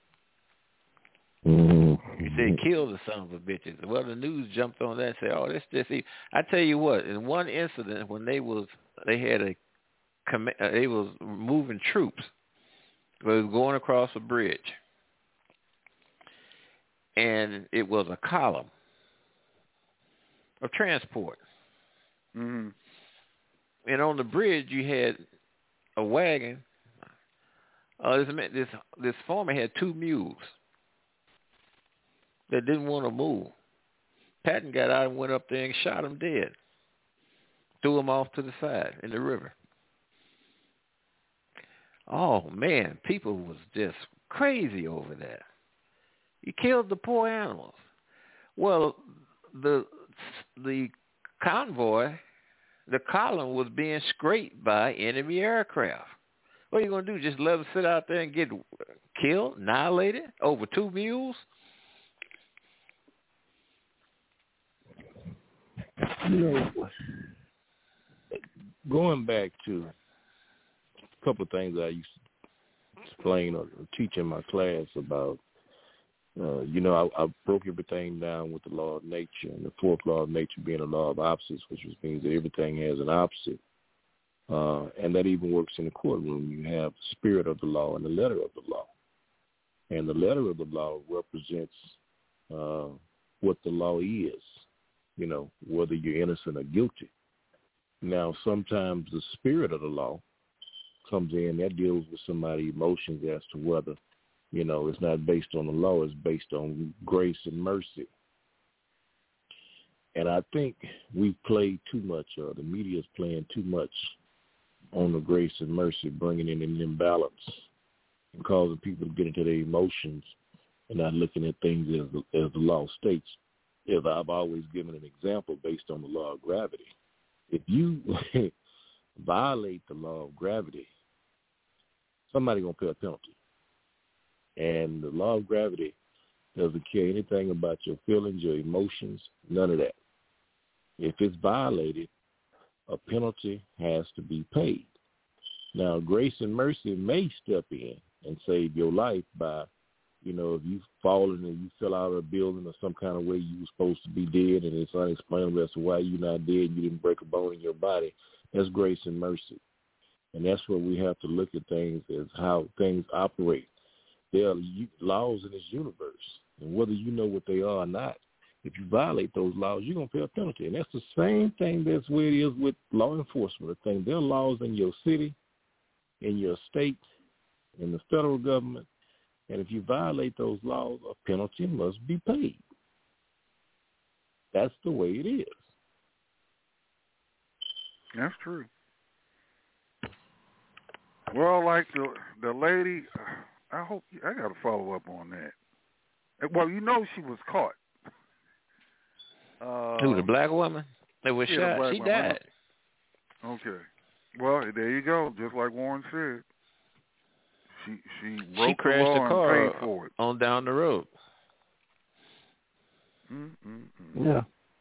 Mm-hmm. You said kill the son of a bitches. Well, the news jumped on that and said, "Oh, this just." I tell you what, in one incident when they was they had a they was moving troops, they was going across a bridge, and it was a column of transport. Mm-hmm. And on the bridge, you had a wagon. Uh, this this this farmer had two mules that didn't want to move. Patton got out and went up there and shot them dead. Threw them off to the side in the river. Oh, man, people was just crazy over that. He killed the poor animals. Well, the the convoy, the column was being scraped by enemy aircraft. What are you going to do, just let them sit out there and get killed, annihilated over two mules? You know, going back to a couple of things I used to explain or teach in my class about, uh, you know, I, I broke everything down with the law of nature, and the fourth law of nature being a law of opposites, which means that everything has an opposite. Uh, and that even works in the courtroom. You have the spirit of the law and the letter of the law. And the letter of the law represents uh, what the law is, you know, whether you're innocent or guilty. Now, sometimes the spirit of the law comes in, that deals with somebody's emotions as to whether, you know, it's not based on the law, it's based on grace and mercy. And I think we've played too much, or the media's playing too much on the grace and mercy, bringing in an imbalance and causing people to get into their emotions and not looking at things as the, as the law states. As I've always given an example based on the law of gravity. If you violate the law of gravity, somebody's going to pay a penalty. And the law of gravity doesn't care anything about your feelings, your emotions, none of that. If it's violated, a penalty has to be paid. Now, grace and mercy may step in and save your life by, you know, if you've fallen and you fell out of a building or some kind of way you were supposed to be dead and it's unexplainable as to why you're not dead, you didn't break a bone in your body, that's grace and mercy. And that's where we have to look at things as how things operate. There are laws in this universe, and whether you know what they are or not, if you violate those laws, you're going to pay a penalty. And that's the same thing that's where it is with law enforcement. I think there are laws in your city, in your state, in the federal government, and if you violate those laws, a penalty must be paid. That's the way it is. That's true. Well, like the the lady, I hope I got to follow up on that. Well, you know she was caught. Uh, Who, the black woman that was yeah, shot? She woman. died. Okay. Well, there you go. Just like Warren said, she she broke she crashed the law the car and paid for it on down the road. Mm-mm-mm. Yeah.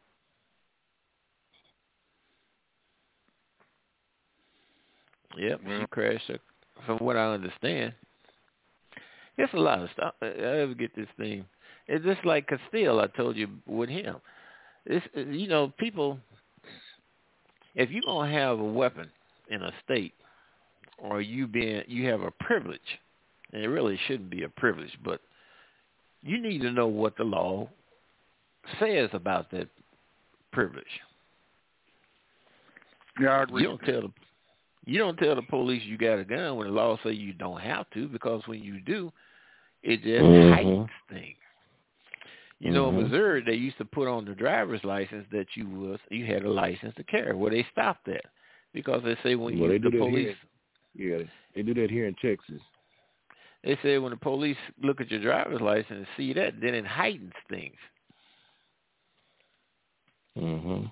Yep, Well, she crashed. Her, from what I understand, it's a lot of stuff. I ever get this thing. It's just like Castile. I told you with him. It's, you know, people. If you're gonna have a weapon in a state, or you being you have a privilege, and it really shouldn't be a privilege, but you need to know what the law says about that privilege. Yeah, I agree. You don't tell the you don't tell the police you got a gun when the law says you don't have to, because when you do, it just mm-hmm. heightens things. You know, Mm-hmm. in Missouri, they used to put on the driver's license that you was you had a license to carry. Well, they stopped that because they say when well, you they do the that police, here. Yeah, they do that here in Texas. They say when the police look at your driver's license and see that, then it heightens things. Mm-hmm.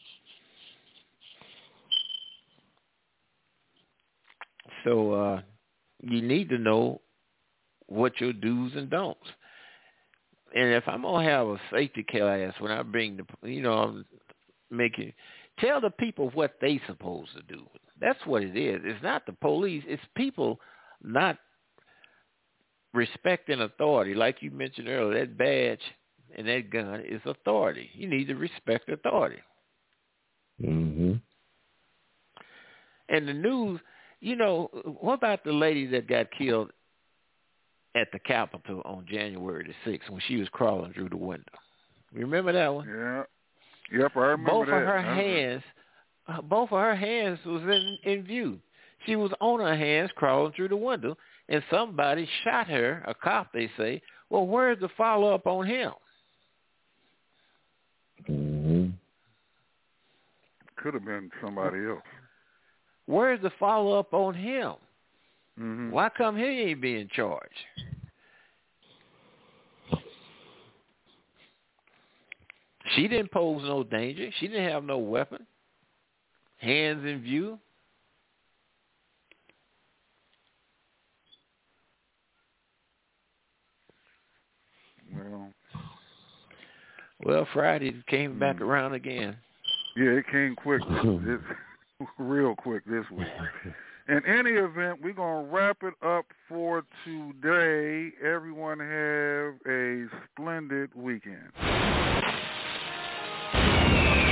So uh, you need to know what your do's and don'ts. And if I'm gonna have a safety class when I bring the, you know, I'm making tell the people what they supposed to do. That's what it is. It's not the police. It's people not respecting authority. Like you mentioned earlier, that badge and that gun is authority. You need to respect authority. Mm-hmm. And the news, you know, what about the lady that got killed at the Capitol on January the sixth when she was crawling through the window? Remember that one? Yeah. Yep, I remember both that. Of her That hands, uh, both of her hands was in, in view. She was on her hands crawling through the window, and somebody shot her, a cop, they say. Well, where's the follow-up on him? Mm-hmm. could have been somebody else. Where's the follow-up on him? Mm-hmm. Why come he ain't being charged? She didn't pose no danger. She didn't have no weapon. Hands in view. Well, well, Friday came back around again. Yeah, it came quick. It's real quick this week. In any event, we're going to wrap it up for today. Everyone have a splendid weekend.